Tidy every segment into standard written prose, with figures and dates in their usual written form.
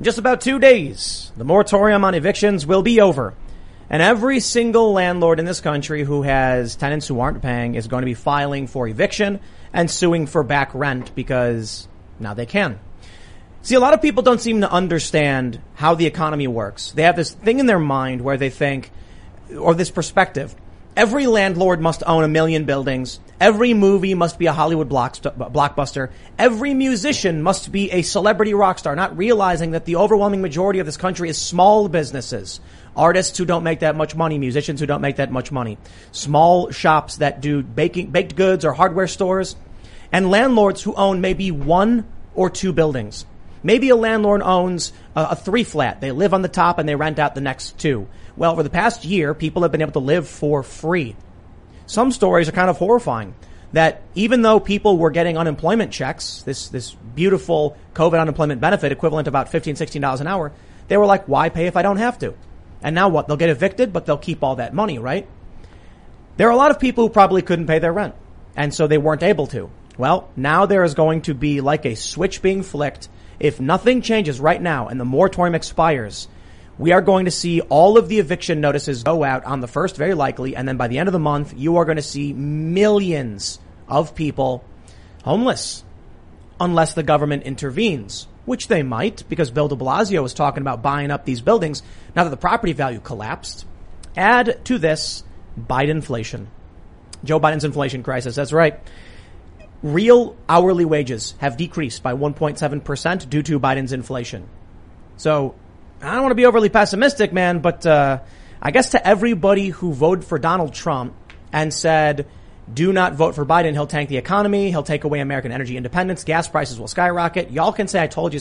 In just about 2 days, the moratorium on evictions will be over. And every single landlord in this country who has tenants who aren't paying is going to be filing for eviction and suing for back rent because now they can. See, a lot of people don't seem to understand how the economy works. They have this thing in their mind where they think, or this perspective, every landlord must own 1 million buildings. Every movie must be a Hollywood blockbuster. Every musician must be a celebrity rock star, not realizing that the overwhelming majority of this country is small businesses. Artists who don't make that much money, musicians who don't make that much money, small shops that do baked goods or hardware stores, and landlords who own maybe 1 or 2 buildings. Maybe a landlord owns a 3-flat. They live on the top and they rent out the next 2. Well, over the past year, people have been able to live for free. Some stories are kind of horrifying that even though people were getting unemployment checks, this beautiful COVID unemployment benefit equivalent to about $15, $16 an hour, they were like, why pay if I don't have to? And now what? They'll get evicted, but they'll keep all that money, right? There are a lot of people who probably couldn't pay their rent, and so they weren't able to. Well, now there is going to be like a switch being flicked. If nothing changes right now and the moratorium expires, we are going to see all of the eviction notices go out on the 1st, very likely, and then by the end of the month, you are going to see millions of people homeless unless the government intervenes, which they might, because Bill de Blasio was talking about buying up these buildings now that the property value collapsed. Add to this Biden-inflation. Joe Biden's inflation crisis, that's right. Real hourly wages have decreased by 1.7% due to Biden's inflation. So I don't want to be overly pessimistic, man, but I guess to everybody who voted for Donald Trump and said, do not vote for Biden, he'll tank the economy, he'll take away American energy independence, gas prices will skyrocket. Y'all can say I told you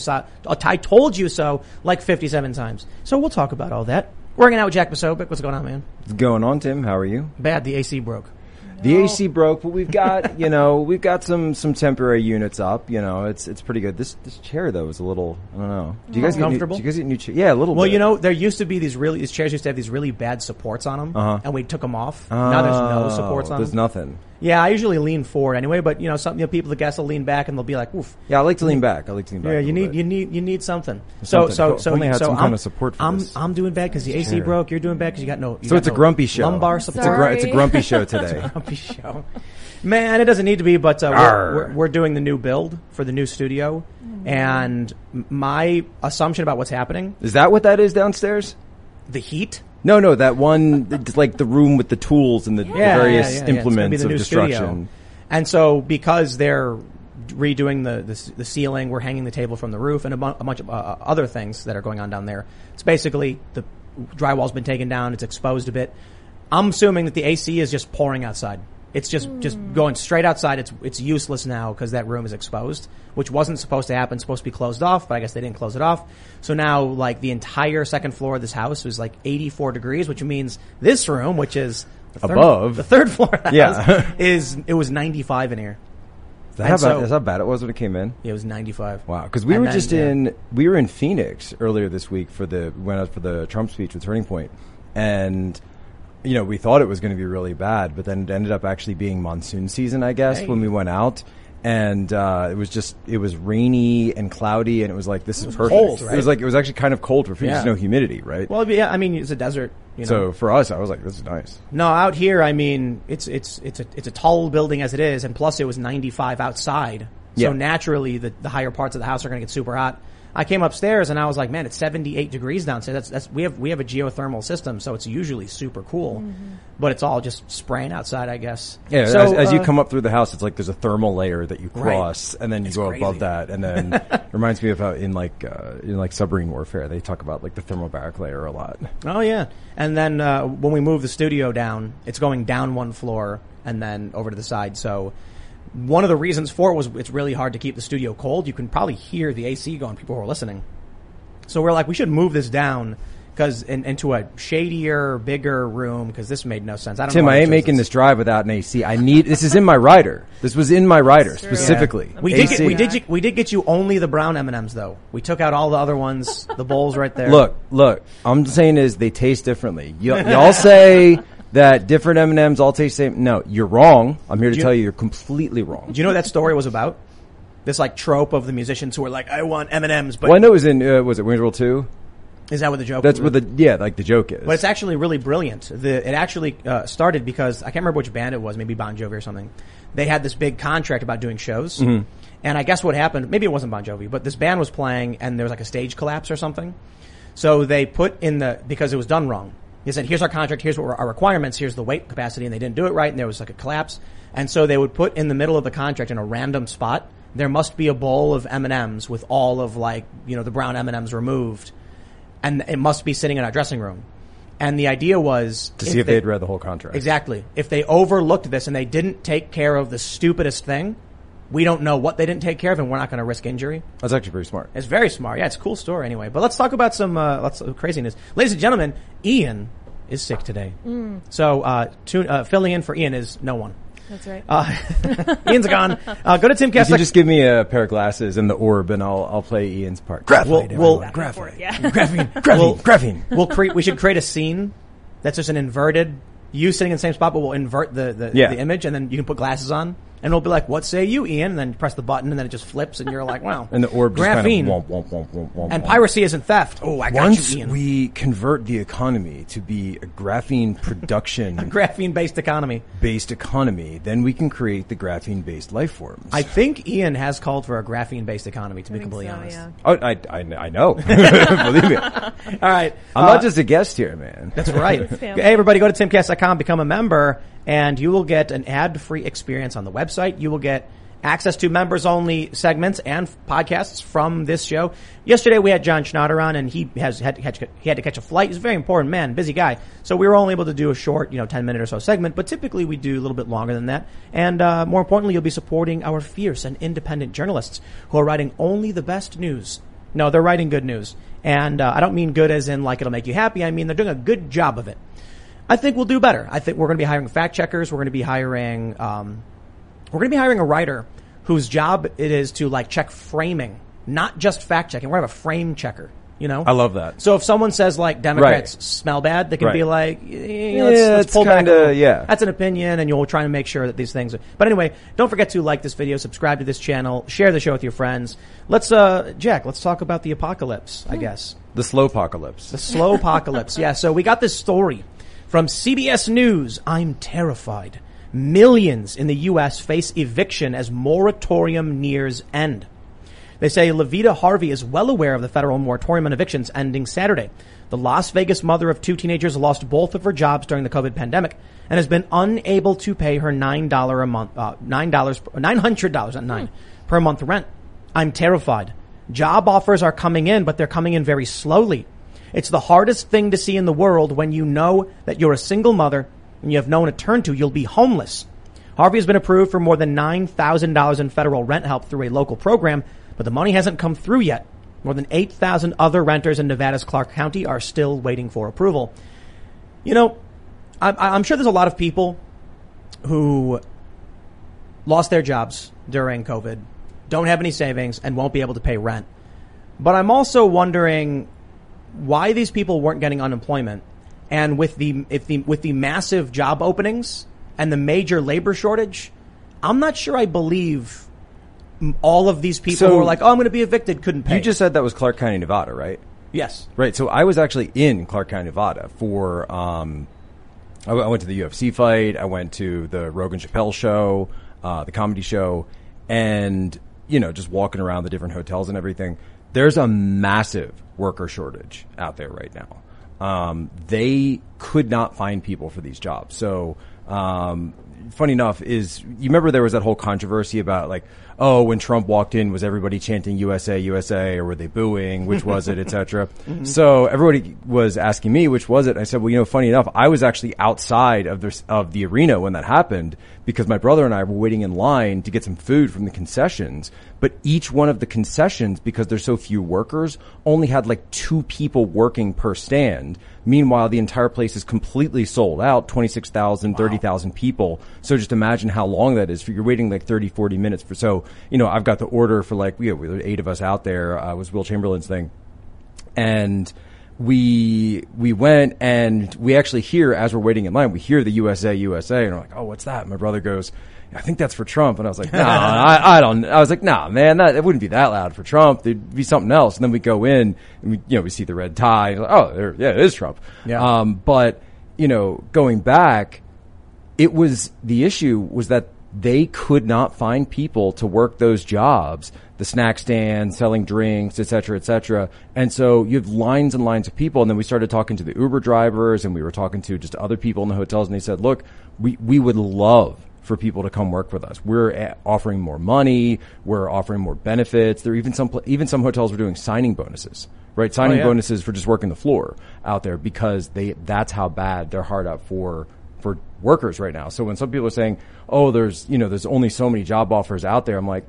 so like 57 times. So we'll talk about all that. We're hanging out with Jack Posobiec. What's going on, man? What's going on, Tim? How are you? Bad. The AC broke. The AC broke, but we've got, we've got some temporary units up. It's pretty good. This chair though is a little, I don't know. Do you guys get comfortable? Do you guys get new chairs? Yeah, a little bit. Well, there used to be these chairs used to have these really bad supports on them, and we took them off. Now there's no supports on them. There's nothing. Yeah, I usually lean forward anyway, but people, I guess, will lean back and they'll be like, "Oof." Yeah, I like to lean back. Yeah, you need something. So only had some kind of support for this. I'm doing bad because the AC broke. You're doing bad because you got no. So it's a grumpy show. Lumbar support. It's a grumpy show today. It's a grumpy show. Man, it doesn't need to be, but we're doing the new build for the new studio, and my assumption about what's happening. Is that what that is downstairs? The heat. No, that one, it's like the room with the tools and the various implements of destruction. Studio. And so because they're redoing the ceiling, we're hanging the table from the roof and a bunch of other things that are going on down there. It's basically the drywall's been taken down. It's exposed a bit. I'm assuming that the AC is just pouring outside. It's just going straight outside. It's useless now because that room is exposed, which wasn't supposed to happen. It's supposed to be closed off, but I guess they didn't close it off. So now, like, the entire second floor of this house was like 84 degrees, which means this room, which is the third floor of the house, it was 95 in here. Is that how bad it was when it came in? Yeah, it was 95. Wow, because we were in Phoenix earlier this week for the Trump speech with Turning Point, and we thought it was going to be really bad, but then it ended up actually being monsoon season, I guess, when we went out. And it was rainy and cloudy, and it was like, this is perfect. Cold, right? It was actually kind of cold for Phoenix. There's no humidity, right? Well, yeah, I mean, it's a desert. So for us, I was like, this is nice. No, out here, I mean, it's a tall building as it is, and plus it was 95 outside. So naturally, the higher parts of the house are going to get super hot. I came upstairs and I was like, man, it's 78 degrees downstairs. We have a geothermal system, so it's usually super cool, but it's all just spraying outside, I guess. Yeah. So, as you come up through the house, it's like there's a thermal layer that you cross, and then you go crazy. above that, and then it reminds me of how in submarine warfare they talk about like the thermobaric layer a lot. Oh yeah, and then when we move the studio down, it's going down one floor and then over to the side. So one of the reasons for it was it's really hard to keep the studio cold. You can probably hear the AC going, people who are listening. So we're like, we should move this down into a shadier, bigger room, because this made no sense. Tim, I ain't making this drive without an AC. This is in my rider. This was in my rider specifically. Yeah. We did get you only the brown M&Ms though. We took out all the other ones, the bowls right there. Look, I'm saying is they taste differently. Y'all say that different M&Ms all taste the same. No, you're wrong. I'm here to tell you you're completely wrong. Do you know what that story was about? This like trope of the musicians who are like, I want M&Ms, but Well, I know it was in, was it Wayne's World 2? is that what the joke? That's what like the joke is. But it's actually really brilliant. It actually started because I can't remember which band it was, maybe Bon Jovi or something. They had this big contract about doing shows, and I guess what happened, maybe it wasn't Bon Jovi, but this band was playing and there was like a stage collapse or something. So they put in because it was done wrong. They said, here's our contract, here's what our requirements, here's the weight capacity, and they didn't do it right, and there was like a collapse. And so they would put in the middle of the contract in a random spot, there must be a bowl of M&Ms with all of like, the brown M&Ms removed. And it must be sitting in our dressing room. And the idea was to see if they'd read the whole contract. Exactly. If they overlooked this and they didn't take care of the stupidest thing, we don't know what they didn't take care of, and we're not going to risk injury. That's actually pretty smart. It's very smart. Yeah, it's a cool story anyway. But let's talk about some craziness. Ladies and gentlemen, Ian is sick today. So filling in for Ian is no one. That's right. Ian's gone. Go to Timcast. You can just give me a pair of glasses and the orb, and I'll play Ian's part. Graphite. Graphene. We should create a scene that's just an inverted you sitting in the same spot, but we'll invert the image, and then you can put glasses on, and it'll be like, "What say you, Ian?" And then you press the button, and then it just flips, and you're like, "Wow!" And the orb graphene. Just kind of womp. And piracy isn't theft. Oh, I got Once you, Ian. we convert the economy to be a graphene production, graphene-based economy, then we can create the graphene-based life forms. I think Ian has called for a graphene-based economy. To be completely honest, yeah. Oh, I know. Believe me. All right, I'm not just a guest here, man. That's right. Hey, everybody, go to timcast.com, become a member, and you will get an ad-free experience on the website. You will get access to members-only segments and podcasts from this show. Yesterday we had John Schnatter on, and he had to catch a flight. He's a very important man, busy guy. So we were only able to do a short, 10-minute or so segment, but typically we do a little bit longer than that. And more importantly, you'll be supporting our fierce and independent journalists who are writing only the best news. No, they're writing good news. And I don't mean good as in like it'll make you happy. I mean they're doing a good job of it. I think we'll do better. I think we're going to be hiring fact checkers. We're going to be hiring a writer whose job it is to like check framing, not just fact checking. We're going to have a frame checker, I love that. So if someone says like Democrats smell bad, they can be like, let's pull back. That's an opinion, and you'll try to make sure that these things are. But anyway, don't forget to like this video, subscribe to this channel, share the show with your friends. Let's talk about the apocalypse, I guess. The slow apocalypse. The slow apocalypse. Yeah. So we got this story from CBS News. I'm terrified. Millions in the U.S. face eviction as moratorium nears end. They say Levita Harvey is well aware of the federal moratorium on evictions ending Saturday. The Las Vegas mother of two teenagers lost both of her jobs during the COVID pandemic and has been unable to pay her $9 a month, $900 per month rent. I'm terrified. Job offers are coming in, but they're coming in very slowly. It's the hardest thing to see in the world when you know that you're a single mother and you have no one to turn to. You'll be homeless. Harvey has been approved for more than $9,000 in federal rent help through a local program, but the money hasn't come through yet. More than 8,000 other renters in Nevada's Clark County are still waiting for approval. I'm sure there's a lot of people who lost their jobs during COVID, don't have any savings, and won't be able to pay rent. But I'm also wondering why these people weren't getting unemployment. And with the massive job openings and the major labor shortage, I'm not sure I believe all of these people who are like, I'm going to be evicted, couldn't pay. You just said that was Clark County, Nevada, right? Yes. Right. So I was actually in Clark County, Nevada for, I went to the UFC fight. I went to the Rogan Chappelle show, the comedy show, and, just walking around the different hotels and everything. There's a massive worker shortage out there right now. They could not find people for these jobs. So, funny enough you remember there was that whole controversy about like, when Trump walked in, was everybody chanting USA, USA, or were they booing? Which was it, et cetera? Mm-hmm. So everybody was asking me, which was it? I said, well, funny enough, I was actually outside of the arena when that happened because my brother and I were waiting in line to get some food from the concessions. But each one of the concessions, because there's so few workers, only had like 2 people working per stand. Meanwhile, the entire place is completely sold out, 26,000, 30,000 people. So just imagine how long that is. You're waiting like 30, 40 minutes for, so, I've got the order for like, we were 8 of us out there. It was Will Chamberlain's thing. And we went and we actually hear, as we're waiting in line, we hear the USA, USA. And we're like, oh, what's that? My brother goes, I think that's for Trump. And I was like, nah, I don't, I was like, nah, man, it wouldn't be that loud for Trump. There'd be something else. And then we go in and we see the red tie. And like, oh, yeah, it is Trump. Yeah. But, going back, the issue was that they could not find people to work those jobs, the snack stand, selling drinks, et cetera, et cetera. And so you have lines and lines of people. And then we started talking to the Uber drivers, and we were talking to just other people in the hotels, and they said, look, we would love for people to come work with us. We're offering more money. We're offering more benefits. There are even some hotels were doing signing bonuses, right? Signing bonuses for just working the floor out there, because that's how bad they're hard up for workers right now. So when some people are saying, oh, there's only so many job offers out there, I'm like,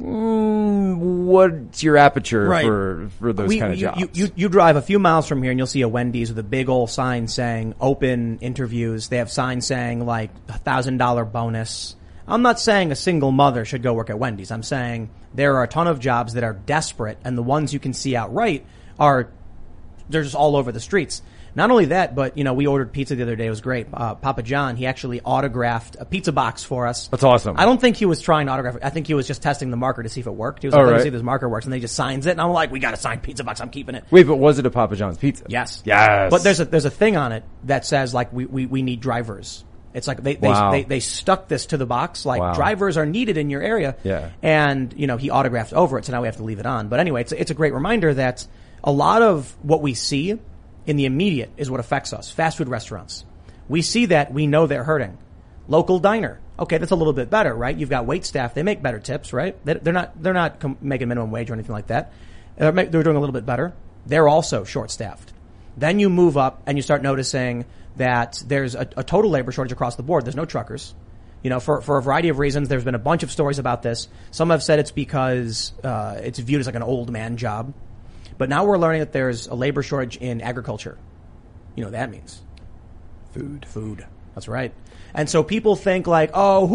what's your aperture for those kind of jobs? You drive a few miles from here and you'll see a Wendy's with a big old sign saying open interviews. They have signs saying like $1,000 bonus. I'm not saying a single mother should go work at Wendy's. I'm saying there are a ton of jobs that are desperate, and the ones you can see outright they're just all over the streets. Not only that, but, we ordered pizza the other day. It was great. Papa John, he actually autographed a pizza box for us. That's awesome. I don't think he was trying to autograph it. I think he was just testing the marker to see if it worked. He was like, let me see if this marker works. And then he just signs it. And I'm like, we got a signed pizza box. I'm keeping it. Wait, but was it a Papa John's pizza? Yes. Yes. But there's a thing on it that says, like, we need drivers. It's like they stuck this to the box, like drivers are needed in your area. Yeah. And, he autographed over it. So now we have to leave it on. But anyway, it's a great reminder that a lot of what we see in the immediate is what affects us. Fast food restaurants. We see that. We know they're hurting. Local diner. Okay, that's a little bit better, right? You've got wait staff. They make better tips, right? They're not making minimum wage or anything like that. They're doing a little bit better. They're also short-staffed. Then you move up and you start noticing that there's a total labor shortage across the board. There's no truckers. For a variety of reasons. There's been a bunch of stories about this. Some have said it's because it's viewed as like an old man job. But now we're learning that there's a labor shortage in agriculture. You know what that means? Food. That's right. And so people think like,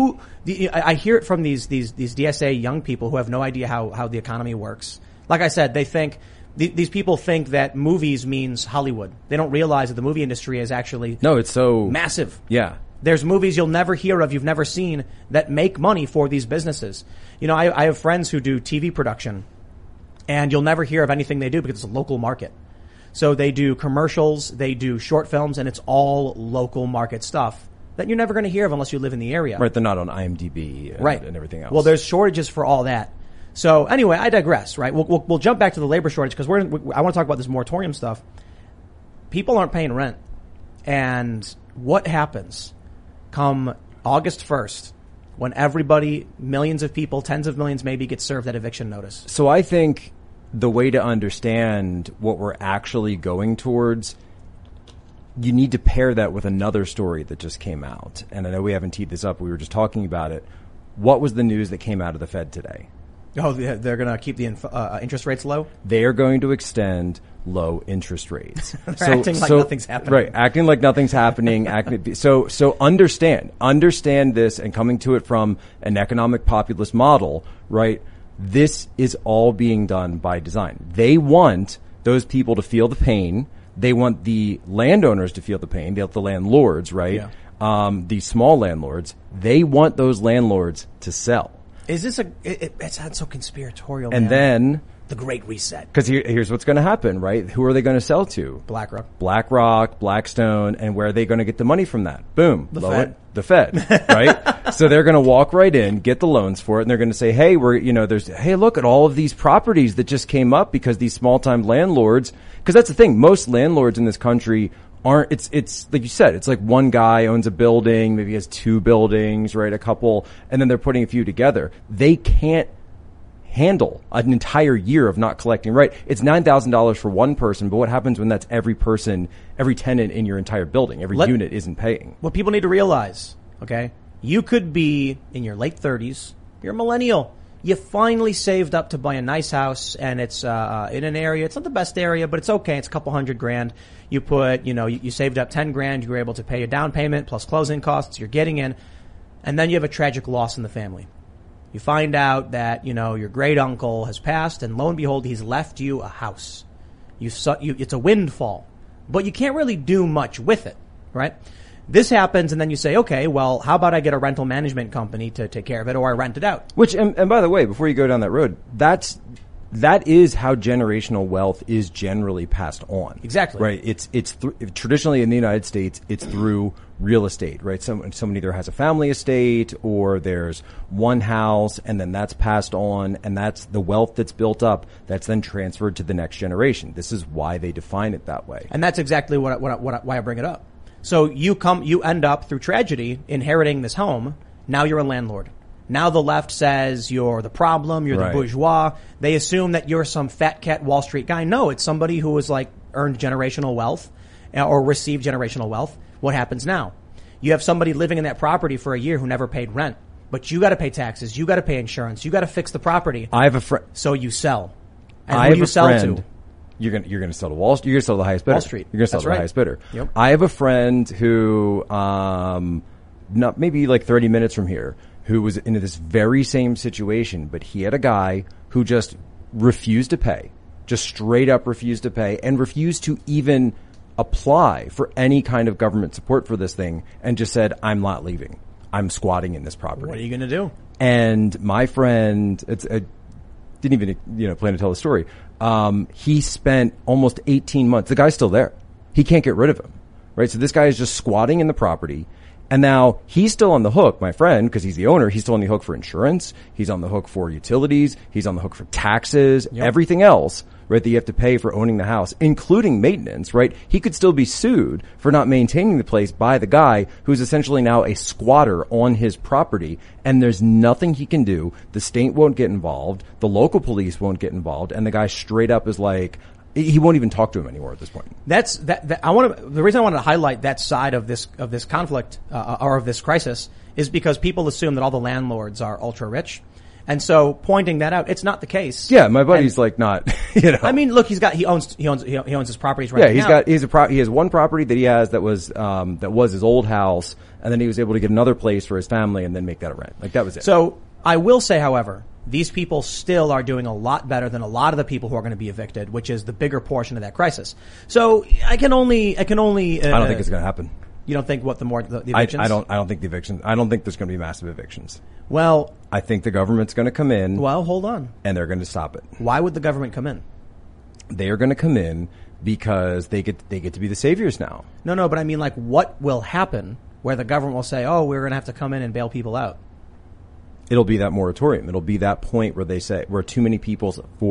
I hear it from these DSA young people who have no idea how the economy works. Like I said, they think, these people think that movies means Hollywood. They don't realize that the movie industry is actually it's so massive. Yeah. There's movies you'll never hear of, you've never seen, that make money for these businesses. I have friends who do TV production. And you'll never hear of anything they do because it's a local market. So they do commercials, they do short films, and it's all local market stuff that you're never going to hear of unless you live in the area. Right, they're not on IMDb and everything else. Well, there's shortages for all that. So anyway, I digress, right? We'll jump back to the labor shortage because I want to talk about this moratorium stuff. People aren't paying rent. And what happens come August 1st? When everybody, millions of people, tens of millions maybe, get served that eviction notice. So I think the way to understand what we're actually going towards, you need to pair that with another story that just came out. And I know we haven't teed this up. We were just talking about it. What was the news that came out of the Fed today? Oh, they're going to keep the interest rates low? They are going to extend low interest rates. They're acting like nothing's happening. Right, acting like nothing's happening. So understand this, and coming to it from an economic populist model, right? This is all being done by design. They want those people to feel the pain. They want the landowners to feel the pain. They want the landlords, right? Yeah. The small landlords. They want those landlords to sell. Is this it sounds so conspiratorial, and man. Then the Great Reset. Because here's what's going to happen, right? Who are they going to sell to? BlackRock, Blackstone, and where are they going to get the money from that? Boom. The Fed, right? So they're going to walk right in, get the loans for it, and they're going to say, hey, look at all of these properties that just came up because these small-time landlords, because that's the thing, most landlords in this country aren't, it's like you said, it's like one guy owns a building, maybe he has two buildings, right? A couple, and then they're putting a few together. They can't handle an entire year of not collecting, right? It's $9,000 for one person, but what happens when that's every person, every tenant in your entire building, every unit isn't paying? What people need to realize, okay? You could be in your late 30s, you're a millennial. You finally saved up to buy a nice house, and it's in an area. It's not the best area, but it's okay. It's a couple $100,000. You put, you saved up $10,000. You were able to pay a down payment plus closing costs. You're getting in, and then you have a tragic loss in the family. You find out that your great uncle has passed, and lo and behold, he's left you a house. It's a windfall, but you can't really do much with it, right? This happens, and then you say, okay, well, how about I get a rental management company to take care of it, or I rent it out? Which, and by the way, before you go down that road, that is how generational wealth is generally passed on. Exactly. Right. It's traditionally in the United States, it's through real estate, right? Someone either has a family estate or there's one house, and then that's passed on, and that's the wealth that's built up that's then transferred to the next generation. This is why they define it that way. And that's exactly why I bring it up. So you end up through tragedy inheriting this home. Now you're a landlord. Now the left says you're the problem, you're the bourgeois. They assume that you're some fat cat Wall Street guy. No, it's somebody who has like earned generational wealth or received generational wealth. What happens now? You have somebody living in that property for a year who never paid rent, but you got to pay taxes, you got to pay insurance, you got to fix the property. I have a friend. So you sell. And I who do you sell to? You're gonna sell to Wall Street. You're gonna sell to the highest bidder. Wall Street. You're gonna sell That's to the right. highest bidder. Yep. I have a friend who, not maybe like 30 minutes from here, who was in this very same situation, but he had a guy who just refused to pay, just straight up refused to pay, and refused to even apply for any kind of government support for this thing, and just said, "I'm not leaving. I'm squatting in this property." What are you going to do? And my friend, didn't even, plan to tell the story. He spent almost 18 months. The guy's still there. He can't get rid of him, right? So this guy is just squatting in the property. And now he's still on the hook, my friend, because he's the owner. He's still on the hook for insurance. He's on the hook for utilities. He's on the hook for taxes, everything else, right, that you have to pay for owning the house, including maintenance, right? He could still be sued for not maintaining the place by the guy who's essentially now a squatter on his property. And there's nothing he can do. The state won't get involved. The local police won't get involved. And the guy straight up is like, he won't even talk to him anymore at this point. The reason I wanted to highlight that side of this conflict, or of this crisis is because people assume that all the landlords are ultra rich. And so pointing that out, it's not the case. Yeah, my buddy's like not, I mean, look, he owns his properties right now. Yeah, he has one property that he has that was his old house, and then he was able to get another place for his family and then make that a rent. Like that was it. So I will say, however, these people still are doing a lot better than a lot of the people who are going to be evicted, which is the bigger portion of that crisis. So I can only. I don't think it's going to happen. You don't think the evictions? I don't think the evictions. I don't think there's going to be massive evictions. Well, I think the government's going to come in. Well, hold on. And they're going to stop it. Why would the government come in? They are going to come in because they get to be the saviors now. No, but I mean, like, what will happen where the government will say, "Oh, we're going to have to come in and bail people out"? It'll be that moratorium. It'll be that point where they say, where too many people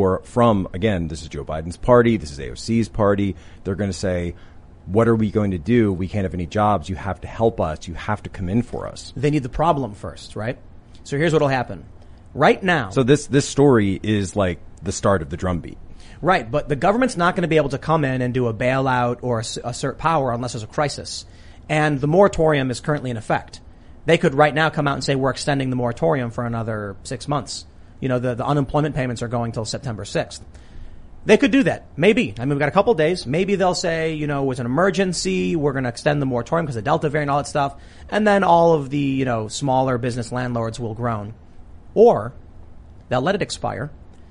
again, this is Joe Biden's party, this is AOC's party, they're going to say, what are we going to do? We can't have any jobs. You have to help us. You have to come in for us. They need the problem first, right? So here's what'll happen. Right now. So this story is like the start of the drumbeat. Right, but the government's not going to be able to come in and do a bailout or assert power unless there's a crisis. And the moratorium is currently in effect. They could right now come out and say we're extending the moratorium for another 6 months. The unemployment payments are going till September 6th. They could do that. Maybe. I mean, we've got a couple of days. Maybe they'll say, it was an emergency. We're going to extend the moratorium because of the Delta variant, all that stuff. And then all of the, smaller business landlords will groan. Or they'll let it expire.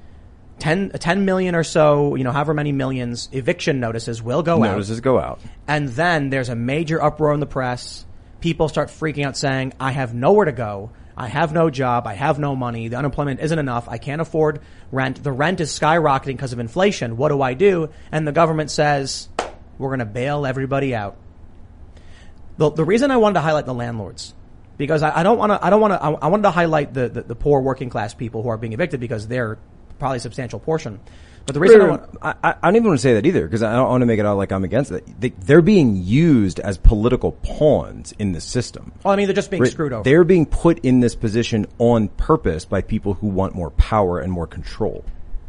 10 million or so, however many millions eviction notices will go out. Notices go out. And then there's a major uproar in the press. People start freaking out saying, I have nowhere to go. I have no job. I have no money. The unemployment isn't enough. I can't afford rent. The rent is skyrocketing because of inflation. What do I do? And the government says, we're going to bail everybody out. The reason I wanted to highlight the landlords, because I wanted to highlight the poor working class people who are being evicted because they're probably a substantial portion. But the reason I don't even want to say that either, because I don't want to make it out like I'm against it. They're being used as political pawns in the system. Well, I mean, they're just being screwed over. They're being put in this position on purpose by people who want more power and more control.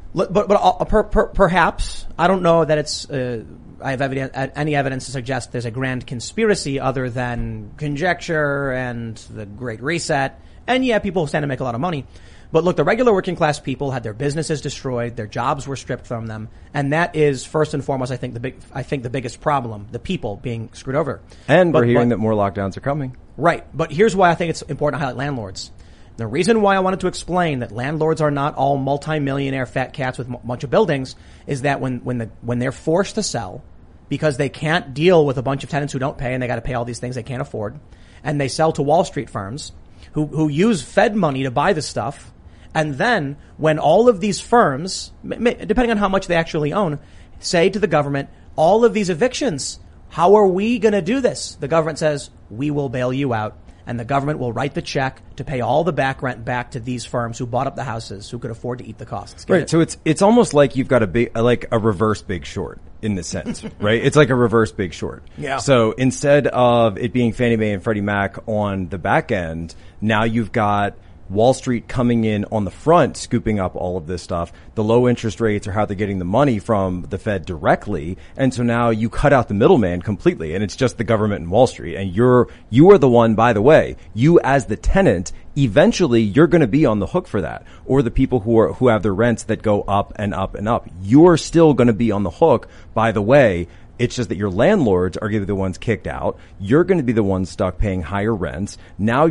But perhaps, I don't know that it's, I have any evidence to suggest there's a grand conspiracy other than conjecture and the Great Reset. And yeah, people stand to make a lot of money. But look, the regular working class people had their businesses destroyed, their jobs were stripped from them, and that is first and foremost, I think the biggest problem, the people being screwed over. And we're hearing that more lockdowns are coming. Right, but here's why I think it's important to highlight landlords. The reason why I wanted to explain that landlords are not all multimillionaire fat cats with a bunch of buildings is that when they're forced to sell, because they can't deal with a bunch of tenants who don't pay and they got to pay all these things they can't afford. And they sell to Wall Street firms who use Fed money to buy this stuff. And then when all of these firms, depending on how much they actually own, say to the government, all of these evictions, how are we going to do this? The government says, we will bail you out. And the government will write the check to pay all the back rent back to these firms who bought up the houses, who could afford to eat the costs. Get right. it? So it's almost like you've got a reverse Big Short in this sense, right? It's like a reverse Big Short. Yeah. So instead of it being Fannie Mae and Freddie Mac on the back end, now you've got Wall Street coming in on the front, scooping up all of this stuff. The low interest rates are how they're getting the money from the Fed directly. And so now you cut out the middleman completely, and it's just the government and Wall Street. And you are the one, by the way, you as the tenant, eventually you're going to be on the hook for that. Or the people who have their rents that go up and up and up. You're still going to be on the hook, by the way. It's just that your landlords are going to be the ones kicked out. You're going to be the ones stuck paying higher rents. Now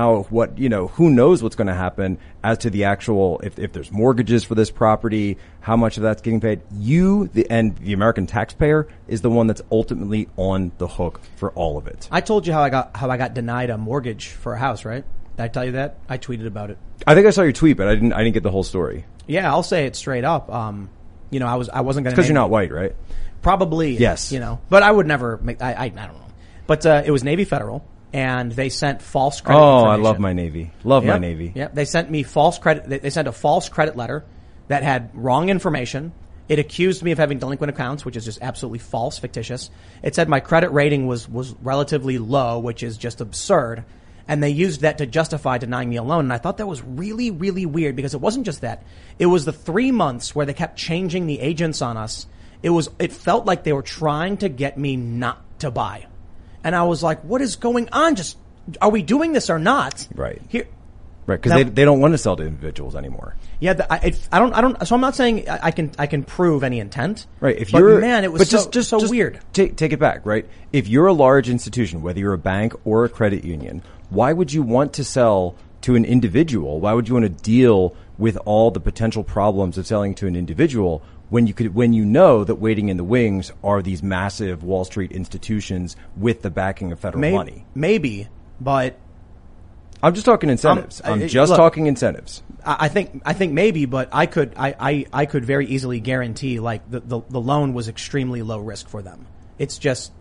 who knows what's going to happen as to the actual, if there's mortgages for this property, how much of that's getting paid. And the American taxpayer is the one that's ultimately on the hook for all of it. I told you how I got denied a mortgage for a house, right? Did I tell you that? I tweeted about it. I think I saw your tweet, but I didn't get the whole story. Yeah, I'll say it straight up. I wasn't going to. Because you're not white, right? Probably. Yes. But I would never make, I don't know. But, it was Navy Federal and they sent false credit information. I information. love my Navy. My Navy. Yep. They sent me false credit. They sent a false credit letter that had wrong information. It accused me of having delinquent accounts, which is just absolutely false, fictitious. It said my credit rating was relatively low, which is just absurd. And they used that to justify denying me a loan. And I thought that was really, really weird because it wasn't just that. It was the 3 months where they kept changing the agents on us. It felt like they were trying to get me not to buy. And I was like, what is going on? Are we doing this or not? Right. Here. Right. Because they don't want to sell to individuals anymore. Yeah. I don't, so I'm not saying I can prove any intent. Right. It was so weird. Take it back, right? If you're a large institution, whether you're a bank or a credit union, why would you want to sell to an individual? Why would you want to deal with all the potential problems of selling to an individual when you know that waiting in the wings are these massive Wall Street institutions with the backing of federal money? Maybe, but I'm just talking incentives. Talking incentives. I think maybe, but I could very easily guarantee like the loan was extremely low risk for them. It's just,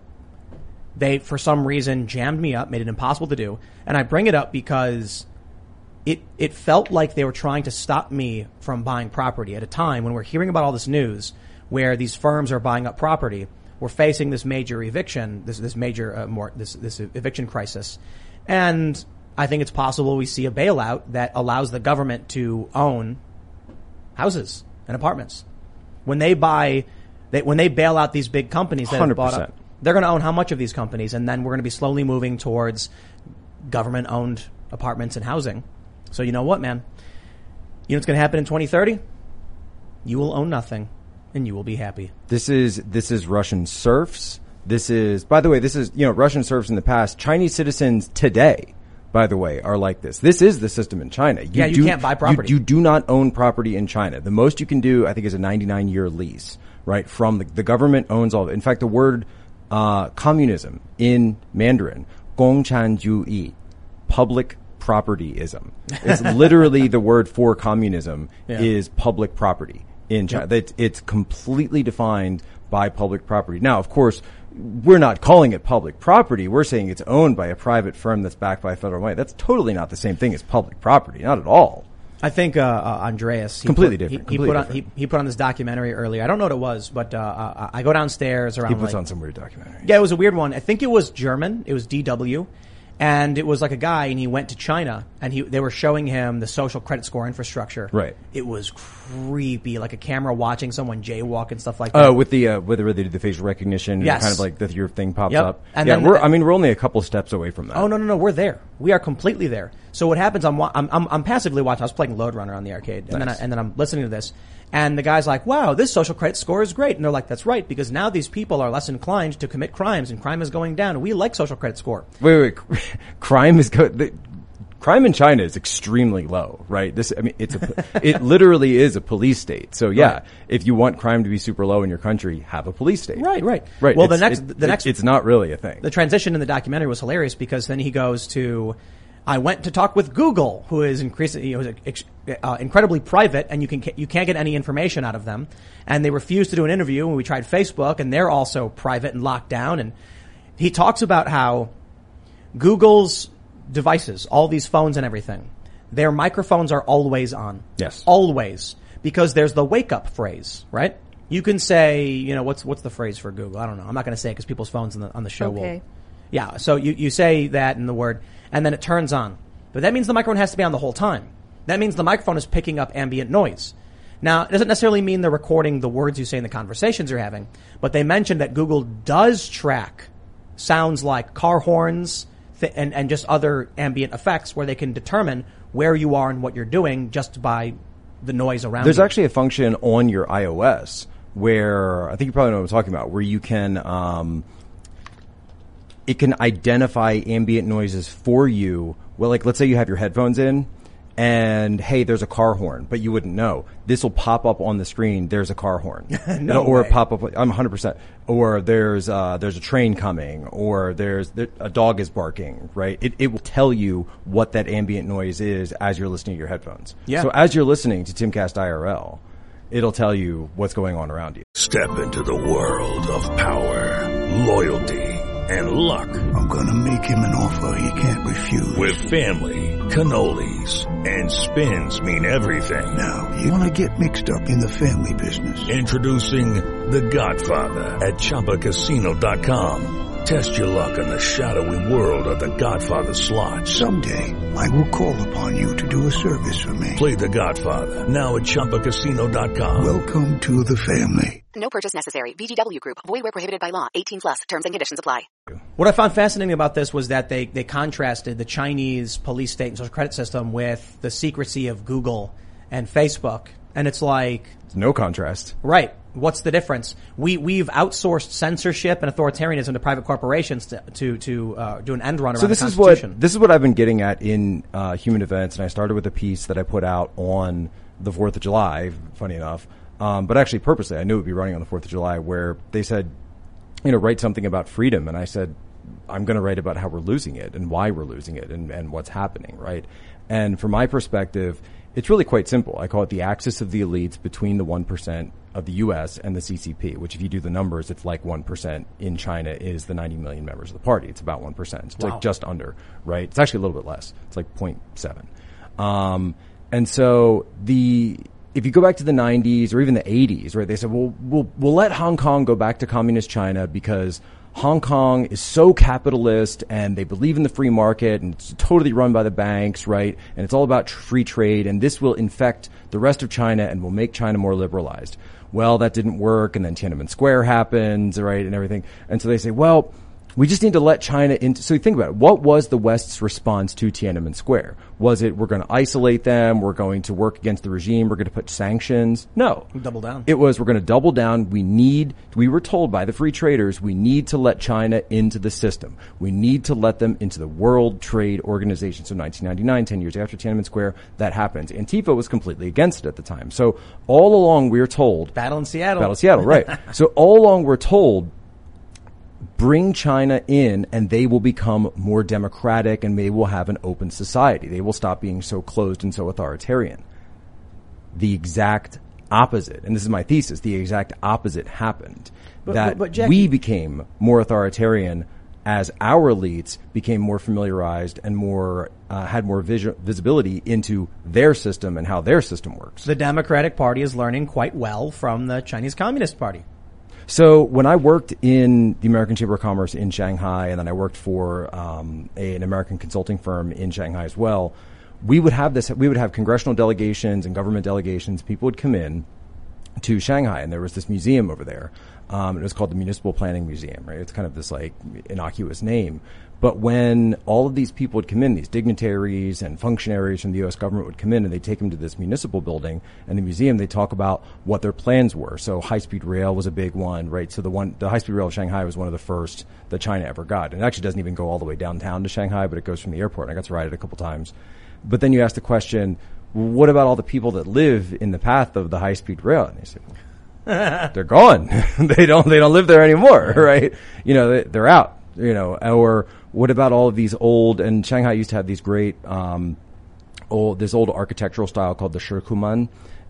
they for some reason jammed me up, made it impossible to do. And I bring it up because it felt like they were trying to stop me from buying property at a time when we're hearing about all this news where these firms are buying up property. We're facing this major eviction, this eviction crisis. And I think it's possible we see a bailout that allows the government to own houses and apartments. When they bail out these big companies that have bought up, they're going to own how much of these companies? And then we're going to be slowly moving towards government-owned apartments and housing. So you know what, man? You know what's going to happen in 2030? You will own nothing, and you will be happy. This is Russian serfs. By the way, Russian serfs in the past. Chinese citizens today, by the way, are like this. This is the system in China. You can't buy property. You do not own property in China. The most you can do, I think, is a 99-year lease, right? From the government owns all of it. In fact, the word communism in Mandarin, 共产主义, public propertyism. It's literally the word for communism is public property in China. Yep. It's completely defined by public property. Now, of course, we're not calling it public property. We're saying it's owned by a private firm that's backed by federal money. That's totally not the same thing as public property. Not at all. I think Andreas completely different. He put on this documentary earlier. I don't know what it was, but I go downstairs around. He puts on some weird documentary. Yeah, it was a weird one. I think it was German. It was DW. And it was like a guy, and he went to China, and they were showing him the social credit score infrastructure. Right. It was creepy, like a camera watching someone jaywalk and stuff like that. Oh, with where they do the facial recognition, yes. And kind of like your thing pops up. And yeah, we're only a couple steps away from that. Oh no, we're there. We are completely there. So what happens? I'm passively watching. I was playing Lode Runner on the arcade, and nice. then I'm listening to this. And the guy's like, wow, this social credit score is great. And they're like, that's right, because now these people are less inclined to commit crimes, and crime is going down. We like social credit score. Wait. Crime is crime in China is extremely low, right? It literally is a police state. So yeah, Right. if you want crime to be super low in your country, have a police state. Right. Right. Well, It's not really a thing. The transition in the documentary was hilarious because then he goes to, I went to talk with Google, who is incredibly private, and you can't get any information out of them. And they refused to do an interview, and we tried Facebook, and they're also private and locked down. And he talks about how Google's devices, all these phones and everything, their microphones are always on. Yes. Always. Because there's the wake up phrase, right? You can say, what's the phrase for Google? I don't know. I'm not going to say it because people's phones on the show will. Yeah. So you say that in the word, and then it turns on. But that means the microphone has to be on the whole time. That means the microphone is picking up ambient noise. Now, it doesn't necessarily mean they're recording the words you say in the conversations you're having, but they mentioned that Google does track sounds like car horns and just other ambient effects where they can determine where you are and what you're doing just by the noise around you. There's actually a function on your iOS where, I think you probably know what I'm talking about, where you can, it can identify ambient noises for you. Well, like, let's say you have your headphones in and, hey, there's a car horn, but you wouldn't know. This will pop up on the screen. There's a car horn. Or pop up. I'm 100%. Or there's a train coming, or a dog is barking, right? It will tell you what that ambient noise is as you're listening to your headphones. Yeah. So as you're listening to Timcast IRL, it'll tell you what's going on around you. Step into the world of power, loyalty, and luck. I'm gonna make him an offer he can't refuse. With family, cannolis, and spins mean everything. Now, you wanna get mixed up in the family business. Introducing The Godfather at ChumbaCasino.com. Test your luck in the shadowy world of The Godfather slot. Someday, I will call upon you to do a service for me. Play The Godfather now at ChumbaCasino.com. Welcome to the family. No purchase necessary. VGW Group. Void where prohibited by law. 18+. Terms and conditions apply. What I found fascinating about this was that they contrasted the Chinese police state and social credit system with the secrecy of Google and Facebook. And it's like... No contrast. Right. What's the difference? We've outsourced censorship and authoritarianism to private corporations to do an end run around the Constitution. This is what I've been getting at in Human Events, and I started with a piece that I put out on the 4th of July, funny enough, but actually purposely, I knew it would be running on the 4th of July, where they said, write something about freedom, and I said, I'm going to write about how we're losing it and why we're losing it and what's happening, right? And from my perspective, it's really quite simple. I call it the axis of the elites between the 1% of the U.S. and the CCP, which if you do the numbers, it's like 1% in China is the 90 million members of the party. It's about 1%. It's like just under, right? It's actually a little bit less. It's like 0.7. And so if you go back to the 90s or even the 80s, right, they said, well, we'll let Hong Kong go back to communist China because Hong Kong is so capitalist and they believe in the free market and it's totally run by the banks, right? And it's all about free trade and this will infect the rest of China and will make China more liberalized. Well, that didn't work, and then Tiananmen Square happens, right, and everything. And so they say, well, we just need to let China into... So you think about it. What was the West's response to Tiananmen Square? Was it, we're going to isolate them, we're going to work against the regime, we're going to put sanctions? No. Double down. It was, we're going to double down. We were told by the free traders, we need to let China into the system. We need to let them into the World Trade Organization. So 1999, 10 years after Tiananmen Square, that happens. Antifa was completely against it at the time. So all along we were told... Battle in Seattle, right. So all along we're told, bring China in and they will become more democratic and they will have an open society. They will stop being so closed and so authoritarian. The exact opposite, and this is my thesis, the exact opposite happened. But Jackie, we became more authoritarian as our elites became more familiarized and more had more visibility into their system and how their system works. The Democratic Party is learning quite well from the Chinese Communist Party. So when I worked in the American Chamber of Commerce in Shanghai, and then I worked for an American consulting firm in Shanghai as well, we would have congressional delegations and government delegations. People would come in to Shanghai, and there was this museum over there. It was called the Municipal Planning Museum, right? It's kind of this like innocuous name. But when all of these people would come in, these dignitaries and functionaries from the U.S. government would come in and they'd take them to this municipal building and the museum, they'd talk about what their plans were. So high-speed rail was a big one, right? So the high-speed rail of Shanghai was one of the first that China ever got. And it actually doesn't even go all the way downtown to Shanghai, but it goes from the airport. And I got to ride it a couple times. But then you ask the question, what about all the people that live in the path of the high-speed rail? And they say, they're gone. They don't live there anymore, right? They're out, or what about all of these old, and Shanghai used to have these great, this old architectural style called the Shikuman.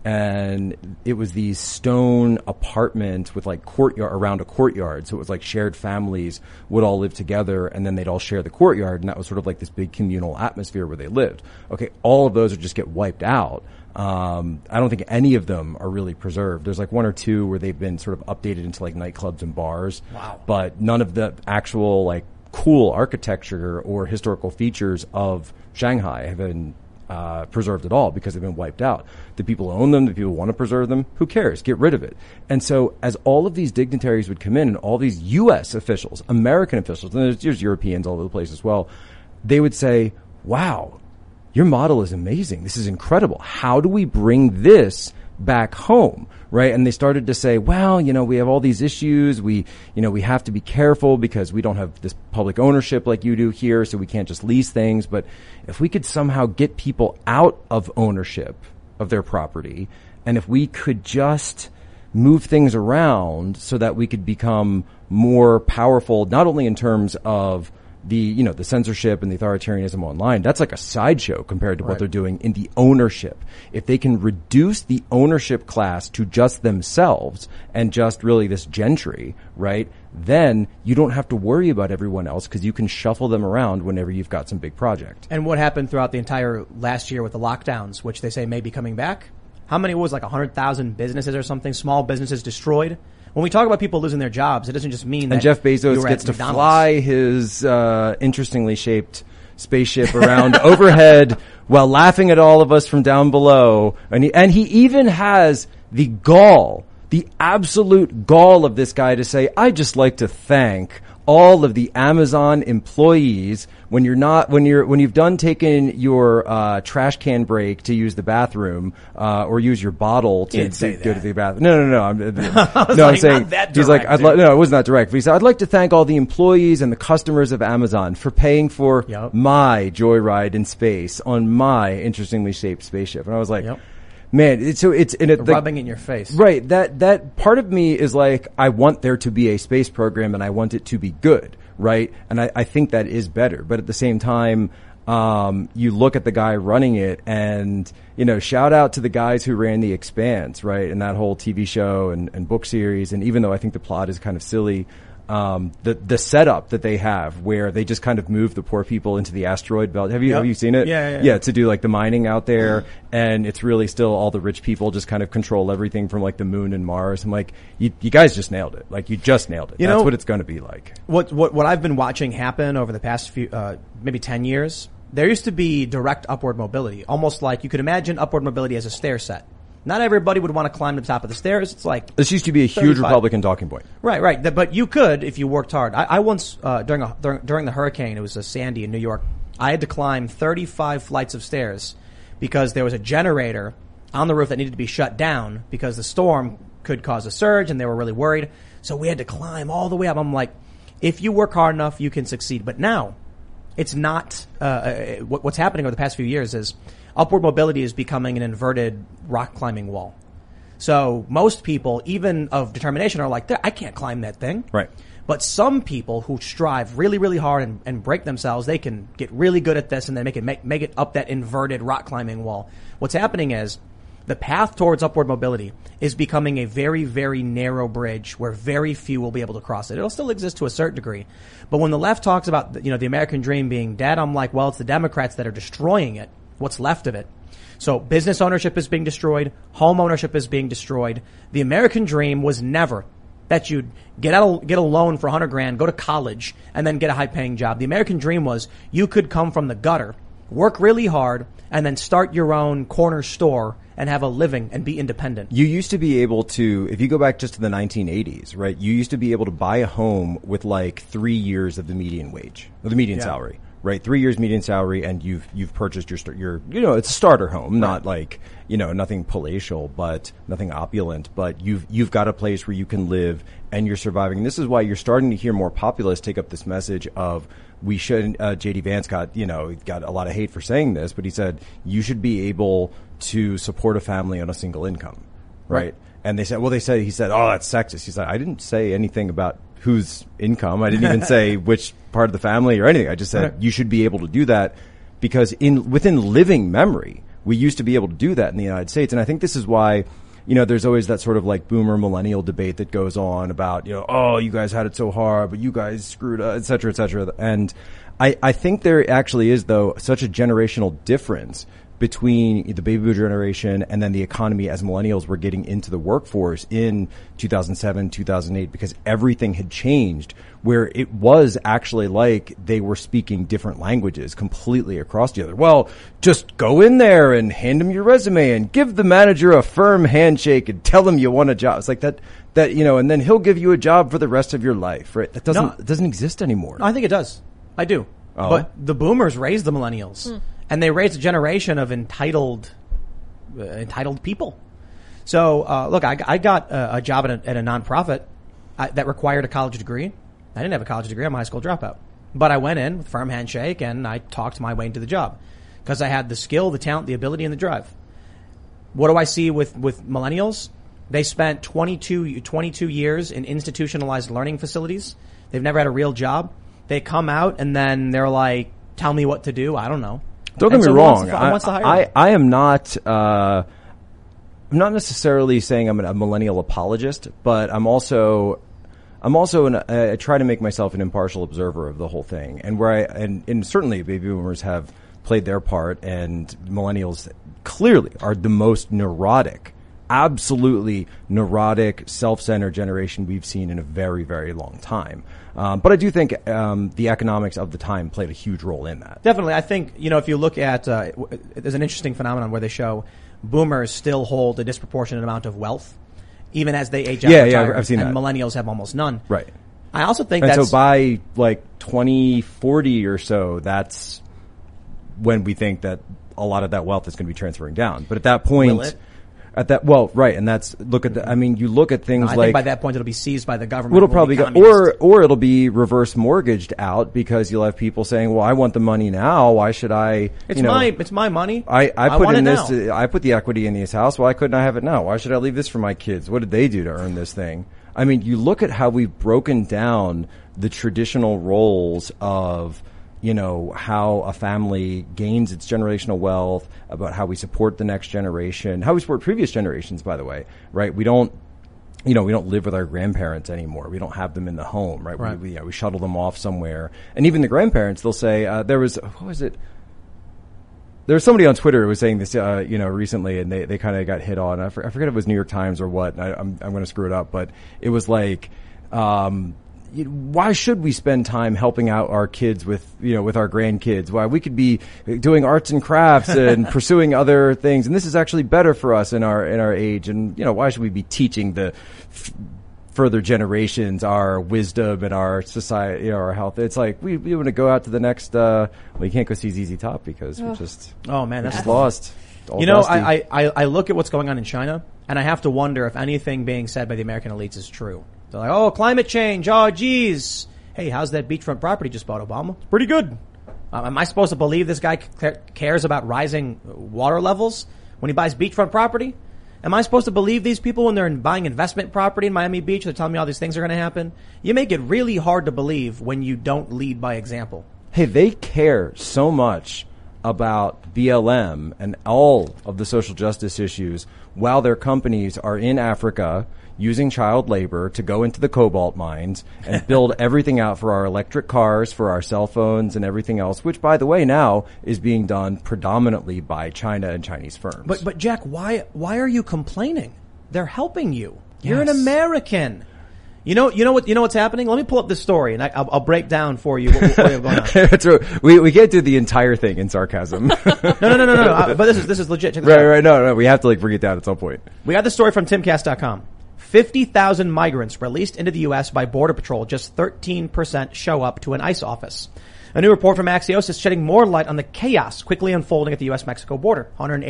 And it was these stone apartments with like courtyard around a courtyard. So it was like shared families would all live together and then they'd all share the courtyard. And that was sort of like this big communal atmosphere where they lived. Okay. All of those would just get wiped out. I don't think any of them are really preserved. There's like one or two where they've been sort of updated into like nightclubs and bars. Wow. But none of the actual like cool architecture or historical features of Shanghai have been preserved at all because they've been wiped out. The people who own them, the people who want to preserve them, who cares? Get rid of it. And so as all of these dignitaries would come in and all these U.S. officials, American officials, and there's Europeans all over the place as well, they would say, wow, your model is amazing. This is incredible. How do we bring this back home? Right. And they started to say, well, we have all these issues. We have to be careful because we don't have this public ownership like you do here. So we can't just lease things. But if we could somehow get people out of ownership of their property, and if we could just move things around so that we could become more powerful, not only in terms of the censorship and the authoritarianism online, that's like a sideshow compared to what they're doing in the ownership. If they can reduce the ownership class to just themselves and just really this gentry, right, then you don't have to worry about everyone else because you can shuffle them around whenever you've got some big project. And what happened throughout the entire last year with the lockdowns, which they say may be coming back? How many was like 100,000 businesses or something, small businesses destroyed? When we talk about people losing their jobs, it doesn't just mean that. And Jeff Bezos gets to fly his interestingly shaped spaceship around overhead while laughing at all of us from down below. And he even has the gall, the absolute gall of this guy to say, I'd just like to thank all of the Amazon employees when you've done taking your trash can break to use the bathroom or use your bottle to go to the bathroom. No. I'm saying he's like it wasn't that direct. But he said I'd like to thank all the employees and the customers of Amazon for paying for my joyride in space on my interestingly shaped spaceship. And I was like, man, it's rubbing in your face. Right. That part of me is like, I want there to be a space program and I want it to be good. Right. And I think that is better. But at the same time, you look at the guy running it and, shout out to the guys who ran The Expanse, right? And that whole TV show and book series. And even though I think the plot is kind of silly, the setup that they have where they just kind of move the poor people into the asteroid belt. Have you seen it? Yeah. To do like the mining out there. And it's really still all the rich people just kind of control everything from like the moon and Mars. I'm like, you guys just nailed it. Like you just nailed it. That's what it's going to be like. What I've been watching happen over the past few, maybe 10 years, there used to be direct upward mobility, almost like you could imagine upward mobility as a stair set. Not everybody would want to climb to the top of the stairs. It's like this used to be a 35. Huge Republican talking point. Right. But you could if you worked hard. I once during the hurricane, it was a Sandy in New York. I had to climb 35 flights of stairs because there was a generator on the roof that needed to be shut down because the storm could cause a surge, and they were really worried. So we had to climb all the way up. I'm like, if you work hard enough, you can succeed. But now, it's not. What's happening over the past few years is upward mobility is becoming an inverted rock climbing wall. So most people, even of determination, are like, I can't climb that thing. Right. But some people who strive really, really hard and break themselves, they can get really good at this and then make it up that inverted rock climbing wall. What's happening is the path towards upward mobility is becoming a very, very narrow bridge where very few will be able to cross it. It'll still exist to a certain degree. But when the left talks about, the American dream being dead, I'm like, well, it's the Democrats that are destroying it. What's left of it. So business ownership is being destroyed. Home ownership is being destroyed. The American dream was never that you'd get a loan for $100,000, go to college, and then get a high-paying job. The American dream was you could come from the gutter work really hard, and then start your own corner store and have a living and be independent. You used to be able to, if you go back just to the 1980s, right? You used to be able to buy a home with like 3 years of the median wage, or the median salary, right? 3 years median salary, and you've purchased your it's a starter home, not like, nothing palatial, but nothing opulent, but you've got a place where you can live and you're surviving. And this is why you're starting to hear more populists take up this message of we should, JD Vance got a lot of hate for saying this, but he said you should be able to support a family on a single income, right? And he said, oh, that's sexist. He said, I didn't say anything about whose income. I didn't even say which part of the family or anything. I just said you should be able to do that because within living memory, we used to be able to do that in the United States. And I think this is why, there's always that sort of like boomer millennial debate that goes on about, oh, you guys had it so hard, but you guys screwed up, et cetera, et cetera. And I think there actually is, though, such a generational difference between the baby boomer generation and then the economy as millennials were getting into the workforce in 2007, 2008, because everything had changed where it was actually like they were speaking different languages completely across the other. Well, just go in there and hand them your resume and give the manager a firm handshake and tell him you want a job. It's like that, and then he'll give you a job for the rest of your life, right? That doesn't exist anymore. I think it does. I do. Oh. But the boomers raised the millennials. And they raised a generation of entitled people. So, look, I got a job at a nonprofit that required a college degree. I didn't have a college degree. I'm a high school dropout. But I went in with a firm handshake and I talked my way into the job because I had the skill, the talent, the ability, and the drive. What do I see with millennials? They spent 22 years in institutionalized learning facilities. They've never had a real job. They come out and then they're like, tell me what to do. I don't know. Don't get me wrong. I am not. I'm not necessarily saying I'm a millennial apologist, but I'm also I try to make myself an impartial observer of the whole thing, and certainly baby boomers have played their part, and millennials clearly are the most neurotic, absolutely neurotic, self-centered generation we've seen in a very, very long time. But I do think the economics of the time played a huge role in that. Definitely. I think, if you look at, there's an interesting phenomenon where they show boomers still hold a disproportionate amount of wealth, even as they age out. Yeah, I've seen and that. Millennials have almost none. Right. I also think so by like 2040 or so, that's when we think that a lot of that wealth is going to be transferring down. But at that point, Will it? And that's, you look at things I like. think by that point it'll be seized by the government. It'll probably go, or it'll be reverse mortgaged out because you'll have people saying, well, I want the money now. Why should I? It's my money. I put want in it this, now. I put the equity in this house. Why couldn't I have it now? Why should I leave this for my kids? What did they do to earn this thing? I mean, you look at how we've broken down the traditional roles of, how a family gains its generational wealth, about how we support the next generation, how we support previous generations, by the way, right? We don't live with our grandparents anymore. We don't have them in the home, right? Right. We shuttle them off somewhere. And even the grandparents, they'll say, there was somebody on Twitter who was saying this, recently, and they kind of got hit on. I forget if it was New York Times or what. I'm going to screw it up, but it was like, why should we spend time helping out our kids with our grandkids? Why we could be doing arts and crafts and pursuing other things. And this is actually better for us in our age. And, why should we be teaching the further generations our wisdom and our society, our health? It's like, we want to go out to the next, you can't go see ZZ Top because we're just, that's lost. I look at what's going on in China and I have to wonder if anything being said by the American elites is true. They're like, oh, climate change. Oh, geez. Hey, how's that beachfront property just bought, Obama? It's pretty good. Am I supposed to believe this guy cares about rising water levels when he buys beachfront property? Am I supposed to believe these people when they're buying investment property in Miami Beach? They're telling me all these things are going to happen. You make it really hard to believe when you don't lead by example. Hey, they care so much about BLM and all of the social justice issues while their companies are in Africa using child labor to go into the cobalt mines and build everything out for our electric cars, for our cell phones and everything else, which, by the way, now is being done predominantly by China and Chinese firms. But Jack, why are you complaining? They're helping you. You're an American. You know what's happening? Let me pull up this story and I'll break down for you what we have going on. That's right. We can't do the entire thing in sarcasm. No. But this is legit. Check this out. Right. No. We have to bring it down at some point. We got the story from timcast.com. 50,000 migrants released into the U.S. by Border Patrol. Just 13% show up to an ICE office. A new report from Axios is shedding more light on the chaos quickly unfolding at the U.S.-Mexico border.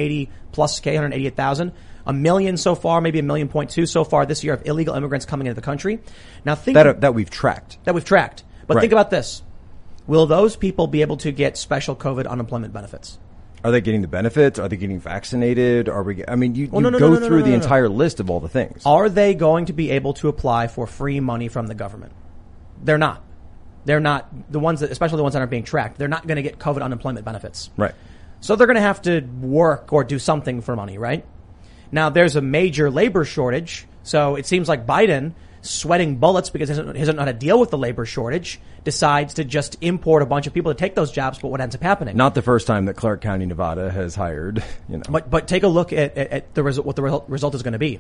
188,000. 1 million so far, maybe 1.2 million so far this year of illegal immigrants coming into the country. Now think that we've tracked. But Right. think about this. Will those people be able to get special COVID unemployment benefits? Are they getting the benefits? Are they getting vaccinated? You go through the entire list of all the things. Are they going to be able to apply for free money from the government? They're not. They're not the ones that, especially the ones that aren't being tracked. They're not going to get COVID unemployment benefits. Right. So they're going to have to work or do something for money, right? Now there's a major labor shortage. So it seems like Biden, sweating bullets because he doesn't know how to deal with the labor shortage, decides to just import a bunch of people to take those jobs. But what ends up happening? Not the first time that Clark County, Nevada has hired, But take a look at the result, what the result is going to be.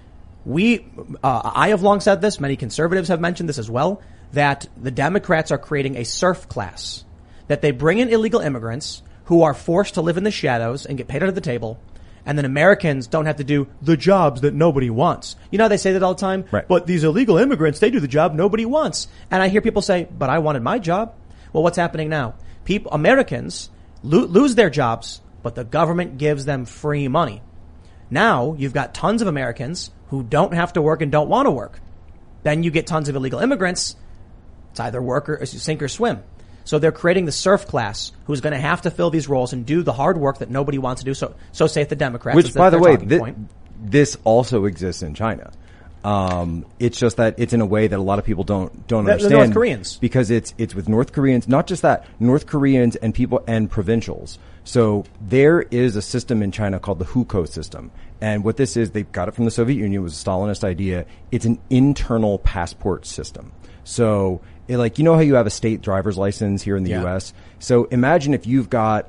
I have long said this, many conservatives have mentioned this as well, that the Democrats are creating a serf class, that they bring in illegal immigrants who are forced to live in the shadows and get paid under the table, and then Americans don't have to do the jobs that nobody wants. You know, they say that all the time, right. But these illegal immigrants, they do the job nobody wants. And I hear people say, but I wanted my job. Well, what's happening now? Americans lose their jobs, but the government gives them free money. Now you've got tons of Americans who don't have to work and don't want to work. Then you get tons of illegal immigrants. It's either work or sink or swim. So they're creating the serf class who's going to have to fill these roles and do the hard work that nobody wants to do. So say the Democrats. Which, by the way, this also exists in China. It's just that it's in a way that a lot of people don't understand. The North Koreans. Because it's with North Koreans, not just that, North Koreans and people and provincials. So there is a system in China called the hukou system. And what this is, they got it from the Soviet Union. It was a Stalinist idea. It's an internal passport system. So, how you have a state driver's license here in the U.S. So imagine if you've got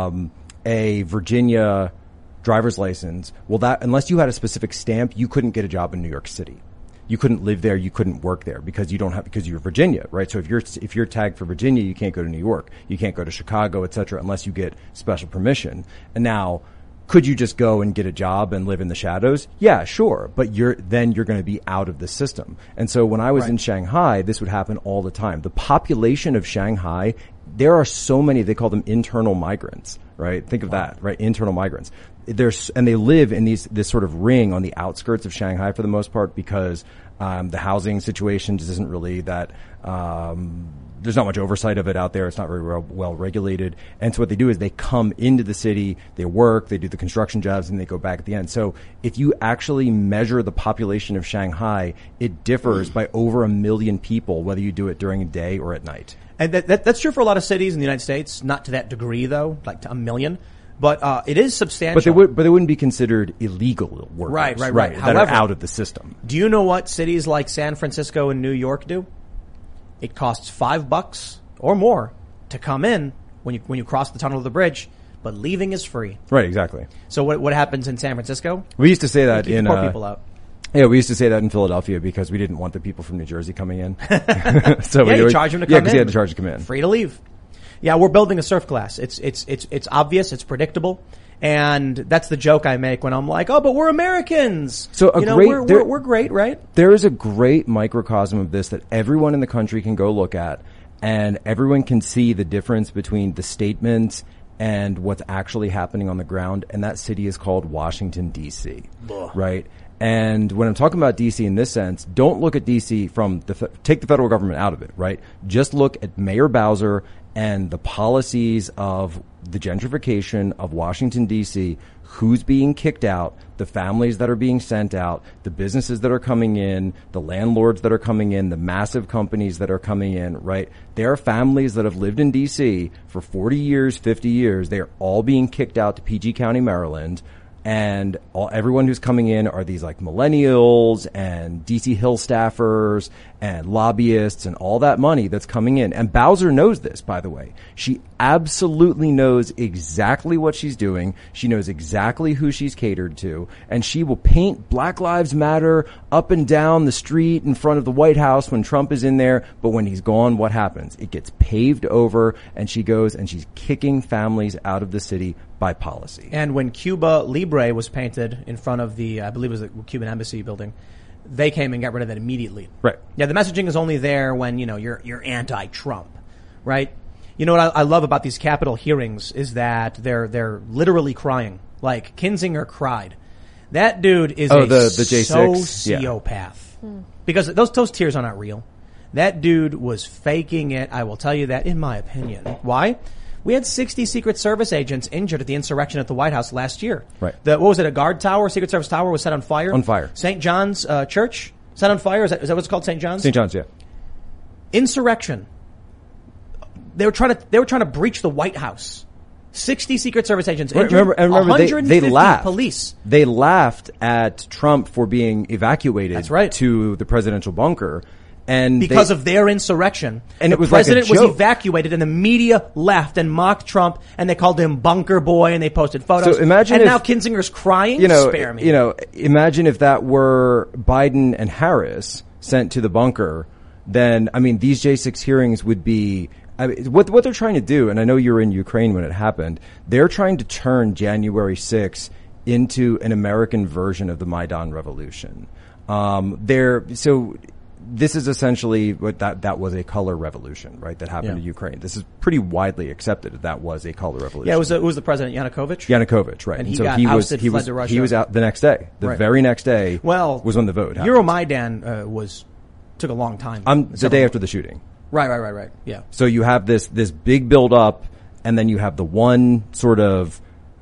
a Virginia driver's license. Well, that unless you had a specific stamp, you couldn't get a job in New York City. You couldn't live there. You couldn't work there because you're Virginia, right? So if you're tagged for Virginia, you can't go to New York. You can't go to Chicago, et cetera, unless you get special permission. And now, could you just go and get a job and live in the shadows? Yeah, sure. But you're going to be out of the system. And so when I was in Shanghai, this would happen all the time. The population of Shanghai, there are so many, they call them internal migrants, right? Think of that, right? Internal migrants. And they live in this sort of ring on the outskirts of Shanghai for the most part because the housing situation just isn't really that there's not much oversight of it out there. It's not very well regulated. And so what they do is they come into the city, they work, they do the construction jobs, and they go back at the end. So if you actually measure the population of Shanghai, it differs by over 1 million people, whether you do it during a day or at night. And that's true for a lot of cities in the United States, not to that degree though, like to 1 million. But it is substantial. But they wouldn't be considered illegal workers. Right. That However, are out of the system. Do you know what cities like San Francisco and New York do? It costs $5 or more to come in when you cross the tunnel of the bridge, but leaving is free. Right, exactly. So what happens in San Francisco? We used to say that in poor people out. Yeah, we used to say that in Philadelphia because we didn't want the people from New Jersey coming in. So you charge them to come in. Yeah, because you had to charge to come in. Free to leave. Yeah, we're building a serf class. It's obvious, it's predictable. And that's the joke I make when I'm like, oh, but we're Americans. So we're great, right? There is a great microcosm of this that everyone in the country can go look at, and everyone can see the difference between the statements and what's actually happening on the ground. And that city is called Washington, D.C. Right? And when I'm talking about D.C. in this sense, don't look at D.C. take the federal government out of it, right? Just look at Mayor Bowser and the policies of the gentrification of Washington, D.C., who's being kicked out, the families that are being sent out, the businesses that are coming in, the landlords that are coming in, the massive companies that are coming in, right? There are families that have lived in D.C. for 40 years, 50 years. They are all being kicked out to PG County, Maryland. And everyone who's coming in are these like millennials and DC Hill staffers and lobbyists and all that money that's coming in. And Bowser knows this, by the way. She absolutely knows exactly what she's doing. She knows exactly who she's catered to. And she will paint Black Lives Matter up and down the street in front of the White House when Trump is in there. But when he's gone, what happens? It gets paved over, and she goes and she's kicking families out of the city by policy. And when Cuba Libre was painted in front of the, I believe it was the Cuban embassy building, they came and got rid of it immediately. Right. Yeah, the messaging is only there when, you're anti-Trump, right? You know what I love about these Capitol hearings is that they're literally crying. Like, Kinzinger cried. That dude is the J6 sociopath. Yeah. Because those tears are not real. That dude was faking it. I will tell you that, in my opinion. Why? We had 60 Secret Service agents injured at the insurrection at the White House last year. Right. What was it? A guard tower, Secret Service tower was set on fire? On fire. St. John's Church set on fire? Is that what it's called, St. John's? St. John's, yeah. Insurrection. They were trying to breach the White House. 60 Secret Service agents injured. Remember 150 they laughed. Police. They laughed at Trump for being evacuated. That's right. To the presidential bunker. And because of their insurrection. And the it was president like a was joke. evacuated and the media laughed and mocked Trump and they called him bunker boy and they posted photos. So imagine and if, now Kinzinger's crying? Spare me. Imagine if that were Biden and Harris sent to the bunker, then, these J6 hearings would be, what they're trying to do, and I know you were in Ukraine when it happened, they're trying to turn January 6th into an American version of the Maidan Revolution. This is essentially what that was a color revolution, right? That happened to Ukraine. This is pretty widely accepted that was a color revolution. Yeah, it was the president Yanukovych. Yanukovych, right? And he got ousted, fled to Russia. He was out the next day. The very next day. Was when the vote happened. Euromaidan took a long time. The day after the shooting. Right. Yeah. So you have this big build up, and then you have the one sort of,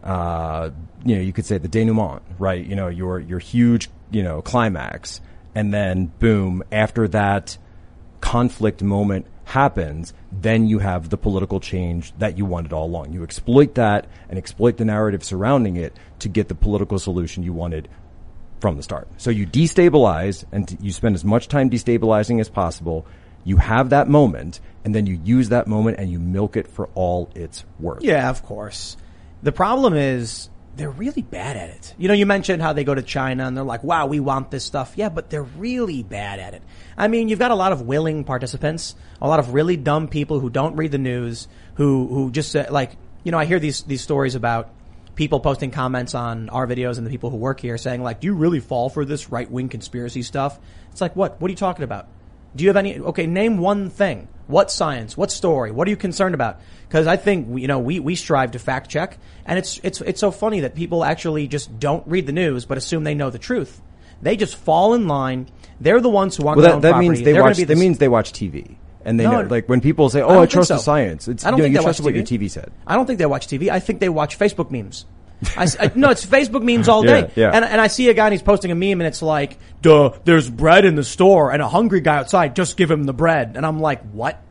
you could say the denouement, right? Your huge, climax. And then, boom, after that conflict moment happens, then you have the political change that you wanted all along. You exploit that and exploit the narrative surrounding it to get the political solution you wanted from the start. So you destabilize, and you spend as much time destabilizing as possible. You have that moment, and then you use that moment and you milk it for all it's worth. Yeah, of course. The problem is, they're really bad at it. You mentioned how they go to China and they're like, wow, we want this stuff. Yeah, but they're really bad at it. You've got a lot of willing participants, a lot of really dumb people who don't read the news, who just I hear these stories about people posting comments on our videos and the people who work here saying like, do you really fall for this right-wing conspiracy stuff? It's like, what? What are you talking about? Do you have okay, name one thing. What science? What story? What are you concerned about? Because I think, we strive to fact check, and it's so funny that people actually just don't read the news but assume they know the truth. They just fall in line. They're the ones who want their own property. That means they watch TV. And they know, like when people say, I trust the science. I don't think you trust what your TV said. I don't think they watch TV. I think they watch Facebook memes. No, it's Facebook memes all day. Yeah. And I see a guy and he's posting a meme and it's like, there's bread in the store and a hungry guy outside, just give him the bread. And I'm like, what?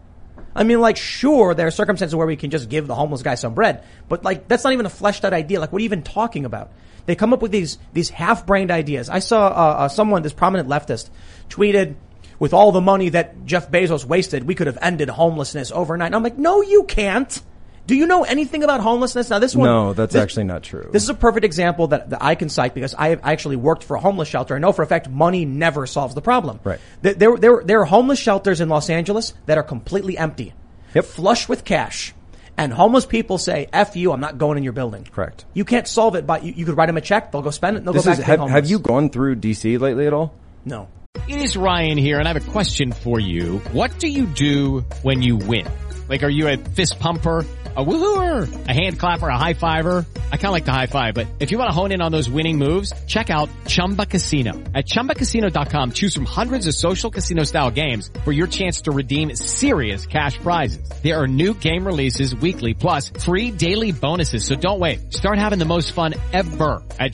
Sure, there are circumstances where we can just give the homeless guy some bread, but that's not even a fleshed out idea. What are you even talking about? They come up with these half-brained ideas. I saw, someone, this prominent leftist, tweeted, with all the money that Jeff Bezos wasted, we could have ended homelessness overnight. And I'm like, no, you can't. Do you know anything about homelessness? Now No, that's actually not true. This is a perfect example that I can cite because I actually worked for a homeless shelter. I know for a fact money never solves the problem. Right. There are homeless shelters in Los Angeles that are completely empty. Yep. Flush with cash. And homeless people say, F you, I'm not going in your building. Correct. You can't solve it by, you could write them a check, they'll go spend it, and they'll go back to being homeless. Have you gone through DC lately at all? No. It is Ryan here, and I have a question for you. What do you do when you win? Are you a fist pumper, a woohooer, a hand clapper, a high fiver? I kind of like the high five, but if you want to hone in on those winning moves, check out Chumba Casino. At ChumbaCasino.com, choose from hundreds of social casino style games for your chance to redeem serious cash prizes. There are new game releases weekly, plus free daily bonuses. So don't wait. Start having the most fun ever at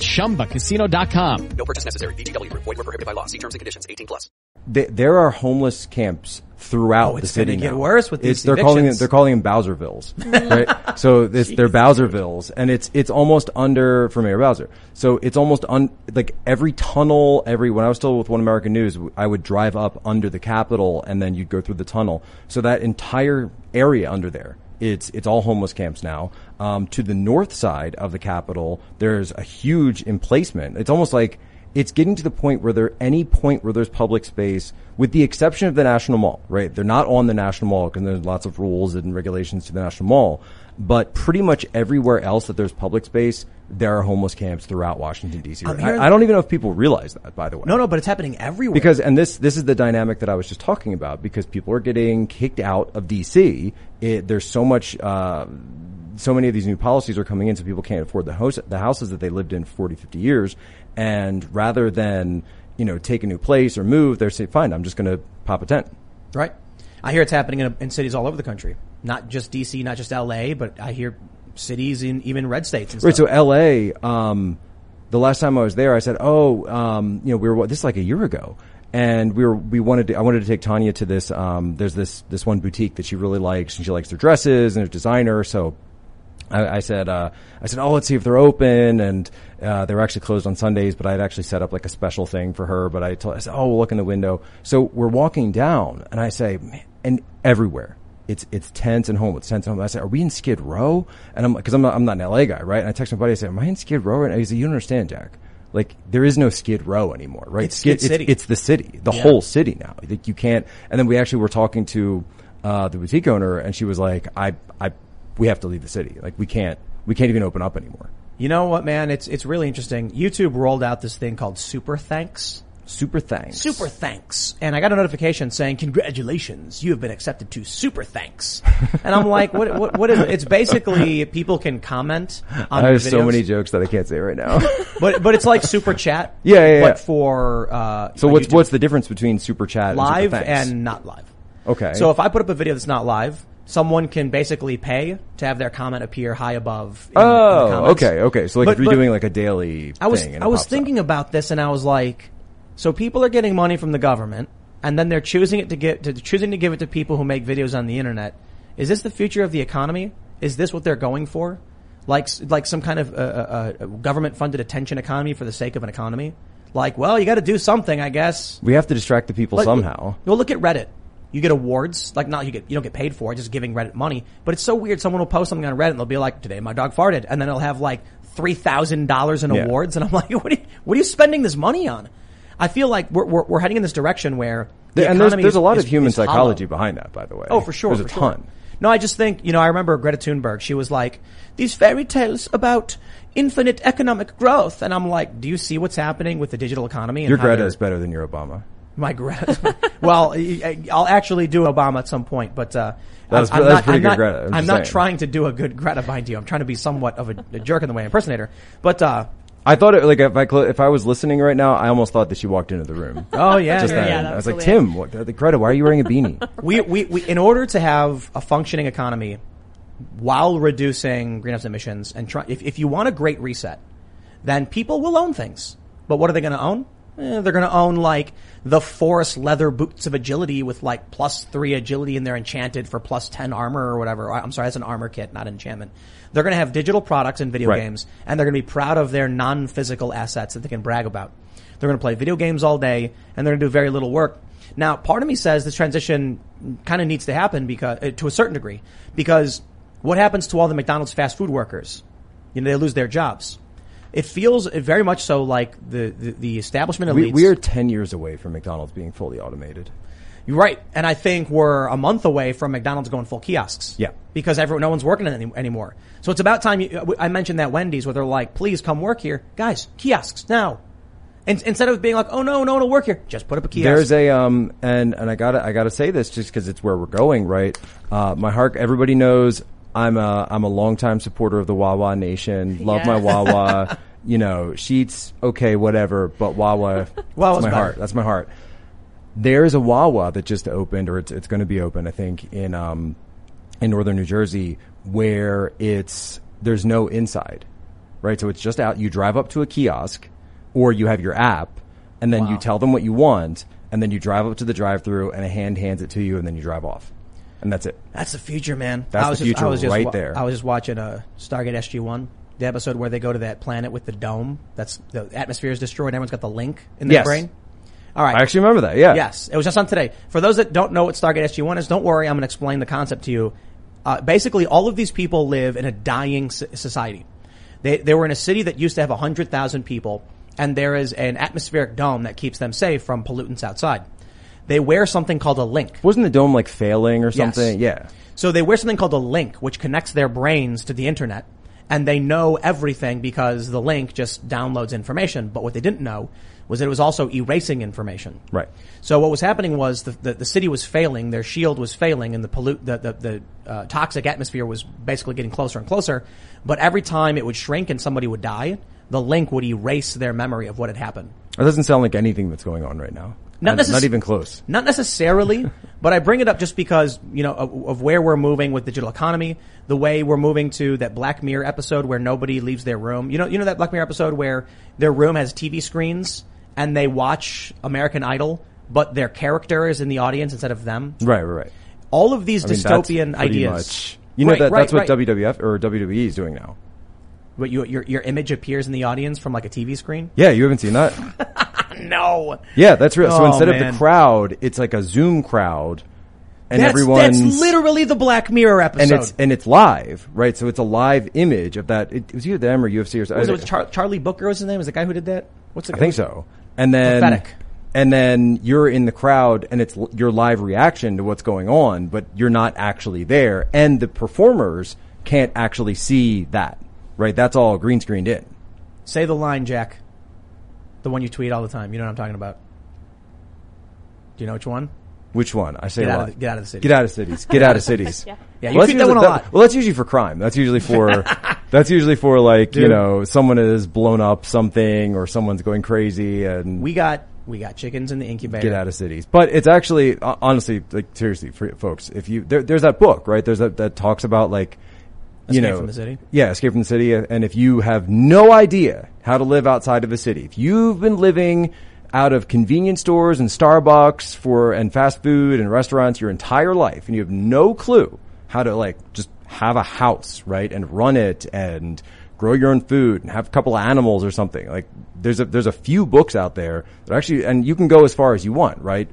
ChumbaCasino.com. No purchase necessary. VGW Group. Void where prohibited by law. See terms and conditions. 18+. There are homeless camps throughout the it's city. gonna get now. worse with these They're calling evictions. them Bowservilles, right? So they're Bowservilles, and it's almost under for Mayor Bowser. So it's almost like every tunnel, when I was still with One American News, I would drive up under the Capitol, and then you'd go through the tunnel. So that entire area under there, it's all homeless camps now. To the north side of the Capitol, there's a huge emplacement. It's almost like it's getting to the point where any point where there's public space, with the exception of the National Mall, right? They're not on the National Mall because there's lots of rules and regulations to the National Mall. But pretty much everywhere else that there's public space, there are homeless camps throughout Washington, D.C. I don't even know if people realize that, by the way. No, but it's happening everywhere. Because, and this is the dynamic that I was just talking about, because people are getting kicked out of D.C. There's so much, so many of these new policies are coming in, so people can't afford the houses that they lived in for 40, 50 years. And rather than, take a new place or move, they're saying, fine, I'm just going to pop a tent. Right. I hear it's happening in cities all over the country. Not just D.C., not just L.A., but I hear cities in even red states and stuff. Right. So L.A., the last time I was there, I said, this is like a year ago. And I wanted to take Tanya to this, there's this one boutique that she really likes, and she likes their dresses and their designer. So I said, let's see if they're open. And, they were actually closed on Sundays, but I'd actually set up like a special thing for her. But I said, we'll look in the window. So we're walking down, and I say, man, and everywhere it's tents and homeless, tents and homeless. I said, are we in Skid Row? And I'm not an LA guy, right? And I text my buddy, I said, am I in Skid Row? And he said, you don't understand, Jack. Like, there is no Skid Row anymore, right? It's city. It's the city, the whole city now. Like, you can't. And then we actually were talking to the boutique owner, and she was like, we have to leave the city. Like, we can't even open up anymore. You know what, man? It's really interesting. YouTube rolled out this thing called Super Thanks. Super thanks. Super Thanks. And I got a notification saying, congratulations, you have been accepted to Super Thanks. And I'm like, what is it? It's basically people can comment on I your have videos. so many jokes that I can't say right now. But it's like Super Chat. Yeah. But for, so what's the difference between Super Chat live and Super Thanks? and not live? Okay. So if I put up a video that's not live, someone can basically pay to have their comment appear high above in the comments. Okay. So like if you're doing like a daily thing. I was thinking about this, and I was like, so people are getting money from the government, and then they're choosing to give it to people who make videos on the internet. Is this the future of the economy? Is this what they're going for? Like some kind of government-funded attention economy for the sake of an economy? Like, well, you got to do something, I guess. We have to distract the people somehow. Well, look at Reddit. You get awards, you don't get paid for it, just giving Reddit money. But it's so weird. Someone will post something on Reddit and they'll be like, today my dog farted. And then it'll have like $3,000 in awards. And I'm like, what are you spending this money on? I feel like we're heading in this direction where there's a lot of human psychology behind that, by the way. Oh, for sure. There's a ton. No, I just think, I remember Greta Thunberg. She was like, these fairy tales about infinite economic growth. And I'm like, do you see what's happening with the digital economy? And your Greta is better than your Obama. My Greta. Well, I'll actually do Obama at some point, but that's pretty good Greta. I'm not trying to do a good Greta, mind you. I'm trying to be somewhat of a jerk in the way, impersonator. But I thought if I was listening right now, I almost thought that she walked into the room. Oh yeah, I was like, Tim, Greta, why are you wearing a beanie? We in order to have a functioning economy while reducing greenhouse emissions and if you want a great reset, then people will own things. But what are they going to own? They're going to own like the forest leather boots of agility with like +3 agility and they're enchanted for +10 armor or whatever. I'm sorry, that's an armor kit, not enchantment. They're going to have digital products and video games, and they're going to be proud of their non-physical assets that they can brag about. They're going to play video games all day, and they're going to do very little work. Now, part of me says this transition kind of needs to happen because, to a certain degree, because what happens to all the McDonald's fast food workers? They lose their jobs. It feels very much so like the establishment elites. We are 10 years away from McDonald's being fully automated. You're right. And I think we're a month away from McDonald's going full kiosks. Yeah. Because no one's working anymore. So it's about time I mentioned that Wendy's where they're like, please come work here. Guys, kiosks now. And instead of being like, oh no one will work here, just put up a kiosk. There's a, and I gotta say this just cause it's where we're going, right? My heart, everybody knows I'm a longtime supporter of the Wawa Nation. Love my Wawa. Sheets, okay, whatever, but Wawa, that's my heart. That's my heart. There's a Wawa that just opened, or it's going to be open, I think, in northern New Jersey, where there's no inside, right? So it's just out. You drive up to a kiosk, or you have your app, and then you tell them what you want, and then you drive up to the drive-thru, and a hand hands it to you, and then you drive off, and that's it. That's the future, man. That's the future right there. I was just watching Stargate SG-1, the episode where they go to that planet with the dome. That's the atmosphere is destroyed. Everyone's got the link in their brain. All right. I actually remember that. Yeah. Yes, it was just on today. For those that don't know what Stargate SG-1 is, don't worry. I'm going to explain the concept to you. Basically, all of these people live in a dying society. They were in a city that used to have 100,000 people, and there is an atmospheric dome that keeps them safe from pollutants outside. They wear something called a link. Wasn't the dome like failing or something? Yes. Yeah. So they wear something called a link, which connects their brains to the internet, and they know everything because the link just downloads information. But what they didn't know was that it was also erasing information. Right. So what was happening was the city was failing, their shield was failing, and the toxic atmosphere was basically getting closer and closer. But every time it would shrink and somebody would die, the link would erase their memory of what had happened. It doesn't sound like anything that's going on right now. Not even close. Not necessarily, but I bring it up just because, of where we're moving with digital economy, the way we're moving to that Black Mirror episode where nobody leaves their room. You know that Black Mirror episode where their room has TV screens and they watch American Idol, but their character is in the audience instead of them? Right. All of these dystopian ideas. That's what WWF or WWE is doing now. But your image appears in the audience from like a TV screen? Yeah, you haven't seen that? No. Yeah, that's real. So instead man. of the crowd, it's like a Zoom crowd, and that's everyone's literally the Black Mirror episode. and it's live, right? So it's a live image of that. It was either them or UFC or something. Was it Charlie Booker was his name? Was the guy who did that? What's the guy? I think so. And then Pathetic. And then you're in the crowd, and it's your live reaction to what's going on, but you're not actually there, and the performers can't actually see that, right? That's all green screened in. Say the line, Jack. The one you tweet all the time. You know what I'm talking about. Do you know which one? Which one? I say Get a out lot. of get out of the city. Get out of cities. Get out of cities. Yeah, you tweet that one a lot. Well, that's usually for crime. That's usually for like, Dude. someone has blown up something or someone's going crazy and We got chickens in the incubator. get out of cities. But it's actually, honestly, like seriously, for folks, if you, there's that book, right? There's that talks about like, Escape from the City? Yeah, Escape from the City. And if you have no idea how to live outside of a city, if you've been living out of convenience stores and Starbucks and fast food and restaurants your entire life, and you have no clue how to like just have a house, right? And run it and grow your own food and have a couple of animals or something. Like there's a few books out there that actually, and you can go as far as you want, right?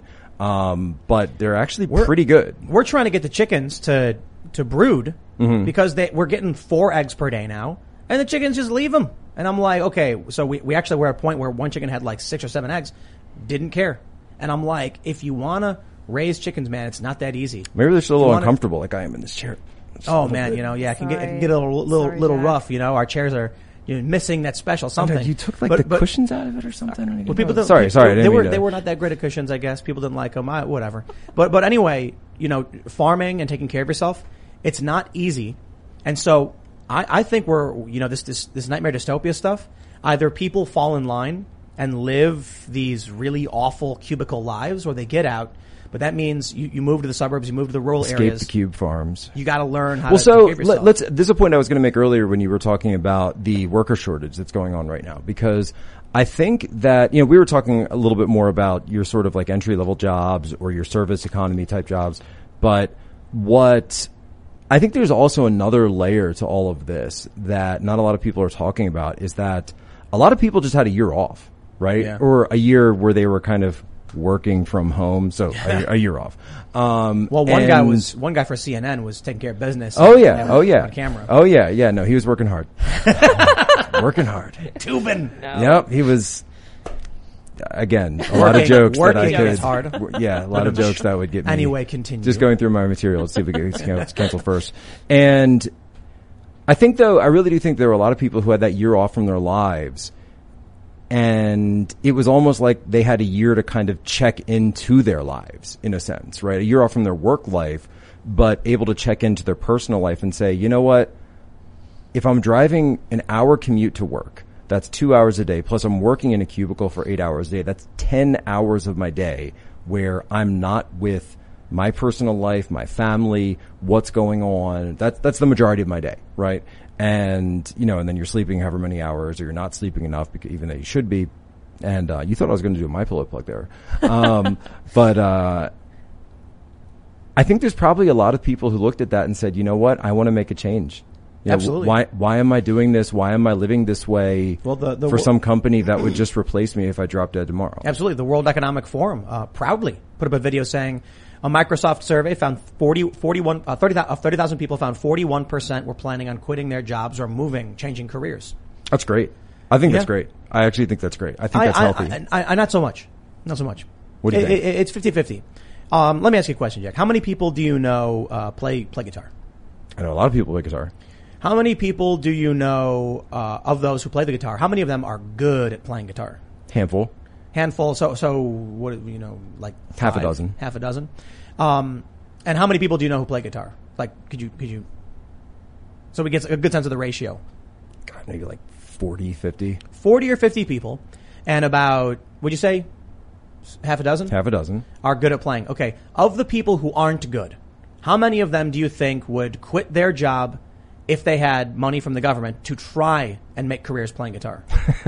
But they're actually pretty good. We're trying to get the chickens to brood because we're getting 4 eggs per day now, and the chickens just leave them. And I'm like, okay, so we actually were at a point where one chicken had like 6 or 7 eggs, didn't care. And I'm like, if you want to raise chickens, man, it's not that easy. Maybe they're still a little uncomfortable, like I am in this chair. Oh man, it can get a little rough. Our chairs are missing that special something. You took like the cushions out of it or something. Well, people sorry. They were not that great at cushions, I guess. People didn't like them. Whatever. But anyway, farming and taking care of yourself, it's not easy. And so I think we're this nightmare dystopia stuff. Either people fall in line and live these really awful cubicle lives, or they get out. But that means you move to the suburbs, you move to the rural areas. Escape the cube farms. You got to learn how to take so care of yourself. this is a point I was going to make earlier when you were talking about the worker shortage that's going on right now, because I think that, we were talking a little bit more about your sort of like entry level jobs or your service economy type jobs. But what I think there's also another layer to all of this that not a lot of people are talking about is that a lot of people just had a year off, right? Yeah. Or a year where they were kind of working from home, so a year off. One guy for CNN was taking care of business. On camera. No, he was working hard. Working hard. Tubing. No. Yep, he was. Again, a lot of jokes that I could. Hard. Yeah, a lot of jokes that would get me. Anyway, continue. Just going through my material. Let's see if we get canceled first. And I think, though, I really do think there were a lot of people who had that year off from their lives. And it was almost like they had a year to kind of check into their lives, in a sense, right? A year off from their work life, but able to check into their personal life and say, you know what? If I'm driving an hour commute to work, that's 2 hours a day, plus I'm working in a cubicle for 8 hours a day. That's 10 hours of my day where I'm not with my personal life, my family, what's going on. That's the majority of my day, right? And, and then you're sleeping however many hours, or you're not sleeping enough, because even though you should be, And you thought I was going to do a My Pillow plug there. But I think there's probably a lot of people who looked at that and said, you know what, I want to make a change. You know, Absolutely. Why am I doing this? Why am I living this way Well, for some company that would just replace me if I dropped dead tomorrow? Absolutely. The World Economic Forum proudly put up a video saying a Microsoft survey found 30,000 people found 41% were planning on quitting their jobs or moving, changing careers. That's great. I think that's Yeah. great. I actually think that's great. I think that's healthy. I not so much. Not so much. What do you think? It's 50-50. Let me ask you a question, Jack. How many people do you know play guitar? I know a lot of people play guitar. How many people do you know of those who play the guitar? How many of them are good at playing guitar? Handful. Handful. So what, you know, like Half a five? dozen. Half a dozen. And how many people do you know who play guitar? Like, could you? So we get a good sense of the ratio. God, maybe like 40, 50. 40 or 50 people, and about, would you say, half a dozen? Half a dozen. Are good at playing. Okay. Of the people who aren't good, how many of them do you think would quit their job if they had money from the government to try and make careers playing guitar?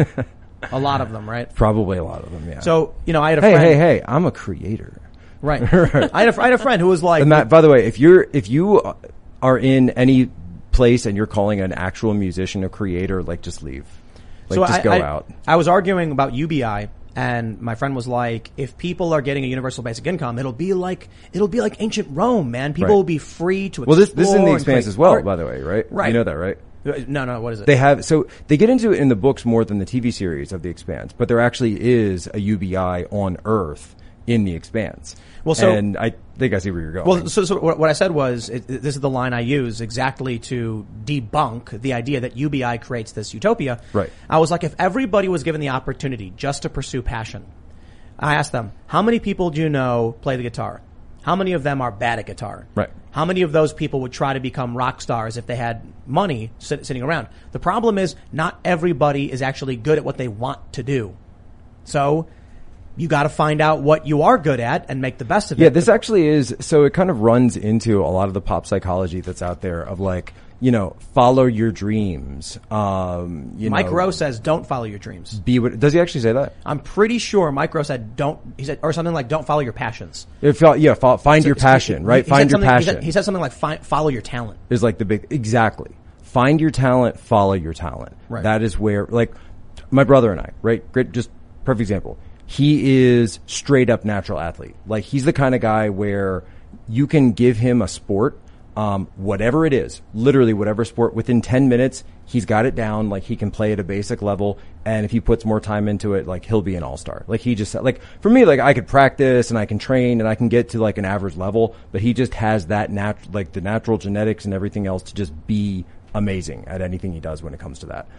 A lot of them, right? Probably a lot of them, yeah. So, you know, I had a friend. Hey, I'm a creator. Right. I had a friend who was like, And Matt, by the way, if you are in any place and you're calling an actual musician a creator, like just leave. Like just go out. I was arguing about UBI, and my friend was like, if people are getting a universal basic income, it'll be like ancient Rome, man. People Right. will be free to explore. Well, this is in the and Expanse create as well, art. by the way, right? Right. You know that, right? No, what is it? They get into it in the books more than the TV series of The Expanse, but there actually is a UBI on Earth in The Expanse. Well, so- and I think I see where you're going. Well, so what I said was, this is the line I use exactly to debunk the idea that UBI creates this utopia. Right. I was like, if everybody was given the opportunity just to pursue passion, I asked them, how many people do you know play the guitar? How many of them are bad at guitar? Right. How many of those people would try to become rock stars if they had money sitting around? The problem is not everybody is actually good at what they want to do. So you got to find out what you are good at and make the best of it. Yeah, this actually is, so it kind of runs into a lot of the pop psychology that's out there of like, you know, follow your dreams. Mike Rowe says, don't follow your dreams. Does he actually say that? I'm pretty sure Mike Rowe said, he said, or something like, don't follow your passions. Find your passion, right? Find your passion. He said something like, follow your talent. Is like the big, exactly. Find your talent, follow your talent. Right. That is where, like, my brother and I, right? Great, just perfect example. He is straight up natural athlete. Like, he's the kind of guy where you can give him a sport, whatever it is, literally whatever sport, within 10 minutes, he's got it down. Like, he can play at a basic level. And if he puts more time into it, like, he'll be an all-star. Like, he just, like, for me, like, I could practice and I can train and I can get to like an average level, but he just has that the natural genetics and everything else to just be amazing at anything he does when it comes to that.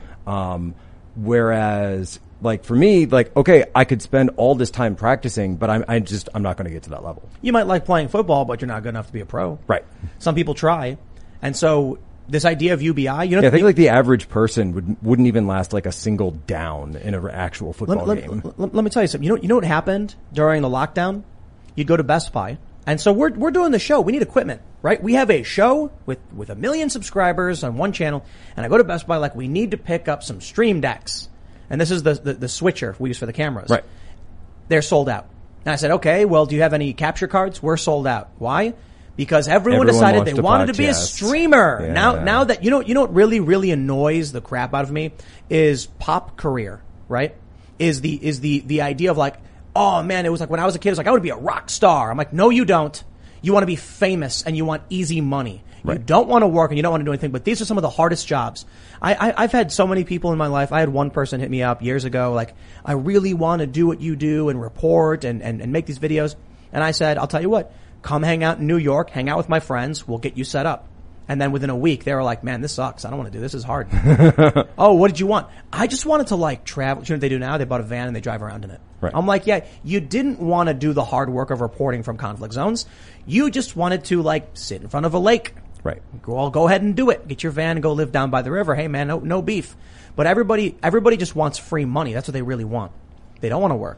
Whereas, like, for me, like, okay, I could spend all this time practicing, but I'm not going to get to that level. You might like playing football, but you're not good enough to be a pro. Right. Some people try. And so this idea of UBI, you know, Yeah, I think like the average person wouldn't even last like a single down in an actual football game. Let me tell you something. You know what happened during the lockdown? You'd go to Best Buy. And so we're doing the show. We need equipment, right? We have a show with 1 million subscribers on one channel. And I go to Best Buy like, we need to pick up some Stream Decks. And this is the switcher we use for the cameras. Right. They're sold out. And I said, okay, well, do you have any capture cards? We're sold out. Why? Because everyone decided they launched a wanted to be a podcast. streamer. Yeah. Now that, you know what really annoys the crap out of me is pop career, right? Is the idea of like, oh man, it was like when I was a kid, it was like, I want to be a rock star. I'm like, no, you don't. You want to be famous and you want easy money. Right. You don't want to work and you don't want to do anything, but these are some of the hardest jobs. I've had so many people in my life. I had one person hit me up years ago, like, I really want to do what you do and report and make these videos. And I said, I'll tell you what, come hang out in New York, hang out with my friends, we'll get you set up. And then within a week, they were like, man, this sucks. I don't want to do this. This is hard. Oh, what did you want? I just wanted to like travel. You know what they do now? They bought a van and they drive around in it. Right. I'm like, yeah, you didn't want to do the hard work of reporting from conflict zones. You just wanted to like sit in front of a lake. Right. Well, go ahead and do it. Get your van and go live down by the river. Hey man, no beef. But everybody just wants free money. That's what they really want. They don't want to work.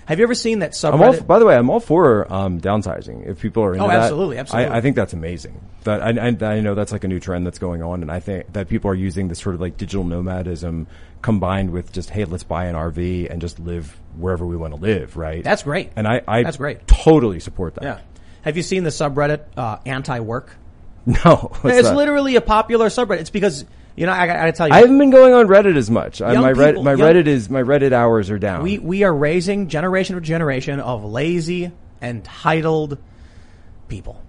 Have you ever seen that I'm all, subreddit? by the way, I'm all for downsizing. If people are into that, absolutely. I think that's amazing. That I know that's like a new trend that's going on, and I think that people are using this sort of like digital nomadism combined with just, hey, let's buy an RV and just live wherever we want to live, right? That's great. And I That's great. Totally support that. Yeah. Have you seen the subreddit anti-work? No, It's literally a popular subreddit. It's because, I gotta tell you. I haven't been going on Reddit as much. My Reddit Reddit hours are down. We are raising generation after generation of lazy, entitled people.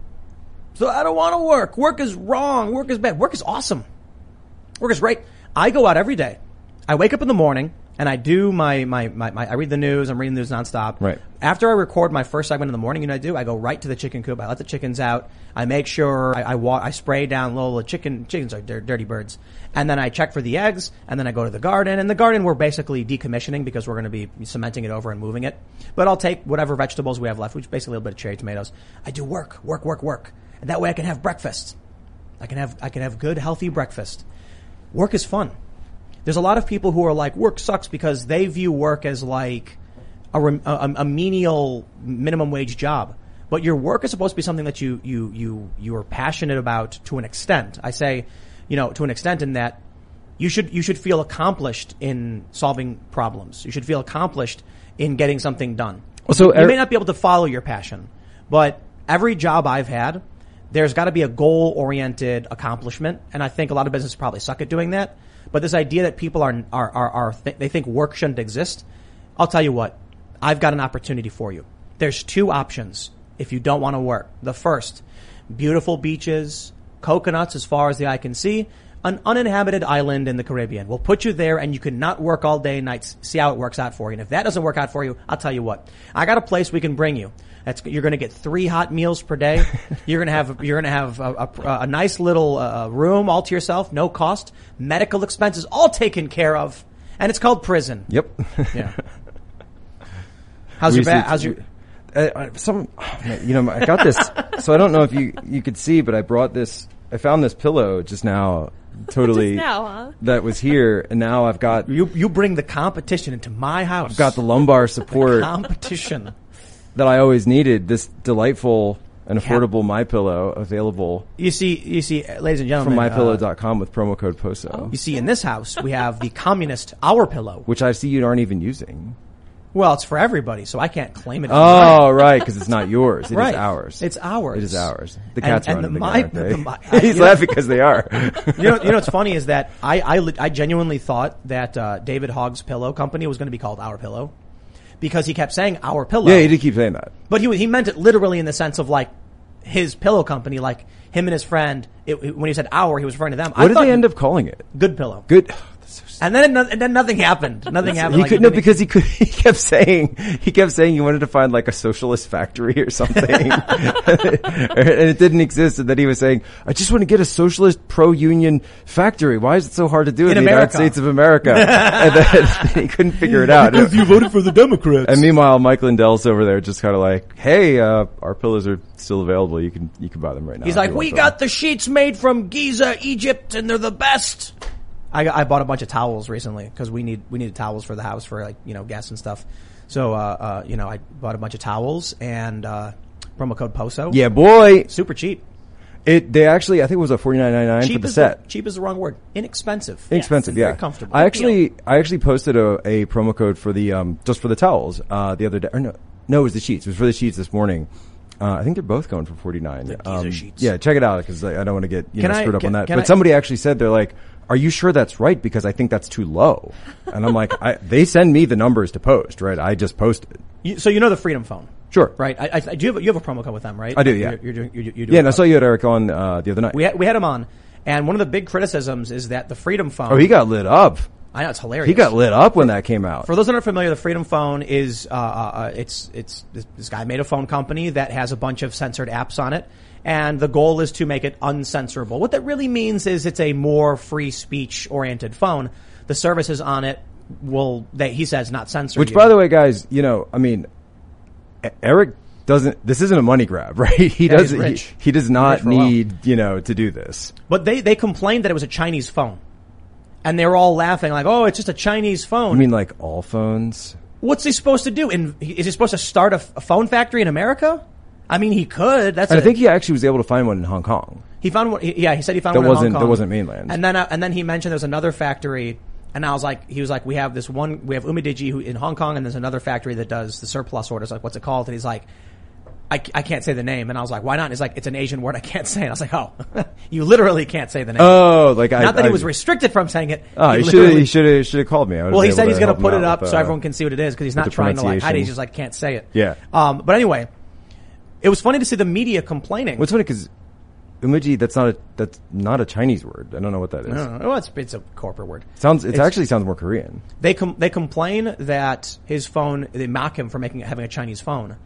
So I don't want to work. Work is wrong. Work is bad. Work is awesome. Work is great. I go out every day. I wake up in the morning and I do my I read the news. I'm reading the news nonstop. Right. After I record my first segment in the morning, I go right to the chicken coop. I let the chickens out. I make sure I spray down little chickens are dirty birds. And then I check for the eggs, and then I go to the garden. And the garden we're basically decommissioning because we're going to be cementing it over and moving it. But I'll take whatever vegetables we have left, which is basically a little bit of cherry tomatoes. I do work. And that way I can have breakfast. I can have good, healthy breakfast. Work is fun. There's a lot of people who are like, work sucks because they view work as like a menial minimum wage job. But your work is supposed to be something that you are passionate about to an extent. I say, to an extent in that you should feel accomplished in solving problems. You should feel accomplished in getting something done. So you may not be able to follow your passion, but every job I've had, there's got to be a goal-oriented accomplishment, and I think a lot of businesses probably suck at doing that. But this idea that people they think work shouldn't exist, I'll tell you what, I've got an opportunity for you. There's two options if you don't want to work. The first, beautiful beaches, coconuts as far as the eye can see, an uninhabited island in the Caribbean. We'll put you there and you can not work all day and nights. See how it works out for you. And if that doesn't work out for you, I'll tell you what, I got a place we can bring you. You're going to get 3 hot meals per day. You're going to have a nice little room all to yourself, no cost, medical expenses all taken care of, and it's called prison. Yep. Yeah. How's your back? I got this. So I don't know if you could see, but I found this pillow just now. Totally. Just now, huh? That was here, and now I've got. You bring the competition into my house. I've got the lumbar support. Competition. That I always needed. This delightful and affordable MyPillow available. You see, ladies and gentlemen, from MyPillow.com with promo code POSO. You see, in this house we have the communist Our Pillow, which I see you aren't even using. Well, it's for everybody, so I can't claim it. Oh, right, because it's not yours. It is ours. It's ours. It is ours. The cats are under the guy. He's laughing because they are. You know what's funny is that I genuinely thought that David Hogg's pillow company was going to be called Our Pillow. Because he kept saying Our Pillow. Yeah, he did keep saying that. But he meant it literally in the sense of like his pillow company, like him and his friend. When he said Our, he was referring to them. What did they end up calling it? Good Pillow. Good. And then nothing happened. Nothing happened. Because he kept saying he wanted to find like a socialist factory or something, and it didn't exist. And then he was saying, "I just want to get a socialist pro-union factory. Why is it so hard to do in the United States of America?" And then he couldn't figure it out because you voted for the Democrats. And meanwhile, Mike Lindell's over there, just kind of like, "Hey, our pillows are still available. You can buy them right now." He's like, "We got the sheets made from Giza, Egypt, and they're the best." I bought a bunch of towels recently because we needed towels for the house for like, guests and stuff. So, I bought a bunch of towels and, promo code POSO. Yeah, boy. Super cheap. They actually, I think it was a $49.99 for the set. Cheap is the wrong word. Inexpensive. Inexpensive, yes. Yeah. Very comfortable. I actually posted a promo code for the, just for the towels, the other day. Or no, it was the sheets. It was for the sheets this morning. I think they're both going for $49. The sheets. Yeah, check it out because I don't want to get screwed up on that. But I, somebody actually said, they're like, "Are you sure that's right? Because I think that's too low." And I'm like, they send me the numbers to post, right? I just posted. So the Freedom Phone, sure, right? You have a promo code with them, right? I do, yeah. You're doing. Yeah, and I saw you had Eric on the other night. We had him on, and one of the big criticisms is that the Freedom Phone. Oh, he got lit up. I know, it's hilarious. He got lit up when that came out. For those that aren't familiar, the Freedom Phone is this guy made a phone company that has a bunch of censored apps on it, and the goal is to make it uncensorable. What that really means is it's a more free speech oriented phone. The services on it he says, not censor. Which, by the way, guys, Eric doesn't. This isn't a money grab, right? He doesn't. He does not need to do this. But they complained that it was a Chinese phone. And they were all laughing like, "Oh, it's just a Chinese phone." You mean like all phones? What's he supposed to do? And is he supposed to start a phone factory in America? I mean, he could. I think he actually was able to find one in Hong Kong. He found one. Yeah, he said he found one in Hong Kong. That wasn't mainland. And then he mentioned there's another factory. And I was like, he was like, we have Umidigi who in Hong Kong, and there's another factory that does the surplus orders. Like, what's it called? And he's like, I can't say the name. And I was like, why not? And he's like, it's an Asian word I can't say. And I was like, oh, you literally can't say the name. Oh, not that he was restricted from saying it. Oh, he should have called me. Well, he said he's going to put it up so everyone can see what it is, because he's not trying to like hide it. He's just like, can't say it. Yeah. But anyway, it was funny to see the media complaining. What's funny because Umiji, that's not a Chinese word. I don't know what that is. No. Well, it's a corporate word. It actually sounds more Korean. They complain that his phone, they mock him for having a Chinese phone.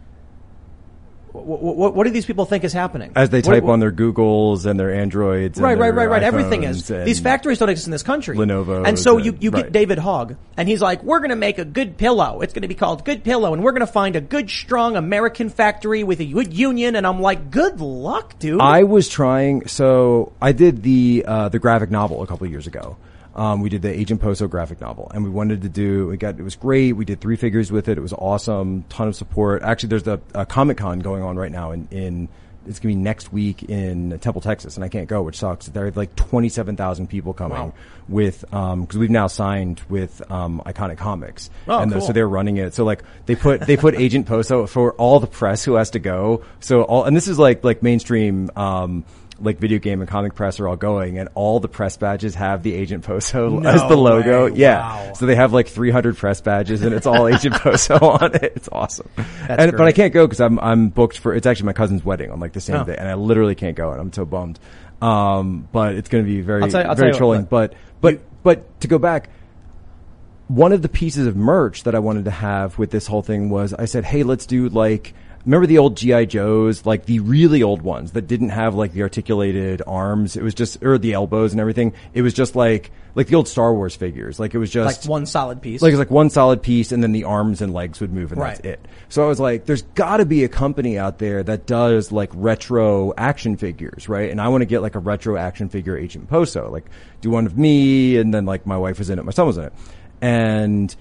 What do these people think is happening? As they type on their Googles and their Androids and right. Everything is. These factories don't exist in this country. Lenovo. And so you get David Hogg, and he's like, we're going to make a good pillow. It's going to be called Good Pillow, and we're going to find a good, strong American factory with a good union. And I'm like, good luck, dude. I was trying. So I did the graphic novel a couple of years ago. We did the Agent Poso graphic novel, and we wanted to do, it was great. We did 3 figures with it. It was awesome. Ton of support. Actually, there's a Comic-Con going on right now it's going to be next week in Temple, Texas, and I can't go, which sucks. There are like 27,000 people coming with, cause we've now signed with, Iconic Comics. Cool. So they're running it. So like, they put Agent Poso for all the press who has to go. And this is like mainstream, like video game and comic press are all going, and all the press badges have the Agent Poso as the logo. Way. Yeah. Wow. So they have like 300 press badges, and it's all Agent Poso on it. It's awesome. But I can't go because I'm booked it's actually my cousin's wedding on like the same day, and I literally can't go, and I'm so bummed. But it's going to be very trolling. But to go back, one of the pieces of merch that I wanted to have with this whole thing was I said, hey, let's do like, remember the old G.I. Joes, like the really old ones that didn't have like the articulated arms? It was just, or the elbows and everything. It was just like the old Star Wars figures. Like it was just like one solid piece. Like it was like one solid piece, and then the arms and legs would move, and that's it. So I was like, there's gotta be a company out there that does like retro action figures, right? And I want to get like a retro action figure Agent Poso, like do one of me, and then like my wife was in it, my son was in it. And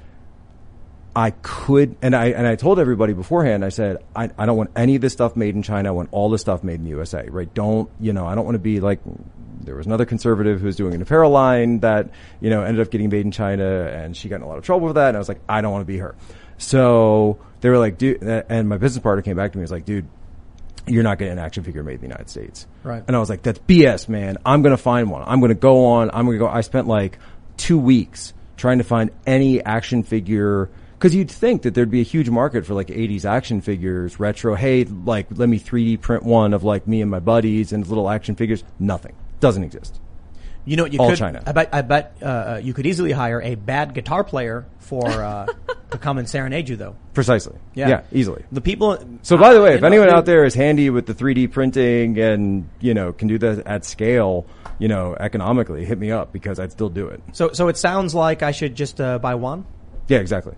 I told everybody beforehand, I said, I don't want any of this stuff made in China. I want all this stuff made in the USA, right? I don't want to be like, there was another conservative who was doing an apparel line that, ended up getting made in China, and she got in a lot of trouble with that. And I was like, I don't want to be her. So they were like, dude, and my business partner came back to me and was like, dude, you're not getting an action figure made in the United States. Right. And I was like, that's BS, man. I'm going to find one. I'm going to go. I spent like 2 weeks trying to find any action figure. Because you'd think that there'd be a huge market for like 80s action figures, retro. Hey, like let me 3D print one of like me and my buddies and little action figures. Nothing. Doesn't exist. You know what? All China. I bet you could easily hire a bad guitar player to come and serenade you, though. Precisely. Yeah, easily. The people. So by the way, if anyone out there is handy with the 3D printing and can do that at scale, economically, hit me up because I'd still do it. So it sounds like I should just buy one. Yeah, exactly.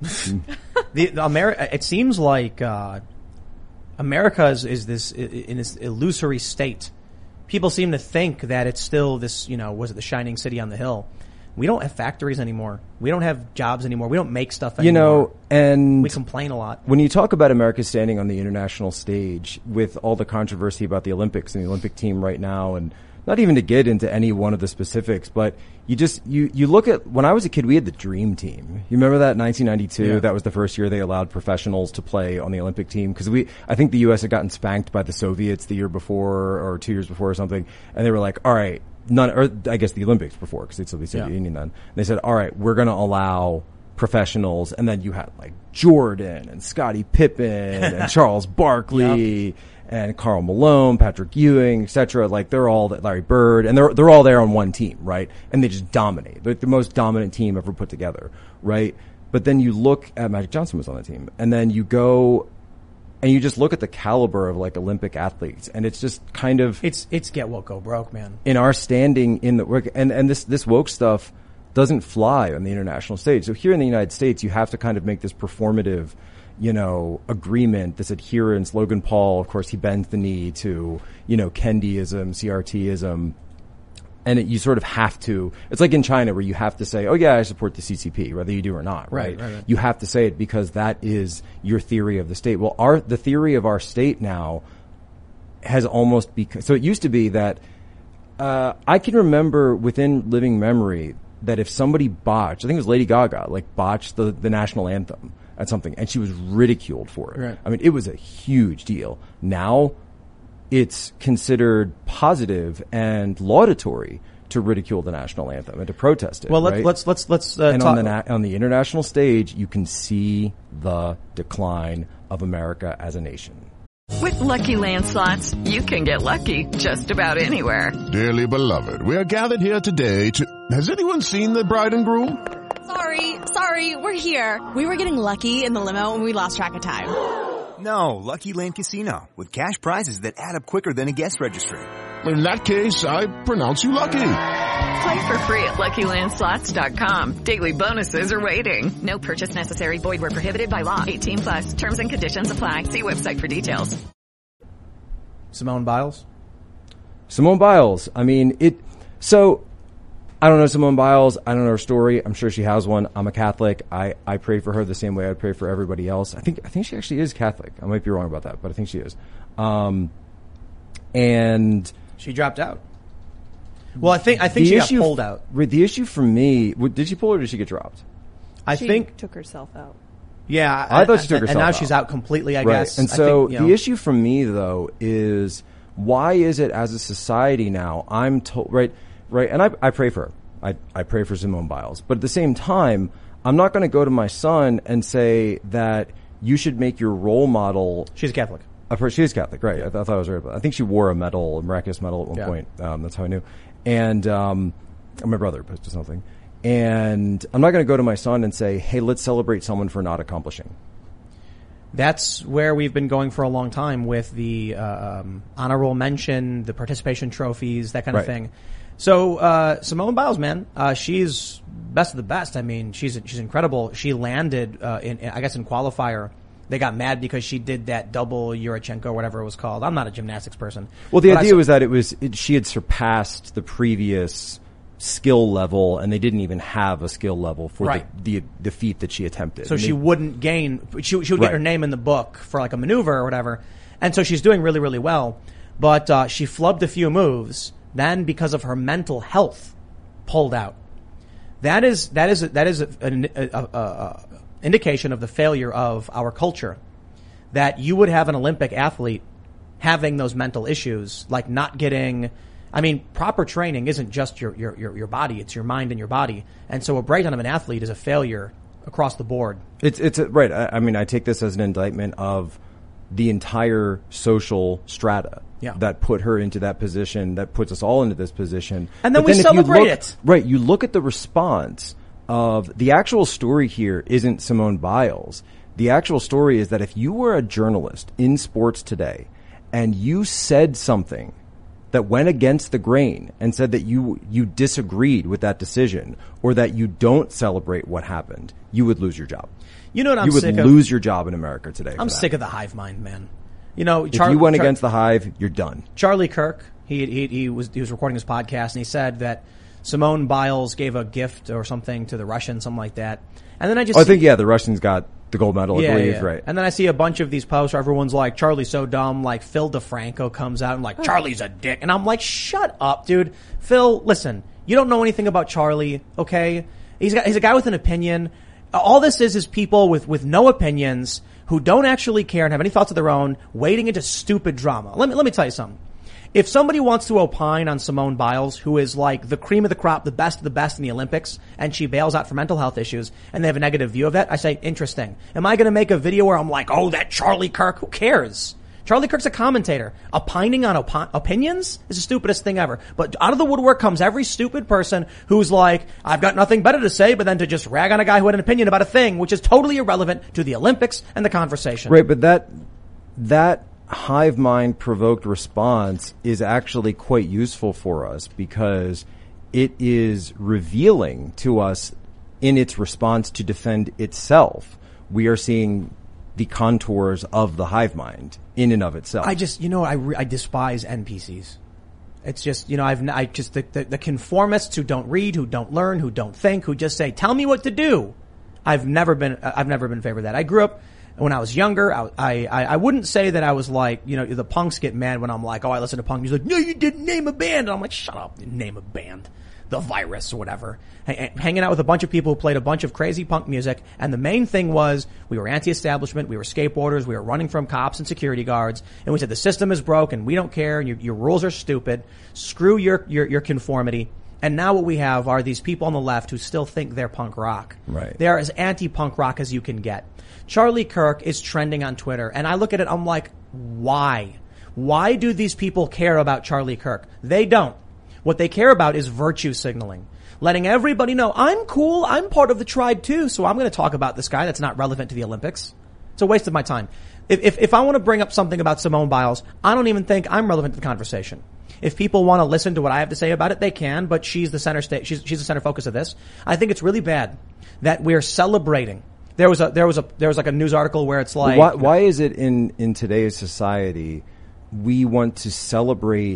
It seems like America is this in this illusory state. People seem to think that it's still this, was it the shining city on the hill? We don't have factories anymore. We don't have jobs anymore. We don't make stuff anymore. And we complain a lot. When you talk about America standing on the international stage with all the controversy about the Olympics and the Olympic team right now, and not even to get into any one of the specifics, but you look at, when I was a kid, we had the Dream Team. You remember that in 1992? Yeah. That was the first year they allowed professionals to play on the Olympic team. Cause I think the U.S. had gotten spanked by the Soviets the year before or 2 years before or something. And they were like, all right, I guess the Olympics before, cause they'd still be Soviet Union then. And they said, all right, we're going to allow professionals. And then you had like Jordan and Scottie Pippen and Charles Barkley. Yep. And Karl Malone, Patrick Ewing, etc. Like they're all Larry Bird, and they're all there on one team, right? And they just dominate. They're the most dominant team ever put together, right? But then you look at Magic Johnson was on the team, and then you go and you just look at the caliber of like Olympic athletes, and it's just kind of it's get woke, go broke, man. In our standing in the work, and this woke stuff doesn't fly on the international stage. So here in the United States, you have to kind of make this performative, agreement, this adherence. Logan Paul, of course, he bends the knee to, Kendyism, CRTism. And you sort of have to, it's like in China where you have to say, oh yeah, I support the CCP, whether you do or not, right? Right. You have to say it because that is your theory of the state. Well, the theory of our state now has almost become, so it used to be that, I can remember within living memory that if somebody botched, I think it was Lady Gaga, like botched the national anthem at something, and she was ridiculed for it. Right. I mean, it was a huge deal. Now, it's considered positive and laudatory to ridicule the national anthem and to protest it. Well, right? let's and talk. on the international stage, you can see the decline of America as a nation. With Lucky Land Slots, you can get lucky just about anywhere. Dearly beloved, we are gathered here today to... Has anyone seen the bride and groom? Sorry, we're here. We were getting lucky in the limo and we lost track of time. No, Lucky Land Casino, with cash prizes that add up quicker than a guest registry. In that case, I pronounce you lucky. Play for free at LuckyLandSlots.com. Daily bonuses are waiting. No purchase necessary. Void where prohibited by law. 18+. Terms and conditions apply. See website for details. Simone Biles? Simone Biles. I mean, so I don't know Simone Biles. I don't know her story. I'm sure she has one. I'm a Catholic. I pray for her the same way I pray for everybody else. I think she actually is Catholic. I might be wrong about that, but I think she is. And she dropped out. Well, I think she got pulled out. The issue for me, did she pull or did she get dropped? She think took herself out. Yeah, I thought she took herself out. And now she's out completely, I guess. And so the issue for me though is, why is it as a society now I'm told, right, and I pray for her. I pray for Simone Biles. But at the same time, I'm not going to go to my son and say that you should make your role model. She's Catholic. She is Catholic, right? I thought I was right. I think she wore a miraculous medal at one point. That's how I knew. And my brother posted something. And I'm not going to go to my son and say, hey, let's celebrate someone for not accomplishing. That's where we've been going for a long time with the honorable mention, the participation trophies, that kind of thing. So Simone Biles, man, she's best of the best. I mean, she's incredible. She landed in qualifier. They got mad because she did that double Yurchenko, or whatever it was called. I'm not a gymnastics person. Well, the idea was that she had surpassed the previous skill level, and they didn't even have a skill level for the feat that she attempted. So she wouldn't gain. She would get her name in the book for like a maneuver or whatever, and so she's doing really, really well. But she flubbed a few moves. Then, because of her mental health, pulled out. That is an indication of the failure of our culture. That you would have an Olympic athlete having those mental issues, like not getting. I mean, proper training isn't just your body; it's your mind and your body. And so, a breakdown of an athlete is a failure across the board. It's right. I mean, I take this as an indictment of the entire social strata that put her into that position, that puts us all into this position. And then we celebrate it. Right. You look at the response of the actual story here isn't Simone Biles. The actual story is that if you were a journalist in sports today and you said something that went against the grain and said that you disagreed with that decision or that you don't celebrate what happened, you would lose your job. You know what I'm sick of? You would lose your job in America today. I'm sick of the hive mind, man. You know, if you went against the hive, you're done. Charlie Kirk, he was recording his podcast and he said that Simone Biles gave a gift or something to the Russians, something like that. And then I think the Russians got the gold medal, I believe, right? And then I see a bunch of these posts where everyone's like, Charlie's so dumb, like Phil DeFranco comes out and like, Charlie's a dick. And I'm like, shut up, dude. Phil, listen, you don't know anything about Charlie, okay? He's a guy with an opinion. All this is people with no opinions who don't actually care and have any thoughts of their own, wading into stupid drama. Let me tell you something. If somebody wants to opine on Simone Biles, who is like the cream of the crop, the best of the best in the Olympics, and she bails out for mental health issues, and they have a negative view of that, I say, interesting. Am I going to make a video where I'm like, oh, that Charlie Kirk? Who cares? Charlie Kirk's a commentator. Opining on opinions is the stupidest thing ever. But out of the woodwork comes every stupid person who's like, I've got nothing better to say, but then to just rag on a guy who had an opinion about a thing, which is totally irrelevant to the Olympics and the conversation. Right, but that hive mind provoked response is actually quite useful for us because it is revealing to us in its response to defend itself. We are seeing the contours of the hive mind in and of itself. I despise NPCs. It's just, the conformists who don't read, who don't learn, who don't think, who just say, tell me what to do. I've never been in favor of that. I grew up when I was younger. I wouldn't say that I was like, the punks get mad when I'm like, oh, I listen to punk music. No, you didn't name a band. And I'm like, shut up, name a band. The Virus or whatever. Hanging out with a bunch of people who played a bunch of crazy punk music. And the main thing was we were anti-establishment. We were skateboarders. We were running from cops and security guards. And we said the system is broken. We don't care. And your rules are stupid. Screw your conformity. And now what we have are these people on the left who still think they're punk rock. Right. They are as anti-punk rock as you can get. Charlie Kirk is trending on Twitter. And I look at it, I'm like, why? Why do these people care about Charlie Kirk? They don't. What they care about is virtue signaling. Letting everybody know, I'm cool, I'm part of the tribe too, so I'm going to talk about this guy that's not relevant to the Olympics. It's a waste of my time. If I want to bring up something about Simone Biles, I don't even think I'm relevant to the conversation. If people want to listen to what I have to say about it, they can, but she's the center she's the center focus of this. I think it's really bad that we're celebrating. There was like a news article where it's like, why is it in today's society we want to celebrate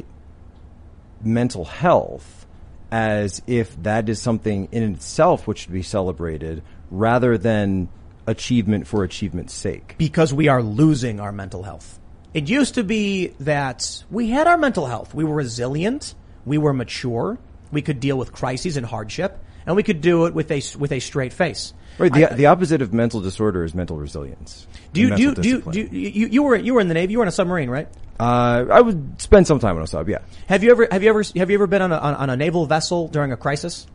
mental health as if that is something in itself which should be celebrated rather than achievement for achievement's sake? Because we are losing our mental health. It used to be that we had our mental health. We were resilient. We were mature. We could deal with crises and hardship, and we could do it with a straight face. Right. The opposite of mental disorder is mental resilience. You were in the Navy. You were in a submarine, right? I would spend some time on a sub. Yeah. Have you ever been on a naval vessel during a crisis?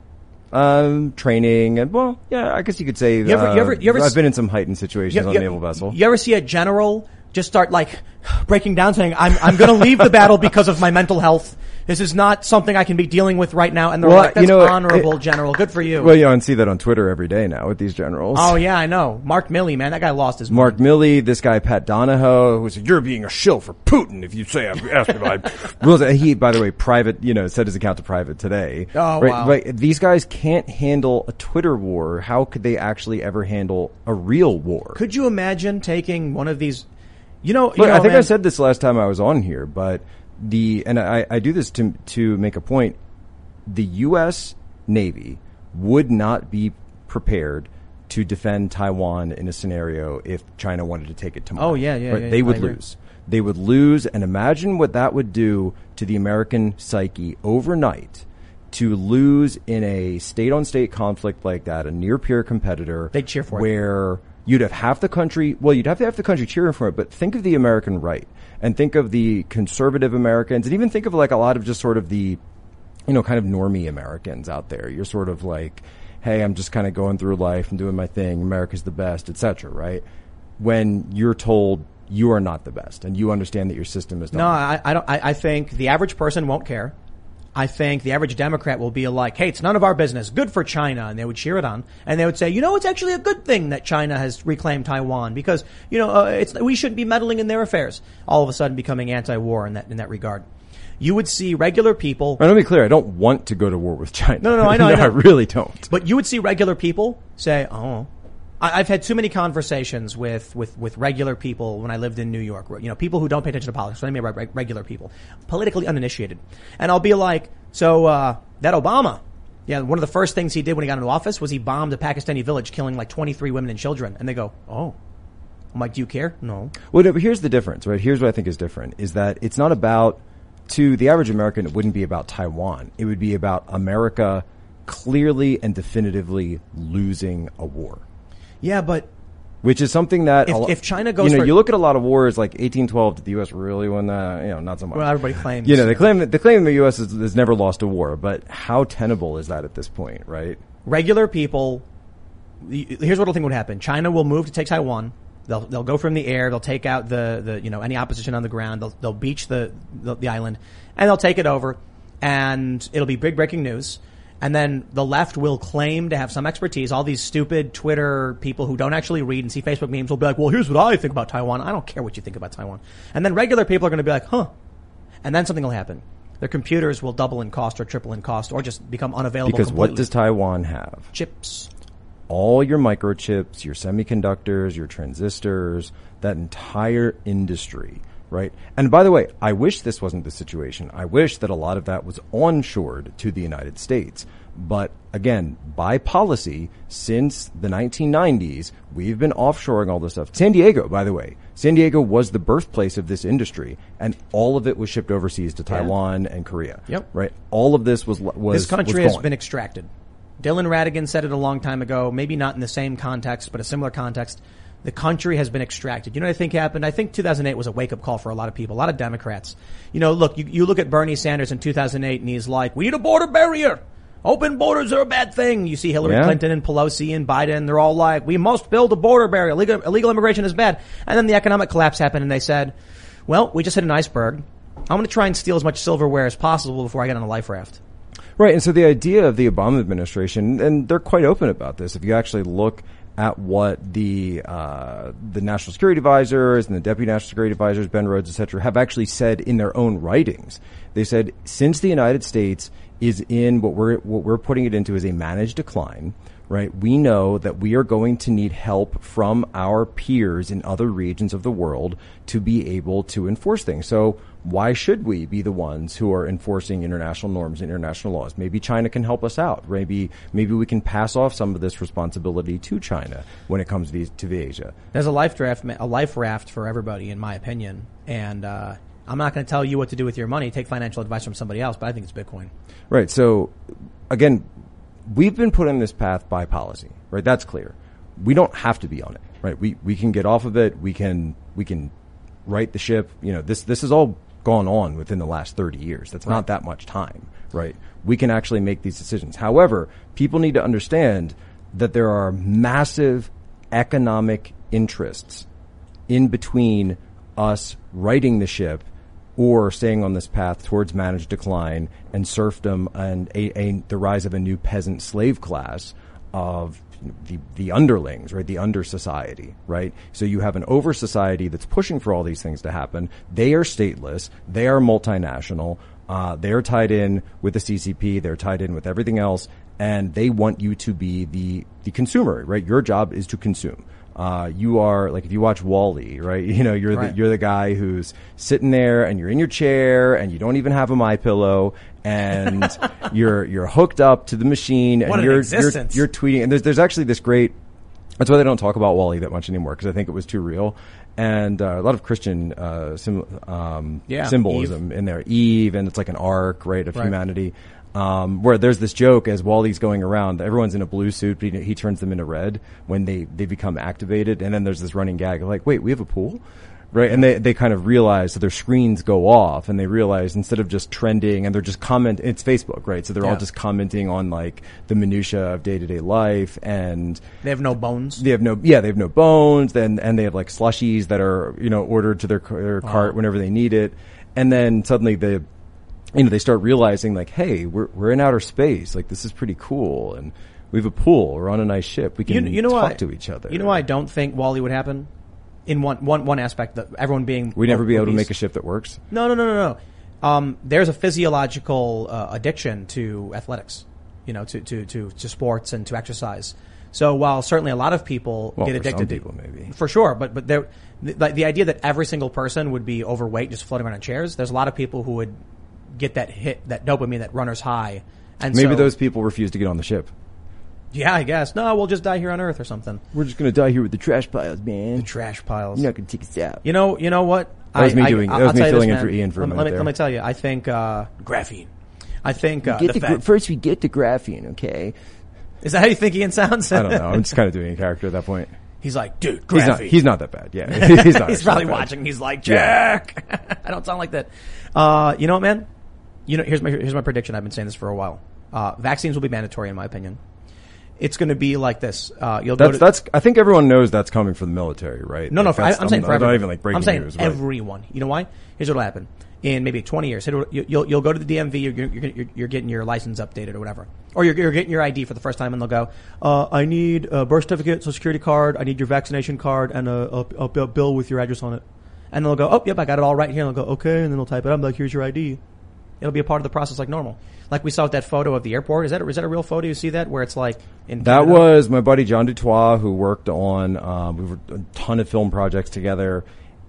Training and I guess you could say. I've been in some heightened situations on a naval vessel. You ever see a general just start like breaking down, saying, "I'm going to leave the battle because of my mental health. This is not something I can be dealing with right now." And they're like, "That's honorable, General. Good for you." Well, and see that on Twitter every day now with these generals. Oh yeah, I know. Mark Milley, man, that guy lost his mind. Mark Milley, this guy Pat Donahoe, who said, "You're being a shill for Putin if you say I've asked about rules." He, by the way, private, set his account to private today. Oh wow! Right, these guys can't handle a Twitter war. How could they actually ever handle a real war? Could you imagine taking one of these? I think I said this last time I was on here, but I do this to make a point. The U.S. Navy would not be prepared to defend Taiwan in a scenario if China wanted to take it tomorrow. Oh yeah. They would lose. They would lose, and imagine what that would do to the American psyche overnight. To lose in a state-on-state conflict like that, a near-peer competitor, they'd cheer for it. Where you'd have half the country. Well, you'd have to have the country cheering for it. But think of the American right, and think of the conservative Americans, and even think of like a lot of just sort of the, kind of normie Americans out there. You're sort of like, hey, I'm just kind of going through life and doing my thing. America's the best, etc. Right? When you're told you are not the best, and you understand that your system is not. No, I don't. I think the average person won't care. I think the average Democrat will be like, hey, it's none of our business. Good for China. And they would cheer it on. And they would say, it's actually a good thing that China has reclaimed Taiwan because, we shouldn't be meddling in their affairs. All of a sudden becoming anti-war in that regard. You would see regular people. Let me be clear. I don't want to go to war with China. No, I know. I really don't. But you would see regular people say, oh, I've had too many conversations with regular people when I lived in New York. People who don't pay attention to politics. What I mean by regular people, politically uninitiated. And I'll be like, so that Obama, one of the first things he did when he got into office was he bombed a Pakistani village, killing like 23 women and children. And they go, oh. I'm like, do you care? No. Well, no, but here's the difference, right? Here's what I think is different: is that it's not about, to the average American, it wouldn't be about Taiwan. It would be about America clearly and definitively losing a war. Yeah, but which is something that if China goes, you look at a lot of wars like 1812. Did the U.S. really win that? Not so much. Well, everybody claims. They claim the U.S. has never lost a war, but how tenable is that at this point, right? Regular people. Here's what I think would happen: China will move to take Taiwan. They'll go from the air. They'll take out the any opposition on the ground. They'll beach the island, and they'll take it over, and it'll be big breaking news. And then the left will claim to have some expertise. All these stupid Twitter people who don't actually read and see Facebook memes will be like, well, here's what I think about Taiwan. I don't care what you think about Taiwan. And then regular people are going to be like, huh. And then something will happen. Their computers will double in cost or triple in cost or just become unavailable because completely. What does Taiwan have? Chips. All your microchips, your semiconductors, your transistors, that entire industry right? And by the way, I wish this wasn't the situation. I wish that a lot of that was onshored to the United States. But again, by policy, since the 1990s, we've been offshoring all this stuff. San Diego, by the way, San Diego was the birthplace of this industry, and all of it was shipped overseas to Taiwan and Korea. Yep. Right. All of this was this country has been extracted. Dylan Radigan said it a long time ago, maybe not in the same context, but a similar context. The country has been extracted. You know what I think happened? I think 2008 was a wake-up call for a lot of people, a lot of Democrats. You know, look, you look at Bernie Sanders in 2008, and he's like, we need a border barrier. Open borders are a bad thing. You see Hillary Clinton and Pelosi and Biden. They're all like, we must build a border barrier. Illegal immigration is bad. And then the economic collapse happened, and they said, well, we just hit an iceberg. I'm going to try and steal as much silverware as possible before I get on a life raft. Right. And so the idea of the Obama administration, and they're quite open about this, if you actually look at what the national security advisors and the deputy national security advisors, Ben Rhodes, et cetera, have actually said in their own writings. They said, since the United States is in what we're putting it into is a managed decline, right? We know that we are going to need help from our peers in other regions of the world to be able to enforce things. So why should we be the ones who are enforcing international norms and international laws? Maybe China can help us out. Maybe we can pass off some of this responsibility to China when it comes to Asia. There's a life raft for everybody, in my opinion. And I'm not going to tell you what to do with your money. Take financial advice from somebody else, but I think it's Bitcoin. Right. So again, we've been put on this path by policy, right? That's clear. We don't have to be on it, right? We can get off of it. We can right the ship. You know, this has all gone on within the last 30 years. That's not that much time, right? We can actually make these decisions. However, people need to understand that there are massive economic interests in between us righting the ship or staying on this path towards managed decline and serfdom and the rise of a new peasant slave class of the underlings, right? The under society, right? So you have an over society that's pushing for all these things to happen. They are stateless. They are multinational. They're tied in with the CCP. They're tied in with everything else. And they want you to be the consumer, right? Your job is to consume. You are, like, if you watch WALL-E, right? You know, you're the guy who's sitting there and you're in your chair and you don't even have a MyPillow and you're hooked up to the machine and you're tweeting. And there's actually this great, that's why they don't talk about WALL-E that much anymore, because I think it was too real. And a lot of Christian symbolism in there. Eve, and it's like an arc, right, of humanity. Where there's this joke as WALL-E's going around, everyone's in a blue suit, but he turns them into red when they become activated. And then there's this running gag of like, wait, we have a pool? Right? And they kind of realize, so their screens go off and they realize instead of just trending and they're just it's Facebook, right? So they're all just commenting on like the minutia of day-to-day life, and they have no bones. They have no bones. And they have like slushies that are, you know, ordered to their cart whenever they need it. And then suddenly they start realizing like, hey, we're in outer space. Like, this is pretty cool. And we have a pool. We're on a nice ship. We can talk to each other. You know why I don't think WALL-E would happen? In one aspect, that everyone being... We'd never be able to make a ship that works? No. There's a physiological addiction to athletics, you know, to sports and to exercise. So while certainly a lot of people get addicted to... some people, maybe. For sure, but the idea that every single person would be overweight just floating around in chairs, there's a lot of people who would get that hit, that dopamine, that runner's high. And maybe those people refuse to get on the ship. Yeah, I guess. No, we'll just die here on Earth or something. We're just going to die here with the trash piles, man. The trash piles. You're not going to take us out. You know what? That was me filling in for Ian for a minute there. Let me tell you, I think graphene. I think first we get the graphene, okay? Is that how you think Ian sounds? I don't know. I'm just kind of doing a character at that point. He's like, dude, graphene. He's not that bad. Yeah, he's not. He's probably watching. He's like, Jack. Yeah. I don't sound like that. You know what, man? You know, here's my prediction. I've been saying this for a while. Vaccines will be mandatory, in my opinion. It's going to be like this. I think everyone knows that's coming from the military, right? No, I'm saying for everyone. Not even like breaking news. I'm saying everyone. You know why? Here's what'll happen. In maybe 20 years, you'll go to the DMV, you're getting your license updated or whatever. Or you're getting your ID for the first time, and they'll go, I need a birth certificate, social security card, I need your vaccination card, and a bill with your address on it. And they'll go, oh, yep, I got it all right here. And they'll go, okay, and then they'll type it up, like, here's your ID. It'll be a part of the process like normal. Like we saw with that photo of the airport. Is that a real photo? You see that? Where it's like in That Canada? Was my buddy John Dutois, who worked on a ton of film projects together.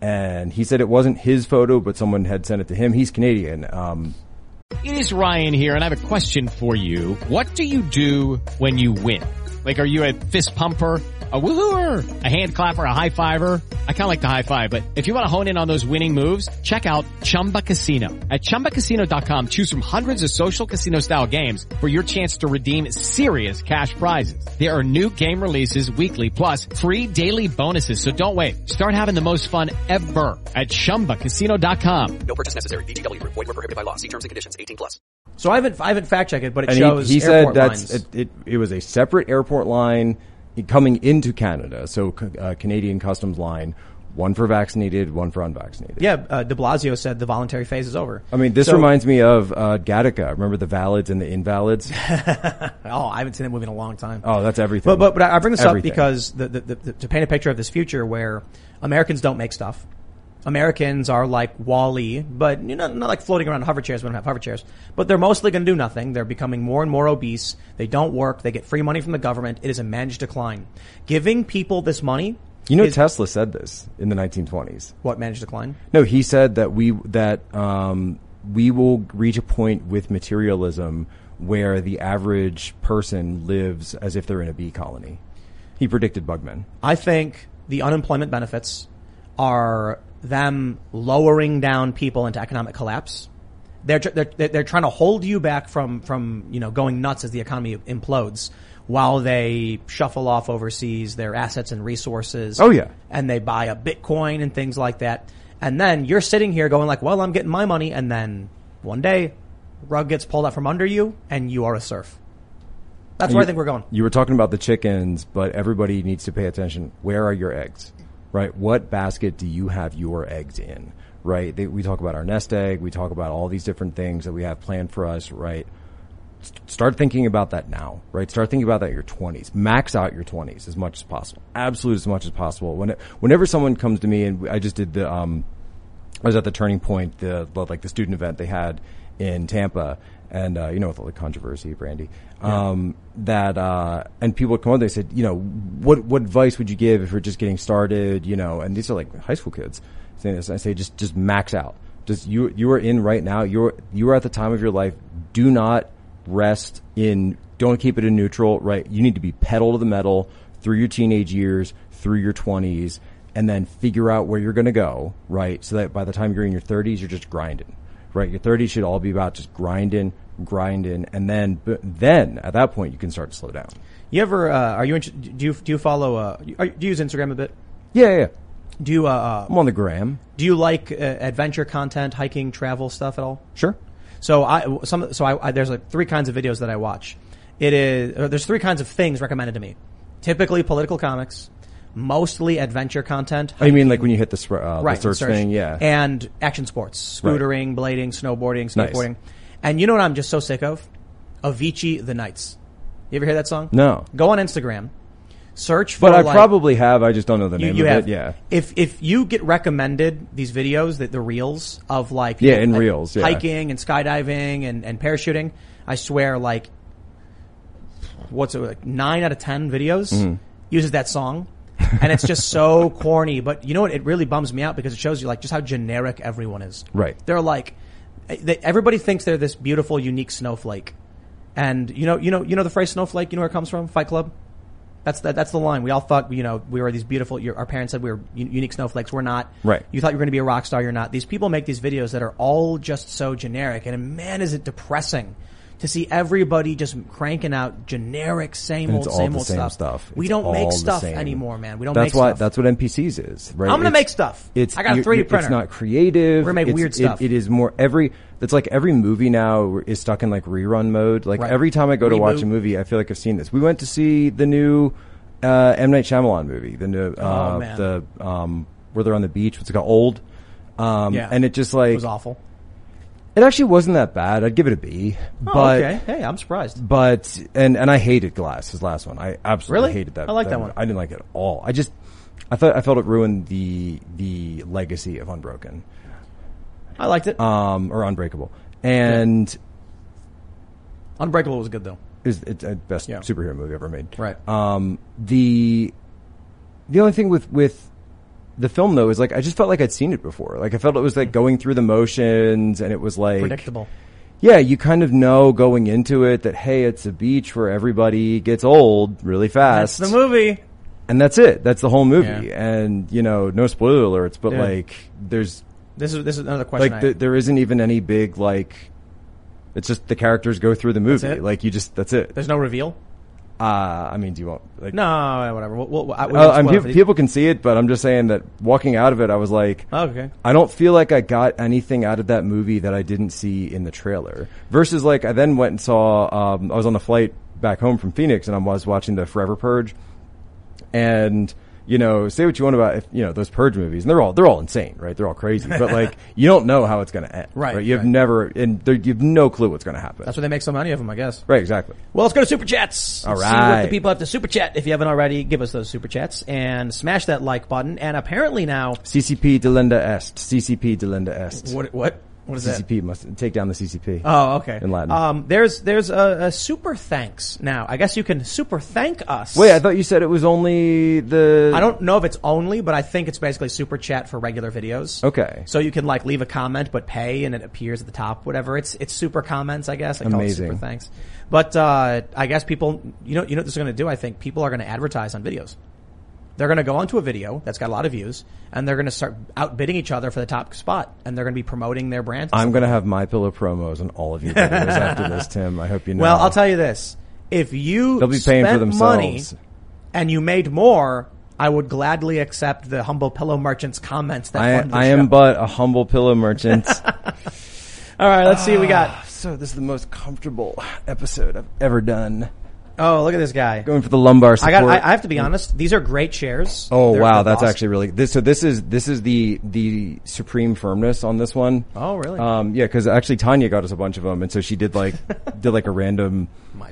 And he said it wasn't his photo, but someone had sent it to him. He's Canadian. It is Ryan here, and I have a question for you. What do you do when you win? Like, are you a fist pumper, a woohooer, a hand clapper, a high fiver? I kind of like the high five, but if you want to hone in on those winning moves, check out Chumba Casino. At ChumbaCasino.com, choose from hundreds of social casino style games for your chance to redeem serious cash prizes. There are new game releases weekly, plus free daily bonuses. So don't wait. Start having the most fun ever at ChumbaCasino.com. No purchase necessary. VGW Group. Void where prohibited by law. See terms and conditions. 18+. So I haven't fact checked it, but it and shows he airport said lines. it was a separate airport line coming into Canada, so Canadian customs line, one for vaccinated, one for unvaccinated. Yeah, de Blasio said the voluntary phase is over. I mean, this reminds me of Gattaca. Remember the Valids and the Invalids? Oh, I haven't seen that movie in a long time. Oh, that's everything. But I bring this up because to paint a picture of this future where Americans don't make stuff. Americans are like Wall-E, but not like floating around in hover chairs. We don't have hover chairs. But they're mostly going to do nothing. They're becoming more and more obese. They don't work. They get free money from the government. It is a managed decline. Giving people this money. Tesla said this in the 1920s. What, managed decline? No, he said that we will reach a point with materialism where the average person lives as if they're in a bee colony. He predicted bugmen. I think the unemployment benefits are them lowering down people into economic collapse. They're trying to hold you back from going nuts as the economy implodes, while they shuffle off overseas their assets and resources. Oh yeah, and they buy a Bitcoin and things like that. And then you're sitting here going like, well, I'm getting my money, and then one day, rug gets pulled out from under you, and you are a serf. That's where I think we're going. You were talking about the chickens, but everybody needs to pay attention. Where are your eggs? Right? What basket do you have your eggs in? Right? We talk about our nest egg. We talk about all these different things that we have planned for us, right? Start thinking about that now, right? Start thinking about that in your 20s. Max out your 20s as much as possible. Absolute as much as possible. Whenever someone comes to me, and I just did I was at the Turning Point, the student event they had in Tampa, and with all the controversy, Brandy, and people would come up, they said, what advice would you give if you're just getting started, and these are like high school kids saying this. I say, just max out. Just you are in right now. You are at the time of your life. Do not rest in. Don't keep it in neutral. Right. You need to be pedal to the metal through your teenage years, through your 20s, and then figure out where you're going to go. Right. So that by the time you're in your 30s, you're just grinding. Right. Your 30s should all be about just grinding, and then at that point you can start to slow down. You ever do you follow do you use Instagram a bit? Yeah. Do you I'm on the gram. Do you like adventure content, hiking, travel stuff at all? Sure. So there's like 3 kinds of videos that I watch. There's 3 kinds of things recommended to me. Typically political comics, mostly adventure content. Oh, you mean like when you hit the search thing? Yeah. And action sports, scootering, blading, snowboarding, skateboarding. Nice. And you know what I'm just so sick of? Avicii The Nights. You ever hear that song? No. Go on Instagram. Search for. But I probably have. I just don't know the name of it. Yeah. If you get recommended these videos, the reels of reels, hiking and skydiving and parachuting, I swear, 9 out of 10 videos uses that song, and it's just so corny. But you know what? It really bums me out because it shows you just how generic everyone is. Right. They're everybody thinks they're this beautiful, unique snowflake, and you know the phrase snowflake. You know where it comes from? Fight Club. That's the line. We all thought, we were these beautiful, our parents said we were unique snowflakes. We're not. Right. You thought you were going to be a rock star. You're not. These people make these videos that are all just so generic. And man, is it depressing to see everybody just cranking out generic, same old stuff. We don't make stuff anymore, man. We don't make stuff. That's what NPCs is, right? I'm going to make stuff. I got a 3D printer. It's not creative. We're going to make weird stuff. It is more it's like every movie now is stuck in rerun mode. Every time I go to watch a movie, I feel like I've seen this. We went to see the new M. Night Shyamalan movie, the new where they're on the beach. What's it called? Old. And it just it was awful. It actually wasn't that bad. I'd give it a B. Okay. Hey, I'm surprised. But and I hated Glass, his last one. I absolutely hated that. I like that one. I didn't like it at all. I felt it ruined the legacy of Unbroken. I liked it. Or Unbreakable. And Unbreakable was good though. It's the best superhero movie ever made. Right. The only thing with the film though is like, I just felt like I'd seen it before. Like I felt it was like going through the motions, and it was like predictable. Yeah, you kind of know going into it that, hey, it's a beach where everybody gets old really fast. That's the movie. And that's it. That's the whole movie. Yeah. And, no spoiler alerts, but like there's This is another question. Like there isn't even any big like. It's just the characters go through the movie. That's it? Like that's it. There's no reveal. I mean, do you want like? No, whatever. People can see it, but I'm just saying that walking out of it, I was like, okay. I don't feel like I got anything out of that movie that I didn't see in the trailer. Versus, like, I then went and saw. I was on the flight back home from Phoenix, and I was watching the Forever Purge, and. Say what you want about those Purge movies, and they're all insane, right? They're all crazy, but like you don't know how it's going to end, right? You have you have no clue what's going to happen. That's why they make so many of them, I guess. Right, exactly. Well, let's go to Super Chats. All right. See what the people have to Super Chat. If you haven't already, give us those Super Chats and smash that like button. And apparently now, CCP delenda est. CCP delenda est. What is that? CCP must take down the CCP. Oh, okay. In Latin. There's a super thanks now. I guess you can super thank us. Wait, I thought you said it was only the. I don't know if it's only, but I think it's basically super chat for regular videos. Okay. So you can like leave a comment but pay, and it appears at the top, whatever. It's super comments, I guess. I call it super thanks. But I guess people, you know what this is going to do? I think people are going to advertise on videos. They're going to go onto a video that's got a lot of views, and they're going to start outbidding each other for the top spot, and they're going to be promoting their brand. I'm going to have MyPillow promos on all of your videos after this, Tim. I hope you know. Well, I'll tell you this. If you They'll be paying for spent money and you made more, I would gladly accept the humble pillow merchant's comments that fund the I show. am but a humble pillow merchant. All right, let's see what we got. So this is the most comfortable episode I've ever done. Oh, look at this guy. Going for the lumbar support. I have to be honest. These are great chairs. Oh, wow. That's actually really good. This is the supreme firmness on this one. Oh, really? Yeah, because actually Tanya got us a bunch of them. And so she did like a random.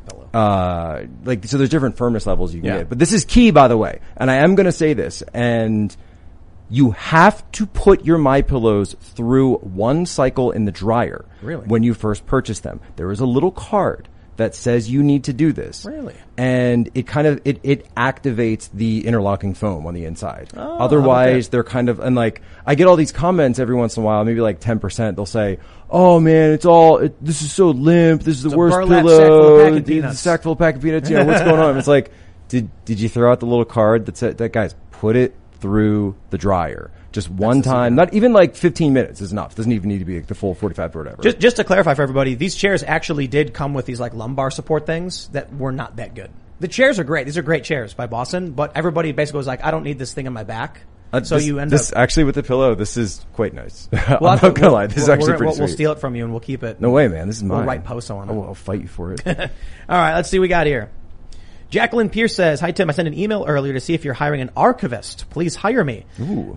MyPillow. So there's different firmness levels you can get. But this is key, by the way. And I am going to say this. And you have to put your MyPillows through one cycle in the dryer. Really? When you first purchase them. There is a little card that says you need to do this. Really? And it kind of, it activates the interlocking foam on the inside. Oh, otherwise, they're kind of, and like, I get all these comments every once in a while, maybe like 10%, they'll say, oh man, this is so limp, this is the worst pillow, the sack full of pack of peanuts, what's going on? It's like, did you throw out the little card that said, that guys, put it through the dryer. Just one time, not even like 15 minutes is enough. Doesn't even need to be like the full 45 or whatever. Just to clarify for everybody, these chairs actually did come with these like lumbar support things that were not that good. The chairs are great. These are great chairs by Boston, but everybody basically was like, I don't need this thing on my back. So you end up actually with the pillow. This is quite nice. Well, I'm not gonna lie. This is actually pretty sweet. We'll steal it from you and we'll keep it. No way, man. This is mine. We'll write posts on it. I'll fight you for it. All right, let's see what we got here. Jacqueline Pierce says, "Hi Tim, I sent an email earlier to see if you're hiring an archivist. Please hire me." Ooh.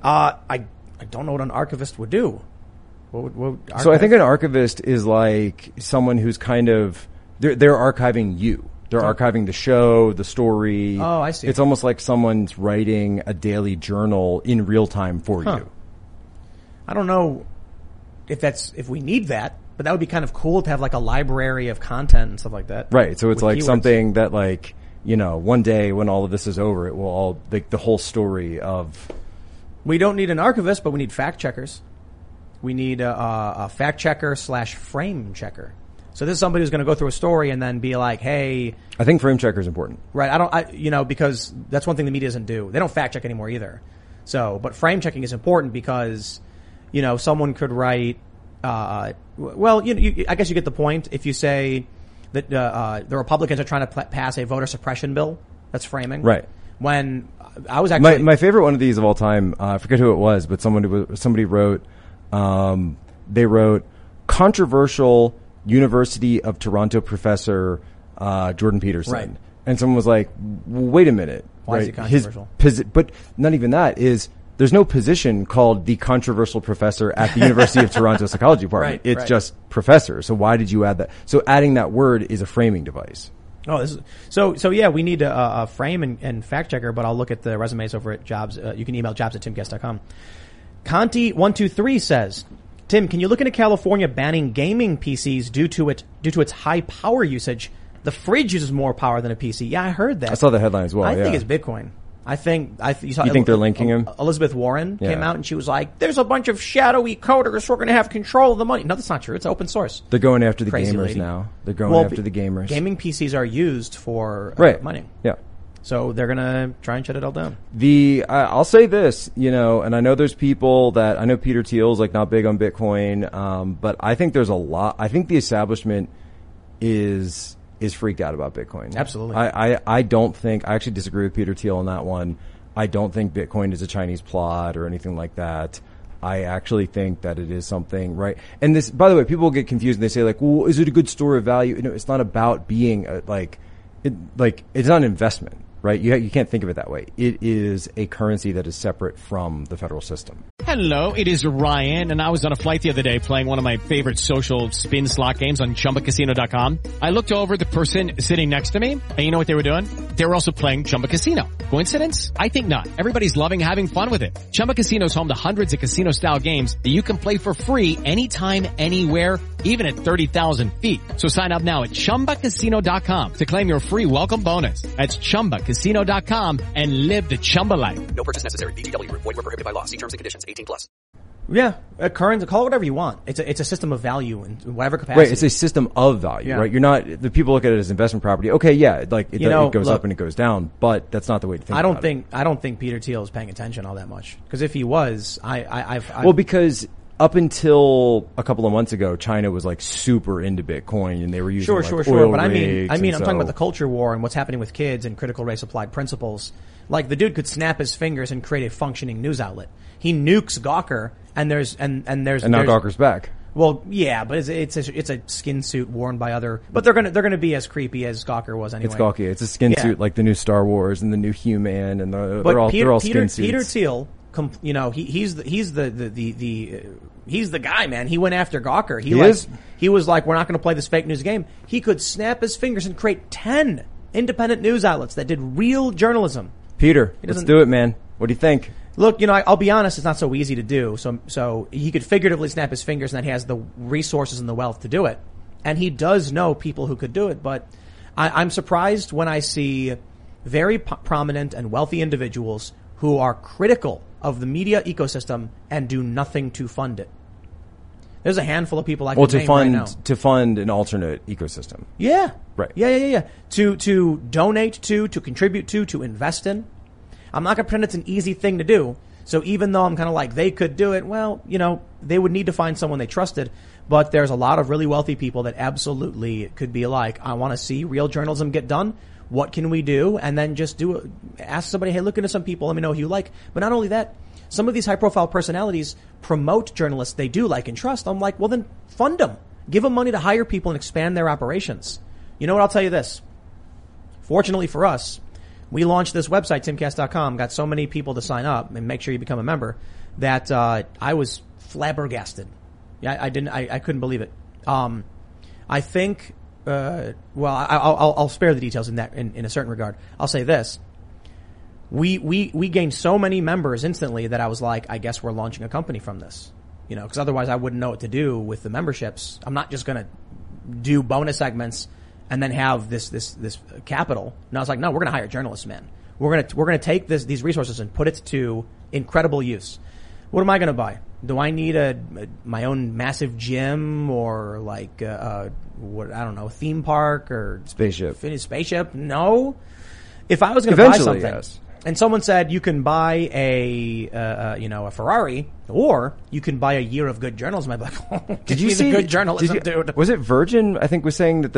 I don't know what an archivist would do. So I think an archivist is like someone who's kind of they're archiving you. They're archiving the show, the story. Oh, I see. It's almost like someone's writing a daily journal in real time for you. I don't know if we need that, but that would be kind of cool to have like a library of content and stuff like that. Right. So it's like keywords. something that like, one day when all of this is over, it will all like the whole story of. We don't need an archivist, but we need fact checkers. We need a fact checker / frame checker. So this is somebody who's going to go through a story and then be like, hey. I think frame checker is important. Right. Because that's one thing the media doesn't do. They don't fact check anymore either. So, but frame checking is important because, someone could write, I guess you get the point. If you say that, the Republicans are trying to pass a voter suppression bill, that's framing. Right. When I was actually. My favorite one of these of all time, I forget who it was, but somebody wrote, they wrote controversial University of Toronto professor, Jordan Peterson. Right. And someone was like, wait a minute. Why is he controversial? But not even that there's no position called the controversial professor at the University of Toronto Psychology Department. It's just professor. So why did you add that? So adding that word is a framing device. Oh, so yeah, we need a frame and fact checker, but I'll look at the resumes over at Jobs. You can email jobs@timguest.com. Conti123 says, Tim, can you look into California banning gaming PCs due to its high power usage? The fridge uses more power than a PC. Yeah, I heard that. I saw the headline as well. I think it's Bitcoin. I think you think they're linking him? Elizabeth Warren came out and she was like, "There's a bunch of shadowy coders who are going to have control of the money." No, that's not true. It's open source. They're going after the Crazy gamers lady. now. They're going after the gamers. Gaming PCs are used for money. Yeah. So they're going to try and shut it all down. I'll say this, and I know there's people that, I know Peter Thiel's like not big on Bitcoin, but I think there's a lot, I think the establishment is freaked out about Bitcoin. Absolutely. I don't think, I actually disagree with Peter Thiel on that one. I don't think Bitcoin is a Chinese plot or anything like that. I actually think that it is something, right? And this, by the way, people get confused and they say like, well, is it a good store of value? It's not about being it's not an investment. Right? You can't think of it that way. It is a currency that is separate from the federal system. Hello, it is Ryan, and I was on a flight the other day playing one of my favorite social spin slot games on ChumbaCasino.com. I looked over at the person sitting next to me, and you know what they were doing? They were also playing Chumba Casino. Coincidence? I think not. Everybody's loving having fun with it. Chumba Casino is home to hundreds of casino-style games that you can play for free anytime, anywhere, even at 30,000 feet. So sign up now at ChumbaCasino.com to claim your free welcome bonus. That's ChumbaCasino.com and live the Chumba life. No purchase necessary. VGW. Void where prohibited by law. See terms and conditions. 18+. Yeah, a currency, call it whatever you want. It's a system of value in whatever capacity. Right, it's a system of value, right? You're not, the people look at it as investment property. Okay, yeah, like it goes up and it goes down, but that's not the way to think about it. I don't think Peter Thiel is paying attention all that much. Because if he was, because up until a couple of months ago, China was like super into Bitcoin and they were using oil But I'm rigs talking about the culture war and what's happening with kids and critical race applied principles. Like the dude could snap his fingers and create a functioning news outlet. He nukes Gawker and now Gawker's back. Well, yeah, but it's a skin suit worn by other, but they're gonna be as creepy as Gawker was anyway. It's Gawker. It's a skin suit like the new Star Wars and the new He-Man and they're all skin suits. Peter Thiel, he's the guy, man. He went after Gawker. He was like, we're not going to play this fake news game. He could snap his fingers and create 10 independent news outlets that did real journalism. Peter, let's do it, man. What do you think? Look, I'll be honest, it's not so easy to do. So he could figuratively snap his fingers and that he has the resources and the wealth to do it. And he does know people who could do it, but I'm surprised when I see very prominent and wealthy individuals who are critical of the media ecosystem and do nothing to fund it. There's a handful of people I can name right now. To fund an alternate ecosystem. Yeah. Right. Yeah. To donate to contribute to invest in. I'm not going to pretend it's an easy thing to do. So even though I'm kind of like, they could do it, well, they would need to find someone they trusted. But there's a lot of really wealthy people that absolutely could be like, I want to see real journalism get done. What can we do? And then just ask somebody, hey, look into some people. Let me know who you like. But not only that, some of these high profile personalities promote journalists they do like and trust. I'm like, well, then fund them. Give them money to hire people and expand their operations. You know what? I'll tell you this. Fortunately for us, we launched this website, timcast.com, got so many people to sign up and make sure you become a member that, I was flabbergasted. Yeah, I couldn't believe it. I think, I'll spare the details in that, in a certain regard. I'll say this. We gained so many members instantly that I was like, I guess we're launching a company from this. Cause otherwise I wouldn't know what to do with the memberships. I'm not just gonna do bonus segments and then have this capital. And I was like, no, we're gonna hire journalists, man. We're gonna take these resources and put it to incredible use. What am I gonna buy? Do I need my own massive gym or like I don't know, theme park or spaceship? No. If I was going to buy something, yes. And someone said you can buy a Ferrari or you can buy a year of good journalism, I'd be like, oh, did you see the good journalism, dude? Was it Virgin? I think was saying that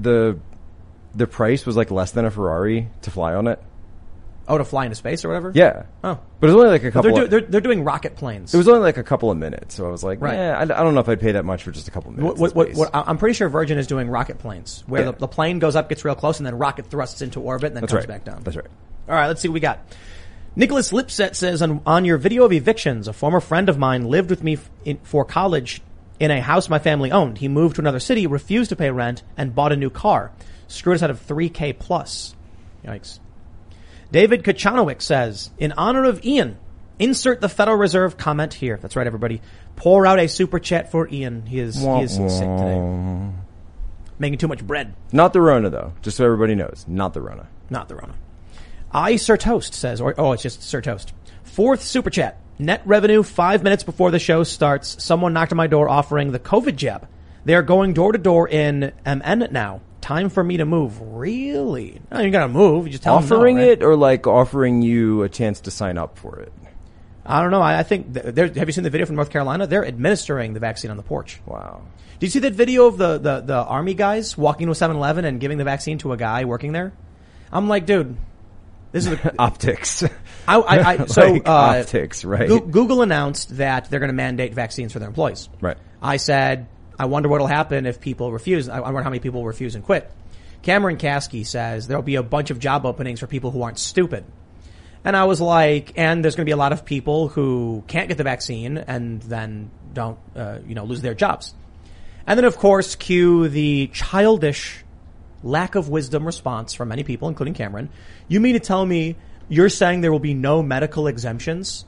the price was like less than a Ferrari to fly on it. Oh, to fly into space or whatever? Yeah. Oh. But it was only like a couple they're doing rocket planes. It was only like a couple of minutes. So I was like, right. I don't know if I'd pay that much for just a couple of minutes. What I'm pretty sure Virgin is doing rocket planes where the plane goes up, gets real close, and then rocket thrusts into orbit and then comes back down. That's right. All right, let's see what we got. Nicholas Lipset says, on your video of evictions, a former friend of mine lived with me for college in a house my family owned. He moved to another city, refused to pay rent, and bought a new car. Screwed us out of $3,000 plus. Yikes. David Kachanowicz says, in honor of Ian, insert the Federal Reserve comment here. That's right, everybody. Pour out a super chat for Ian. He is sick today. Making too much bread. Not the Rona, though. Just so everybody knows. Not the Rona. Not the Rona. Sir Toast says, it's just Sir Toast. 4th super chat. Net revenue 5 minutes before the show starts. Someone knocked on my door offering the COVID jab. They are going door to door in MN now. Time for me to move. Really? No, you gotta move. You just tell offering them no, right? it or like offering you a chance to sign up for it? I don't know. I think have you seen the video from North Carolina? They're administering the vaccine on the porch. Wow. Did you see that video of the army guys walking to a 7-Eleven and giving the vaccine to a guy working there? I'm like, dude, this is optics. Optics, right? Google announced that they're going to mandate vaccines for their employees. Right. I said, I wonder what'll happen if people refuse. I wonder how many people refuse and quit. Cameron Kasky says there'll be a bunch of job openings for people who aren't stupid. And I was like, and there's going to be a lot of people who can't get the vaccine and then don't, lose their jobs. And then, of course, cue the childish lack of wisdom response from many people, including Cameron. You mean to tell me you're saying there will be no medical exemptions?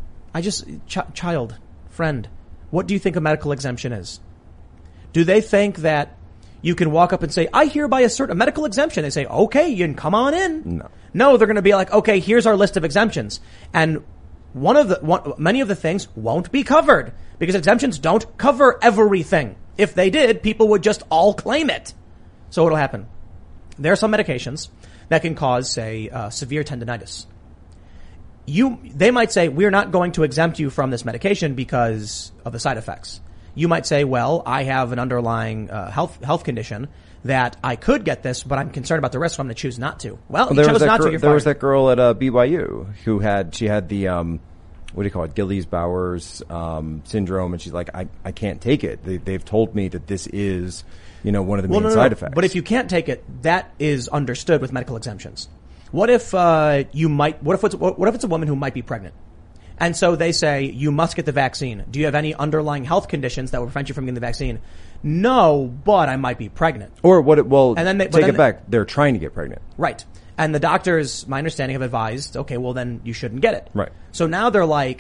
Friend, what do you think a medical exemption is? Do they think that you can walk up and say, I hereby assert a medical exemption? They say, okay, you can come on in. No, they're going to be like, okay, here's our list of exemptions. And many of the things won't be covered because exemptions don't cover everything. If they did, people would just all claim it. So what'll happen? There are some medications that can cause, say, severe tendinitis. They might say, we're not going to exempt you from this medication because of the side effects. You might say, well, I have an underlying health condition that I could get this, but I'm concerned about the risk, so I'm going to choose not to. Well, you chose not to. You're there fired. was that girl at BYU who had the what do you call it, Gillies-Bowers syndrome, and she's like, I can't take it. They've told me that this is, one of the main side effects. But if you can't take it, that is understood with medical exemptions. What if what if it's a woman who might be pregnant? And so they say, you must get the vaccine. Do you have any underlying health conditions that will prevent you from getting the vaccine? No, but I might be pregnant. Or what? Take it back. They're trying to get pregnant. Right. And the doctors, my understanding, have advised, okay, well then you shouldn't get it. Right. So now they're like,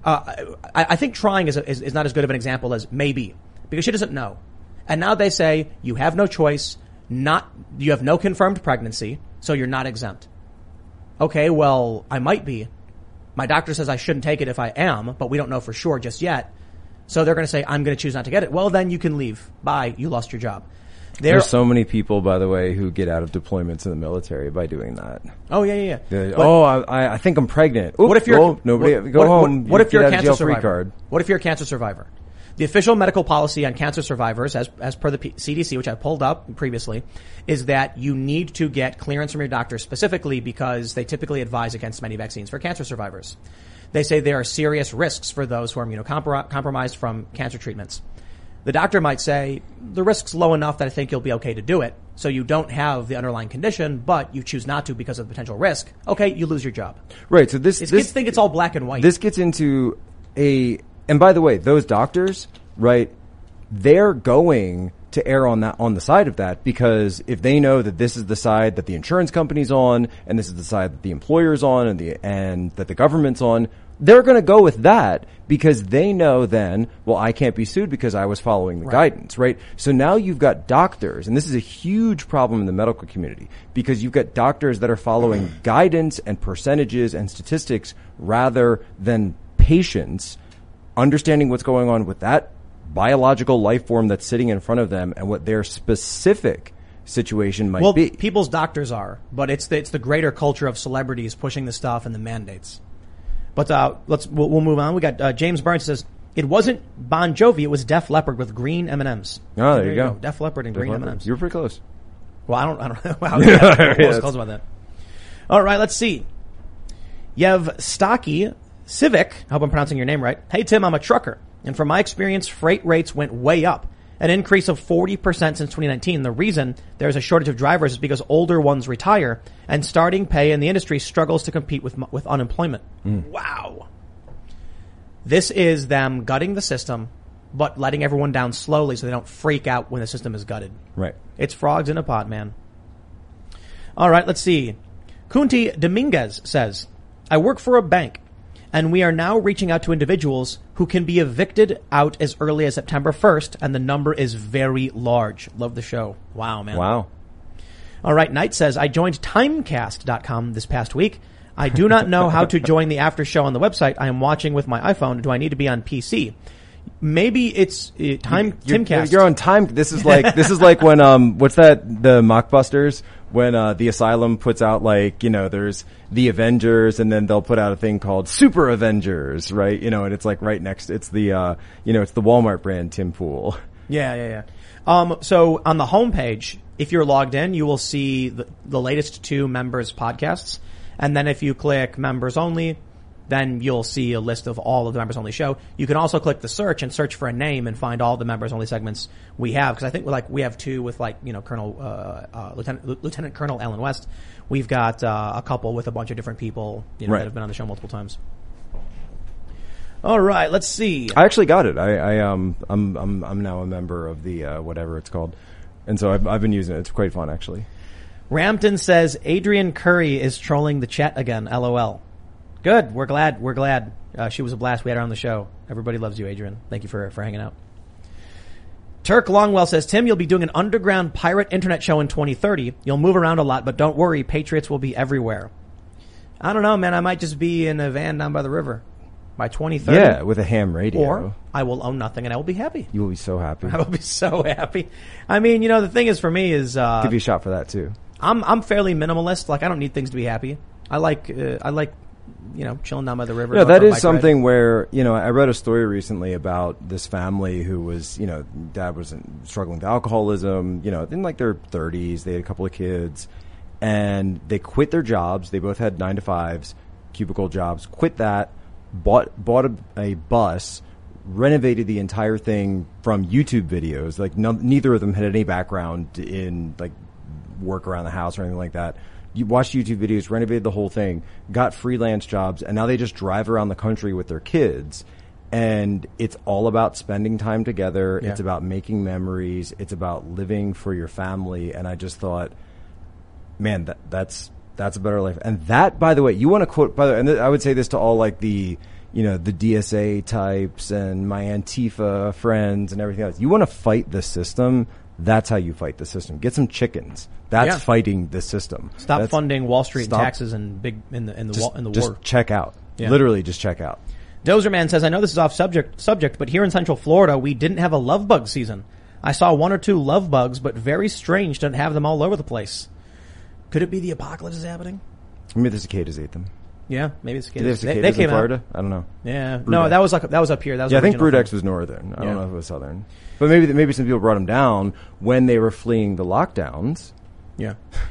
I think trying is not as good of an example as maybe, because she doesn't know. And now they say, you have no choice, you have no confirmed pregnancy, so you're not exempt. Okay, well, I might be. My doctor says I shouldn't take it if I am, but we don't know for sure just yet. So they're going to say, I'm going to choose not to get it. Well, then you can leave. Bye. You lost your job. There's so many people, by the way, who get out of deployments in the military by doing that. Oh, yeah. I think I'm pregnant. Oops, what if you're go home? What if you're a cancer survivor? Card. What if you're a cancer survivor? The official medical policy on cancer survivors, as per the CDC, which I pulled up previously, is that you need to get clearance from your doctor specifically because they typically advise against many vaccines for cancer survivors. They say there are serious risks for those who are immunocompromised from cancer treatments. The doctor might say, the risk's low enough that I think you'll be okay to do it. So you don't have the underlying condition, but you choose not to because of the potential risk. Okay, you lose your job. Right, so this kids think it's all black and white. This gets into and by the way, those doctors, right, they're going to err on the side of that because if they know that this is the side that the insurance company's on and this is the side that the employer's on and that the government's on, they're going to go with that because they know then, well, I can't be sued because I was following the guidance, right? So now you've got doctors, and this is a huge problem in the medical community because you've got doctors that are following guidance and percentages and statistics rather than patients understanding what's going on with that biological life form that's sitting in front of them and what their specific situation might be. Well, people's doctors are, but it's the greater culture of celebrities pushing the stuff and the mandates. But we'll move on. We got James Burns says it wasn't Bon Jovi, it was Def Leppard with green M&Ms. Oh, there you go. Def Leppard and green M&Ms. You were pretty close. Well, I don't know how close about that. All right, let's see. Yevstaki Civic, I hope I'm pronouncing your name right. Hey, Tim, I'm a trucker. And from my experience, freight rates went way up. An increase of 40% since 2019. The reason there's a shortage of drivers is because older ones retire and starting pay in the industry struggles to compete with unemployment. Wow. This is them gutting the system, but letting everyone down slowly so they don't freak out when the system is gutted. Right. It's frogs in a pot, man. All right, let's see. Kunti Dominguez says, I work for a bank. And we are now reaching out to individuals who can be evicted out as early as September 1st, and the number is very large. Love the show. Wow, man. Wow. All right, Knight says, I joined Timecast.com this past week. I do not know how to join the after show on the website. I am watching with my iPhone. Do I need to be on PC? Maybe it's Timcast. You're on time. This is like when what's that? The Mockbusters, when the Asylum puts out, like, you know, there's the Avengers, and then they'll put out a thing called Super Avengers, right? You know, and it's like right next. It's the it's the Walmart brand Tim Pool. Yeah. So on the homepage, if you're logged in, you will see the latest 2 members podcasts, and then if you click members only, then you'll see a list of all of the members only show. You can also click the search and search for a name and find all the members only segments we have. Because I think we have 2 with Lieutenant Colonel Ellen West. We've got a couple with a bunch of different people that have been on the show multiple times. All right, let's see. I actually got it. I'm now a member of the whatever it's called, and so I've been using it. It's quite fun, actually. Rampton says Adrian Curry is trolling the chat again. LOL. Good. We're glad. She was a blast. We had her on the show. Everybody loves you, Adrian. Thank you for hanging out. Turk Longwell says, Tim, you'll be doing an underground pirate internet show in 2030. You'll move around a lot, but don't worry. Patriots will be everywhere. I don't know, man. I might just be in a van down by the river by 2030. Yeah, with a ham radio. Or I will own nothing and I will be happy. You will be so happy. I will be so happy. I mean, the thing is for me is, give you a shot for that too. I'm fairly minimalist. Like, I don't need things to be happy. I like chilling down by the river. Yeah, that is something where, I read a story recently about this family who was, dad was struggling with alcoholism, in like their 30s. They had a couple of kids and they quit their jobs. They both had 9-to-5s, cubicle jobs, quit that, bought a bus, renovated the entire thing from YouTube videos. Like neither of them had any background in like work around the house or anything like that. You watched YouTube videos, renovated the whole thing, got freelance jobs, and now they just drive around the country with their kids. And it's all about spending time together. Yeah. It's about making memories. It's about living for your family. And I just thought, man, that's a better life. And that, by the way, you want to quote, and I would say this to all like the DSA types and my Antifa friends and everything else. You want to fight the system. That's how you fight the system. Get some chickens. That's fighting the system. Stop funding Wall Street taxes and big in the just war. Check out. Yeah. Literally, just check out. Dozerman says, I know this is off subject, but here in Central Florida, we didn't have a love bug season. I saw 1 or 2 love bugs, but very strange to have them all over the place. Could it be the apocalypse is happening? Maybe the cicadas ate them. Yeah, maybe the cicadas. Did they have cicadas in Florida? I don't know. Yeah. Brudex. No, that was up here. That was I think Brudex was northern. I don't know if it was southern. But maybe some people brought them down when they were fleeing the lockdowns. Yeah.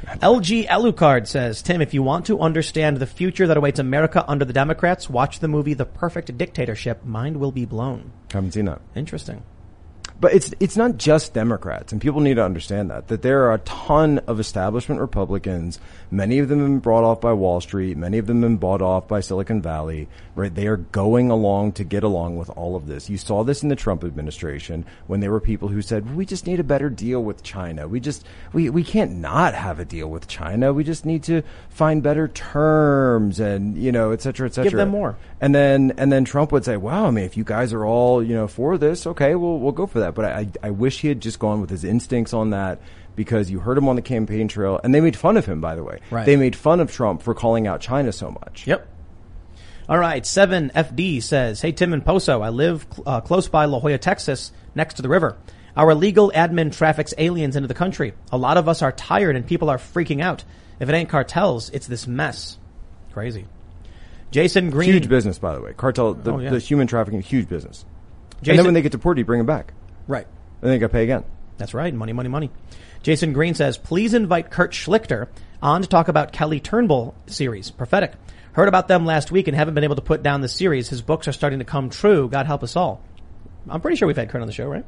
LG Alucard says, Tim, if you want to understand the future that awaits America under the Democrats, watch the movie The Perfect Dictatorship. Mind will be blown. Haven't seen that. Interesting. But it's not just Democrats, and people need to understand that there are a ton of establishment Republicans. Many of them have been brought off by Wall Street. Many of them have been bought off by Silicon Valley, right? They are going along to get along with all of this. You saw this in the Trump administration when there were people who said, we just need a better deal with China. We can't not have a deal with China. We just need to find better terms and, et cetera, et cetera. Give them more. And then Trump would say, wow, I mean, if you guys are all, for this, okay, we'll go for that. But I wish he had just gone with his instincts on that, because you heard him on the campaign trail, and they made fun of him, by the way. Right. They made fun of Trump for calling out China so much. Yep. All right. 7FD says, hey, Tim and Poso, I live close by La Jolla, Texas, next to the river. Our illegal admin traffics aliens into the country. A lot of us are tired and people are freaking out. If it ain't cartels, it's this mess. Crazy. Jason Green. Huge business, by the way. Cartel, the human trafficking, huge business. Jason, and then when they get deported, you bring them back. Right. And they got to pay again. That's right. Money, money, money. Jason Green says, please invite Kurt Schlichter on to talk about Kelly Turnbull series, Prophetic. Heard about them last week and haven't been able to put down the series. His books are starting to come true. God help us all. I'm pretty sure we've had Kurt on the show, right?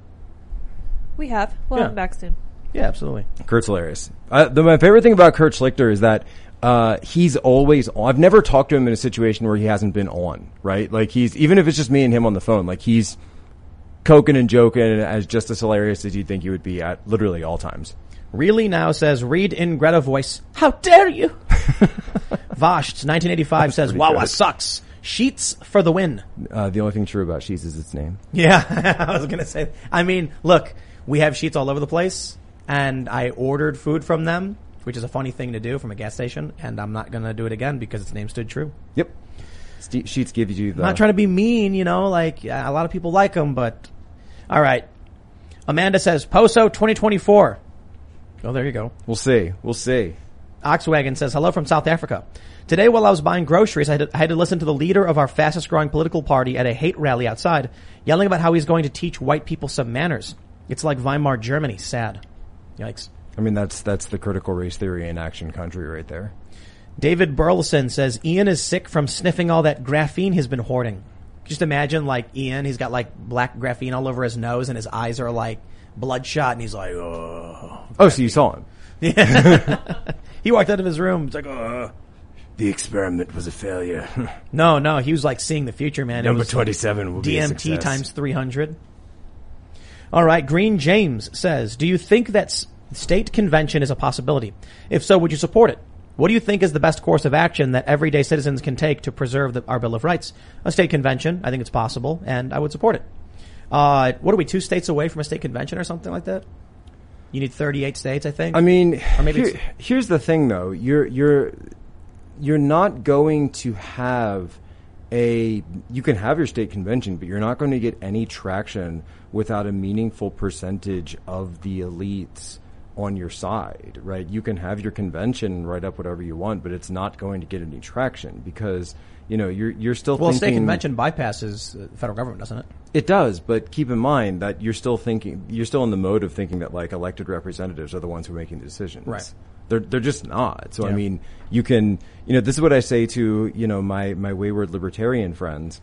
We have. We'll have him back soon. Yeah, absolutely. Kurt's hilarious. My favorite thing about Kurt Schlichter is that he's always on. I've never talked to him in a situation where he hasn't been on, right? Like even if it's just me and him on the phone, like he's coking and joking as just as hilarious as you'd think he would be at literally all times. Really now says, read in Greta voice, how dare you? Vosht 1985 says, Wawa sucks. Sheets for the win. The only thing true about Sheets is its name. Yeah, I was going to say. I mean, look, we have Sheets all over the place, and I ordered food from them which is a funny thing to do from a gas station, and I'm not going to do it again because its name stood true. Yep. Sheets give you the... I'm not trying to be mean, a lot of people like them, but... All right. Amanda says, Poso 2024. Oh, there you go. We'll see. Oxwagon says, hello from South Africa. Today, while I was buying groceries, I had to listen to the leader of our fastest growing political party at a hate rally outside, yelling about how he's going to teach white people some manners. It's like Weimar Germany. Sad. Yikes. I mean, that's the critical race theory in action country right there. David Burleson says, Ian is sick from sniffing all that graphene he's been hoarding. Just imagine, Ian, he's got, black graphene all over his nose and his eyes are, bloodshot and he's like, oh. Oh, so you saw him? Yeah. He walked out of his room. It's like, oh. The experiment was a failure. No, he was, seeing the future, man. Number 27 will be a success. DMT times 300. All right, Green James says, do you think that state convention is a possibility? If so, would you support it? What do you think is the best course of action that everyday citizens can take to preserve our Bill of Rights? A state convention, I think it's possible, and I would support it. What are we, 2 states away from a state convention or something like that? You need 38 states, I think. I mean, or maybe here's the thing, though. You're not going to have you can have your state convention, but you're not going to get any traction without a meaningful percentage of the elites on your side, right? You can have your convention and write up whatever you want, but it's not going to get any traction because, you're still thinking... Well, state convention bypasses the federal government, doesn't it? It does, but keep in mind that you're still in the mode of thinking that elected representatives are the ones who are making the decisions. Right. They're just not. So, yeah. I mean, you can, this is what I say to, my wayward libertarian friends.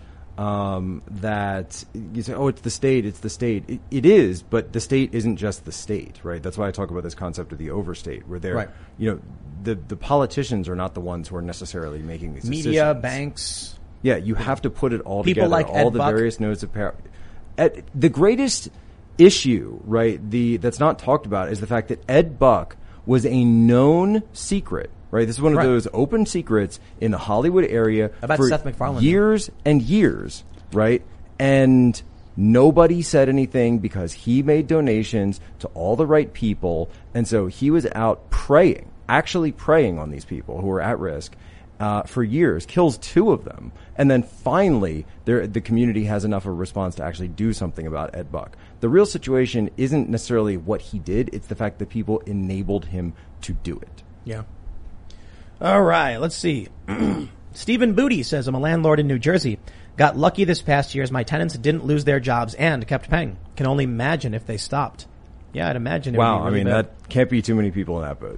That you say, oh, it's the state. It is, but the state isn't just the state, right? That's why I talk about this concept of the overstate, where they're, right. The politicians are not the ones who are necessarily making these decisions. Media, banks. Yeah, you have to put it all People together, like all Ed the Buck. various nodes of power. The greatest issue, right, that's not talked about is the fact that Ed Buck was a known secret. Right, this is one of those open secrets in the Hollywood area about for Seth MacFarlane, years and years, right? And nobody said anything because he made donations to all the right people, and so he was out actually preying on these people who were at risk for years, kills 2 of them, and then finally the community has enough of a response to actually do something about Ed Buck. The real situation isn't necessarily what he did, it's the fact that people enabled him to do it. Yeah. All right, let's see. Stephen Booty says, I'm a landlord in New Jersey. Got lucky this past year as my tenants didn't lose their jobs and kept paying. Can only imagine if they stopped. Yeah, I'd imagine it would be really bad. That can't be too many people in that boat.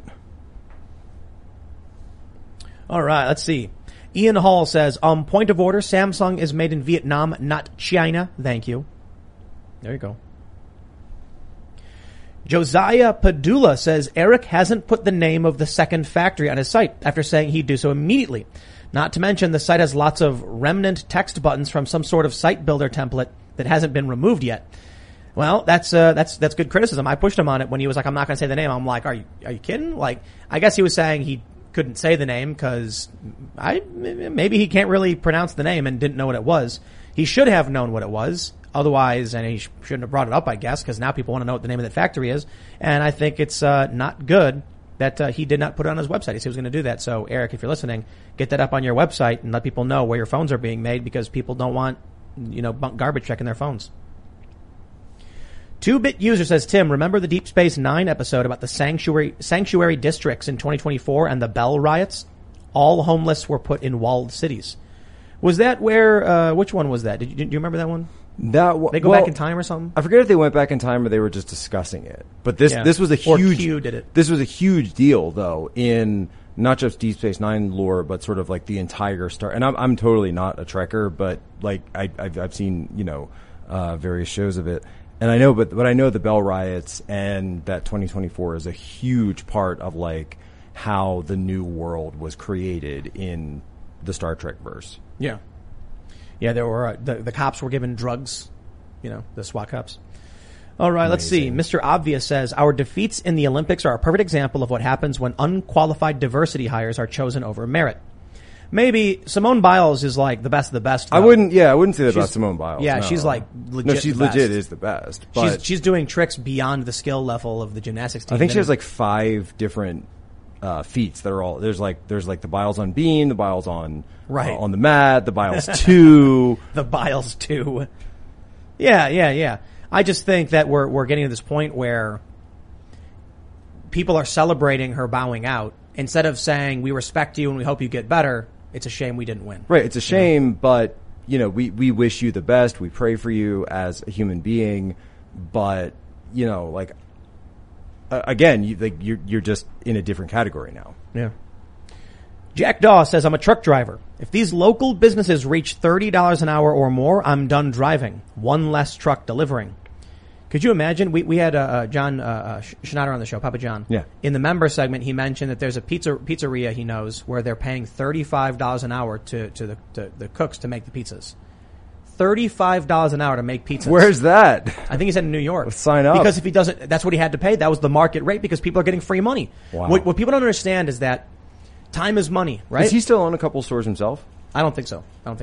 All right, let's see. Ian Hall says, point of order, Samsung is made in Vietnam, not China. Thank you. There you go. Josiah Padula says Eric hasn't put the name of the second factory on his site after saying he'd do so immediately. Not to mention the site has lots of remnant text buttons from some sort of site builder template that hasn't been removed yet. Well, that's good criticism. I pushed him on it when he was like, I'm not going to say the name. I'm like, are you kidding? I guess he was saying he couldn't say the name because maybe he can't really pronounce the name and didn't know what it was. He should have known what it was. Otherwise, and he shouldn't have brought it up, I guess, because now people want to know what the name of that factory is. And I think it's not good that he did not put it on his website. He said he was going to do that. So, Eric, if you're listening, get that up on your website and let people know where your phones are being made because people don't want, garbage checking their phones. 2-Bit User says, Tim, remember the Deep Space Nine episode about the sanctuary districts in 2024 and the Bell riots? All homeless were put in walled cities. Was that where, which one was that? Do you remember that one? They go back in time or something? I forget if they went back in time or they were just discussing it. But this was a huge, or Q did it. This was a huge deal though in not just Deep Space Nine lore, but sort of like the entire Star. And I'm totally not a Trekker, but like I've seen various shows of it, and I know, but I know the Bell riots and that 2024 is a huge part of like how the new world was created in the Star Trek verse. Yeah. Yeah, there were the cops were given drugs, the SWAT cops. All right, let's see. Mr. Obvious says, our defeats in the Olympics are a perfect example of what happens when unqualified diversity hires are chosen over merit. Maybe Simone Biles is like the best of the best. Though. I wouldn't say that about Simone Biles. Yeah, no. She's like legit. No, she's legit is the best. But she's doing tricks beyond the skill level of the gymnastics team. I think she has like 5 different feats that are all there's like the Biles on Bean, the Biles on Right. on the mat, the Biles 2, The Biles 2. Yeah. I just think that we're getting to this point where people are celebrating her bowing out instead of saying we respect you and we hope you get better. It's a shame we didn't win. Right, it's a shame, but we wish you the best. We pray for you as a human being, but again, you're just in a different category now. Yeah. Jack Daw says, I'm a truck driver. If these local businesses reach $30 an hour or more, I'm done driving. One less truck delivering. Could you imagine? We had John Schnatter on the show, Papa John. Yeah. In the member segment, he mentioned that there's a pizzeria he knows where they're paying $35 an hour to the cooks to make the pizzas. $35 an hour to make pizzas. Where's that? I think he said in New York. Let's sign up. Because if he doesn't, that's what he had to pay. That was the market rate because people are getting free money. Wow. What people don't understand is that time is money, right? Does he still own a couple stores himself? I don't think so.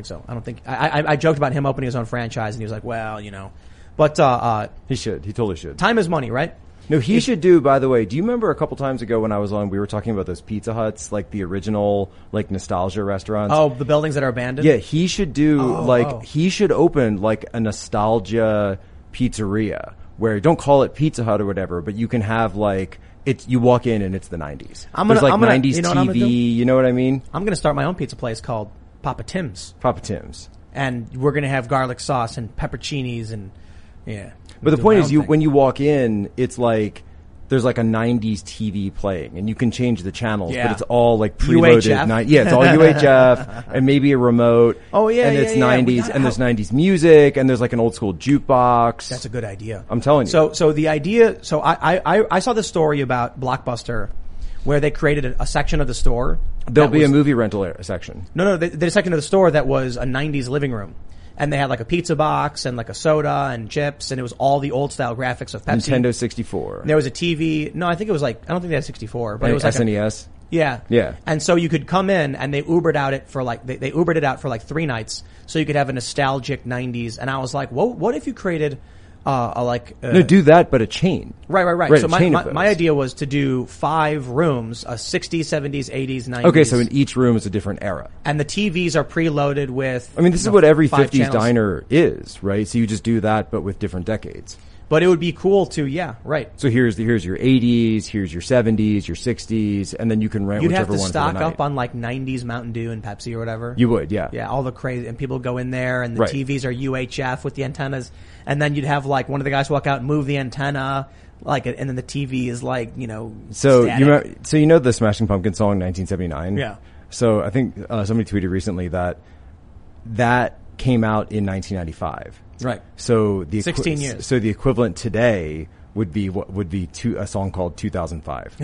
I joked about him opening his own franchise and he was like, well, but he should. He totally should. Time is money, right? No, he should do, by the way, do you remember a couple times ago when I was on, we were talking about those Pizza Huts, like the original, like nostalgia restaurants? Oh, the buildings that are abandoned? Yeah, he should do, he should open like a nostalgia pizzeria where, don't call it Pizza Hut or whatever, but you can have like, you walk in and it's the 90s. There's 90s TV, you know what I mean? I'm going to start my own pizza place called Papa Tim's. Papa Tim's. And we're going to have garlic sauce and pepperoncinis and, yeah. But the point is, when you walk in, it's like there's like a 90s TV playing, and you can change the channels, but it's all like preloaded. It's all UHF, and maybe a remote. Oh, yeah, and it's 90s, and there's 90s music, and there's like an old school jukebox. That's a good idea. I'm telling you. So the idea, I saw this story about Blockbuster where they created a section of the store. There'll be a movie rental section. No, they did a section of the store that was a 90s living room. And they had like a pizza box and like a soda and chips, and it was all the old style graphics of Pepsi. Nintendo 64. And there was a TV. No, I think it was I don't think they had 64, but it was like SNES. Yeah. And so you could come in and they Ubered out it for like, they Ubered it out for like 3 nights. So you could have a nostalgic 90s. And I was like, what if you created, no, do that, but a chain. Right. So my idea was to do 5 rooms, 60s, 70s, 80s, 90s. Okay, so in each room is a different era. And the TVs are preloaded with, I mean, this is what every 50s channels. diner is, right? So you just do that, but with different decades. But it would be cool to, yeah, right. So here's your 80s, here's your 70s, your 60s, and then you can rent whichever one for the night. You'd have to stock up on like 90s Mountain Dew and Pepsi or whatever. You would, yeah. Yeah, all the crazy, and people go in there and the TVs are UHF with the antennas, and then you'd have like one of the guys walk out and move the antenna, and then the TV is like, So static. you know the Smashing Pumpkins song 1979? Yeah. So I think somebody tweeted recently that came out in 1995. Right. So 16 years. So the equivalent today would be a song called 2005.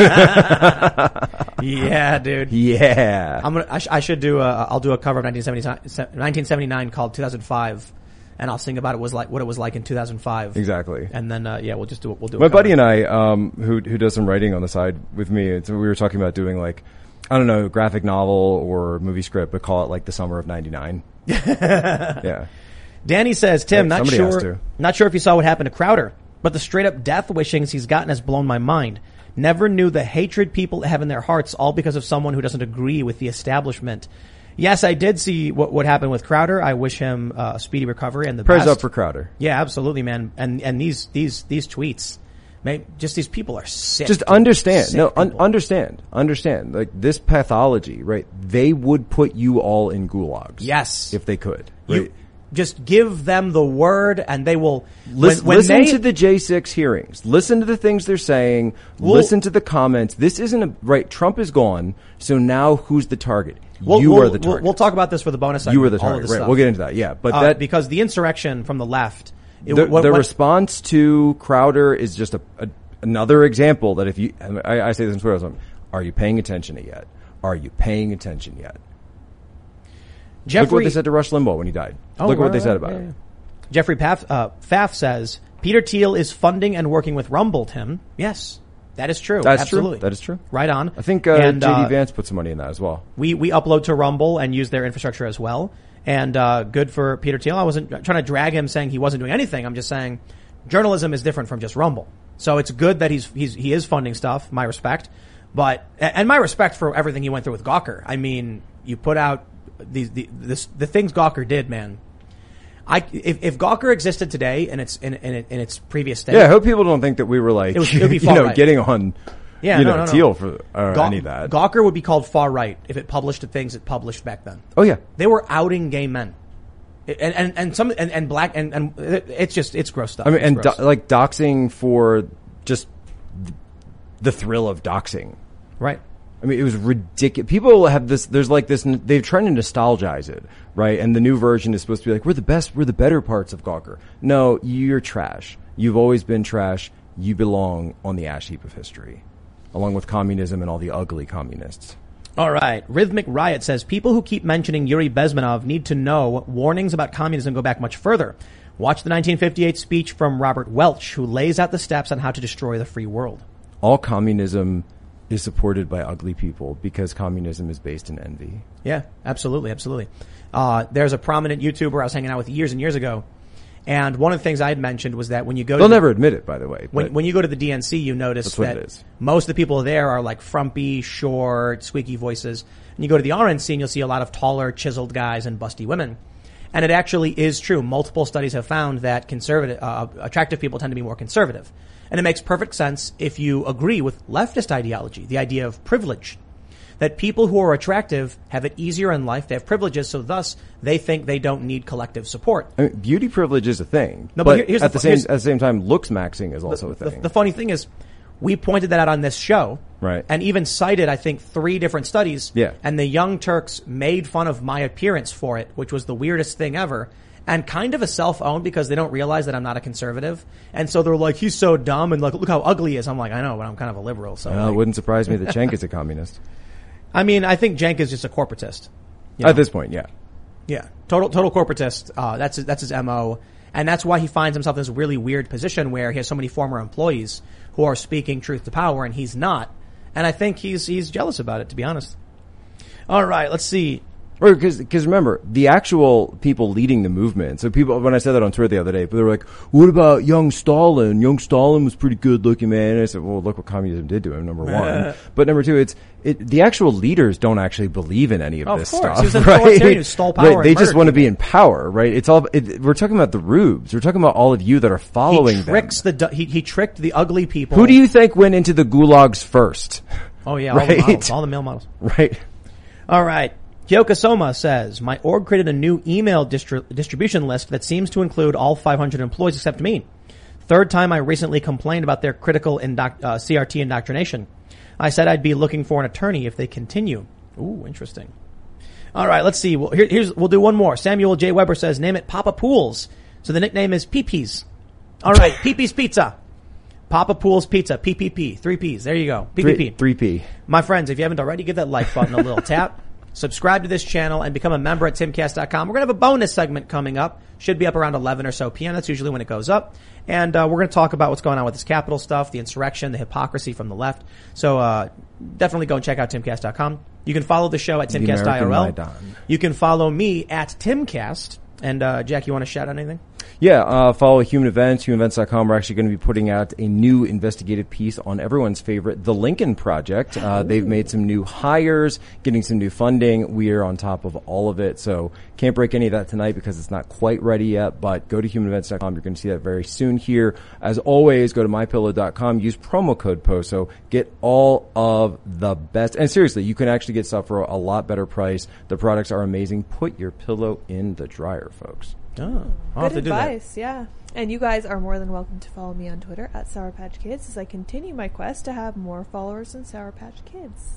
Yeah, dude. Yeah. I'll do a cover of 1979 called 2005. And I'll sing about what it was like in 2005. Exactly. And then, we'll do My buddy and I, who does some writing on the side with me, we were talking about doing like, I don't know, graphic novel or movie script, but call it like the summer of 99. Yeah. Danny says, Tim, not sure if you saw what happened to Crowder, but the straight up death wishings he's gotten has blown my mind. Never knew the hatred people have in their hearts, all because of someone who doesn't agree with the establishment. Yes, I did see what happened with Crowder. I wish him a speedy recovery and the prayers best. Up for Crowder. Yeah, absolutely, man. And these tweets, just these people are sick. Just understand. Understand. Like this pathology, right? They would put you all in gulags. Yes. If they could. Right? You just give them the word and they will listen to the J6 hearings. Listen to the things they're saying. Listen to the comments. This isn't right. Trump is gone. So now who's the target? You are the target. We'll talk about this for the bonus segment. You are the target. Right. We'll get into that. Yeah. But because the insurrection from the left, the response to Crowder is just another example that if you, I say this in Twitter, are you paying attention yet? Are you paying attention yet? Look what they said to Rush Limbaugh when he died. Look at what they said about him. Jeffrey Pfaff says, Peter Thiel is funding and working with Rumble, Tim. Yes, that is true. That's Absolutely. true. That is true. Right on. I think J.D. Vance put some money in that as well. We upload to Rumble and use their infrastructure as well. And good for Peter Thiel. I wasn't trying to drag him saying he wasn't doing anything. I'm just saying journalism is different from just Rumble. So it's good that he is funding stuff, my respect. But, and my respect for everything he went through with Gawker. I mean, you put out the things Gawker did, man. If Gawker existed today in its previous state. Yeah, I hope people don't think that we were like, it would be far right. getting on, Thiel for, any of that. Gawker would be called far right if it published the things it published back then. Oh yeah. They were outing gay men. And black, and it's gross stuff. I mean, like doxing for just the thrill of doxing. Right. I mean, it was ridiculous. People have this, they're trying to nostalgize it, right? And the new version is supposed to be like, we're the better parts of Gawker. No, you're trash. You've always been trash. You belong on the ash heap of history, along with communism and all the ugly communists. All right. Rhythmic Riot says, people who keep mentioning Yuri Bezmenov need to know warnings about communism go back much further. Watch the 1958 speech from Robert Welch, who lays out the steps on how to destroy the free world. All communism is supported by ugly people because communism is based in envy. Yeah, absolutely, absolutely. There's a prominent YouTuber I was hanging out with years and years ago, and one of the things I had mentioned was that when you go they'll never admit it, by the way. When you go to the DNC, you notice that most of the people there are like frumpy, short, squeaky voices. And you go to the RNC and you'll see a lot of taller, chiseled guys and busty women. And it actually is true. Multiple studies have found that attractive people tend to be more conservative. And it makes perfect sense if you agree with leftist ideology, the idea of privilege. That people who are attractive have it easier in life, they have privileges, so thus they think they don't need collective support. I mean, beauty privilege is a thing. No, but at the same time, looks maxing is also a thing. The funny thing is, we pointed that out on this show. Right. And even cited, I think, 3 different studies. Yeah. And the Young Turks made fun of my appearance for it, which was the weirdest thing ever. And kind of a self-own because they don't realize that I'm not a conservative. And so they're like, he's so dumb and like, look how ugly he is. I'm like, I know, but I'm kind of a liberal. So it wouldn't surprise me that Cenk is a communist. I mean, I think Cenk is just a corporatist. You know? At this point, yeah. Yeah. Total corporatist. That's his MO. And that's why he finds himself in this really weird position where he has so many former employees who are speaking truth to power and he's not. And I think he's jealous about it, to be honest. All right, let's see. Because remember, the actual people leading the movement, so people, when I said that on Twitter the other day, they were like, what about young Stalin? Young Stalin was pretty good looking, man. And I said, well, look what communism did to him, number one. But number two, the actual leaders don't actually believe in any of this stuff. He was an authoritarian who stole power. Right. They just want to be in power, right? We're talking about the rubes. We're talking about all of you that are following them. He tricked the ugly people. Who do you think went into the gulags first? Oh yeah, right? all the male models. Right. All right. Kyoka Soma says, my org created a new email distribution list that seems to include all 500 employees except me. Third time I recently complained about their critical CRT indoctrination. I said I'd be looking for an attorney if they continue. Ooh, interesting. All right, let's see. Well, we'll do one more. Samuel J. Weber says, name it Papa Pools. So the nickname is Pee-Pee's. All right, Pee-Pee's Pizza. Papa Pools Pizza, PPP, 3 P's. There you go. PPP. 3P. My friends, if you haven't already, give that like button a little tap. Subscribe to this channel and become a member at timcast.com. We're going to have a bonus segment coming up. Should be up around 11 or so p.m. That's usually when it goes up. And we're going to talk about what's going on with this Capitol stuff, the insurrection, the hypocrisy from the left. So definitely go and check out timcast.com. You can follow the show at timcast.irl. You can follow me at timcast. And Jack, you want to shout out anything? Yeah, follow Human Events, humanevents.com. We're actually going to be putting out a new investigative piece on everyone's favorite, The Lincoln Project. They've made some new hires, getting some new funding. We are on top of all of it, so can't break any of that tonight because it's not quite ready yet, but go to humanevents.com. You're going to see that very soon here. As always, go to mypillow.com. Use promo code POSO. Get all of the best. And seriously, you can actually get stuff for a lot better price. The products are amazing. Put your pillow in the dryer, folks. Oh, I'll have to do that. Good advice, yeah. And you guys are more than welcome to follow me on Twitter at Sour Patch Kids as I continue my quest to have more followers than Sour Patch Kids.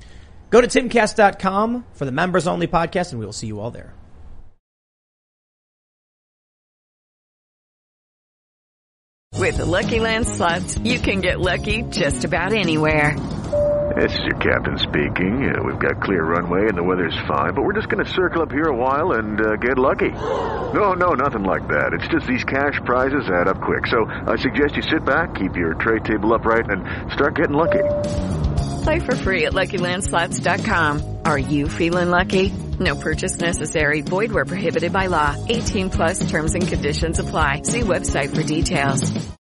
Go to timcast.com for the members only podcast and we will see you all there. With the Lucky Land Slots, you can get lucky just about anywhere. This is your captain speaking. We've got clear runway and the weather's fine, but we're just going to circle up here a while and get lucky. No, nothing like that. It's just these cash prizes add up quick. So I suggest you sit back, keep your tray table upright, and start getting lucky. Play for free at LuckyLandSlots.com. Are you feeling lucky? No purchase necessary. Void where prohibited by law. 18+ terms and conditions apply. See website for details.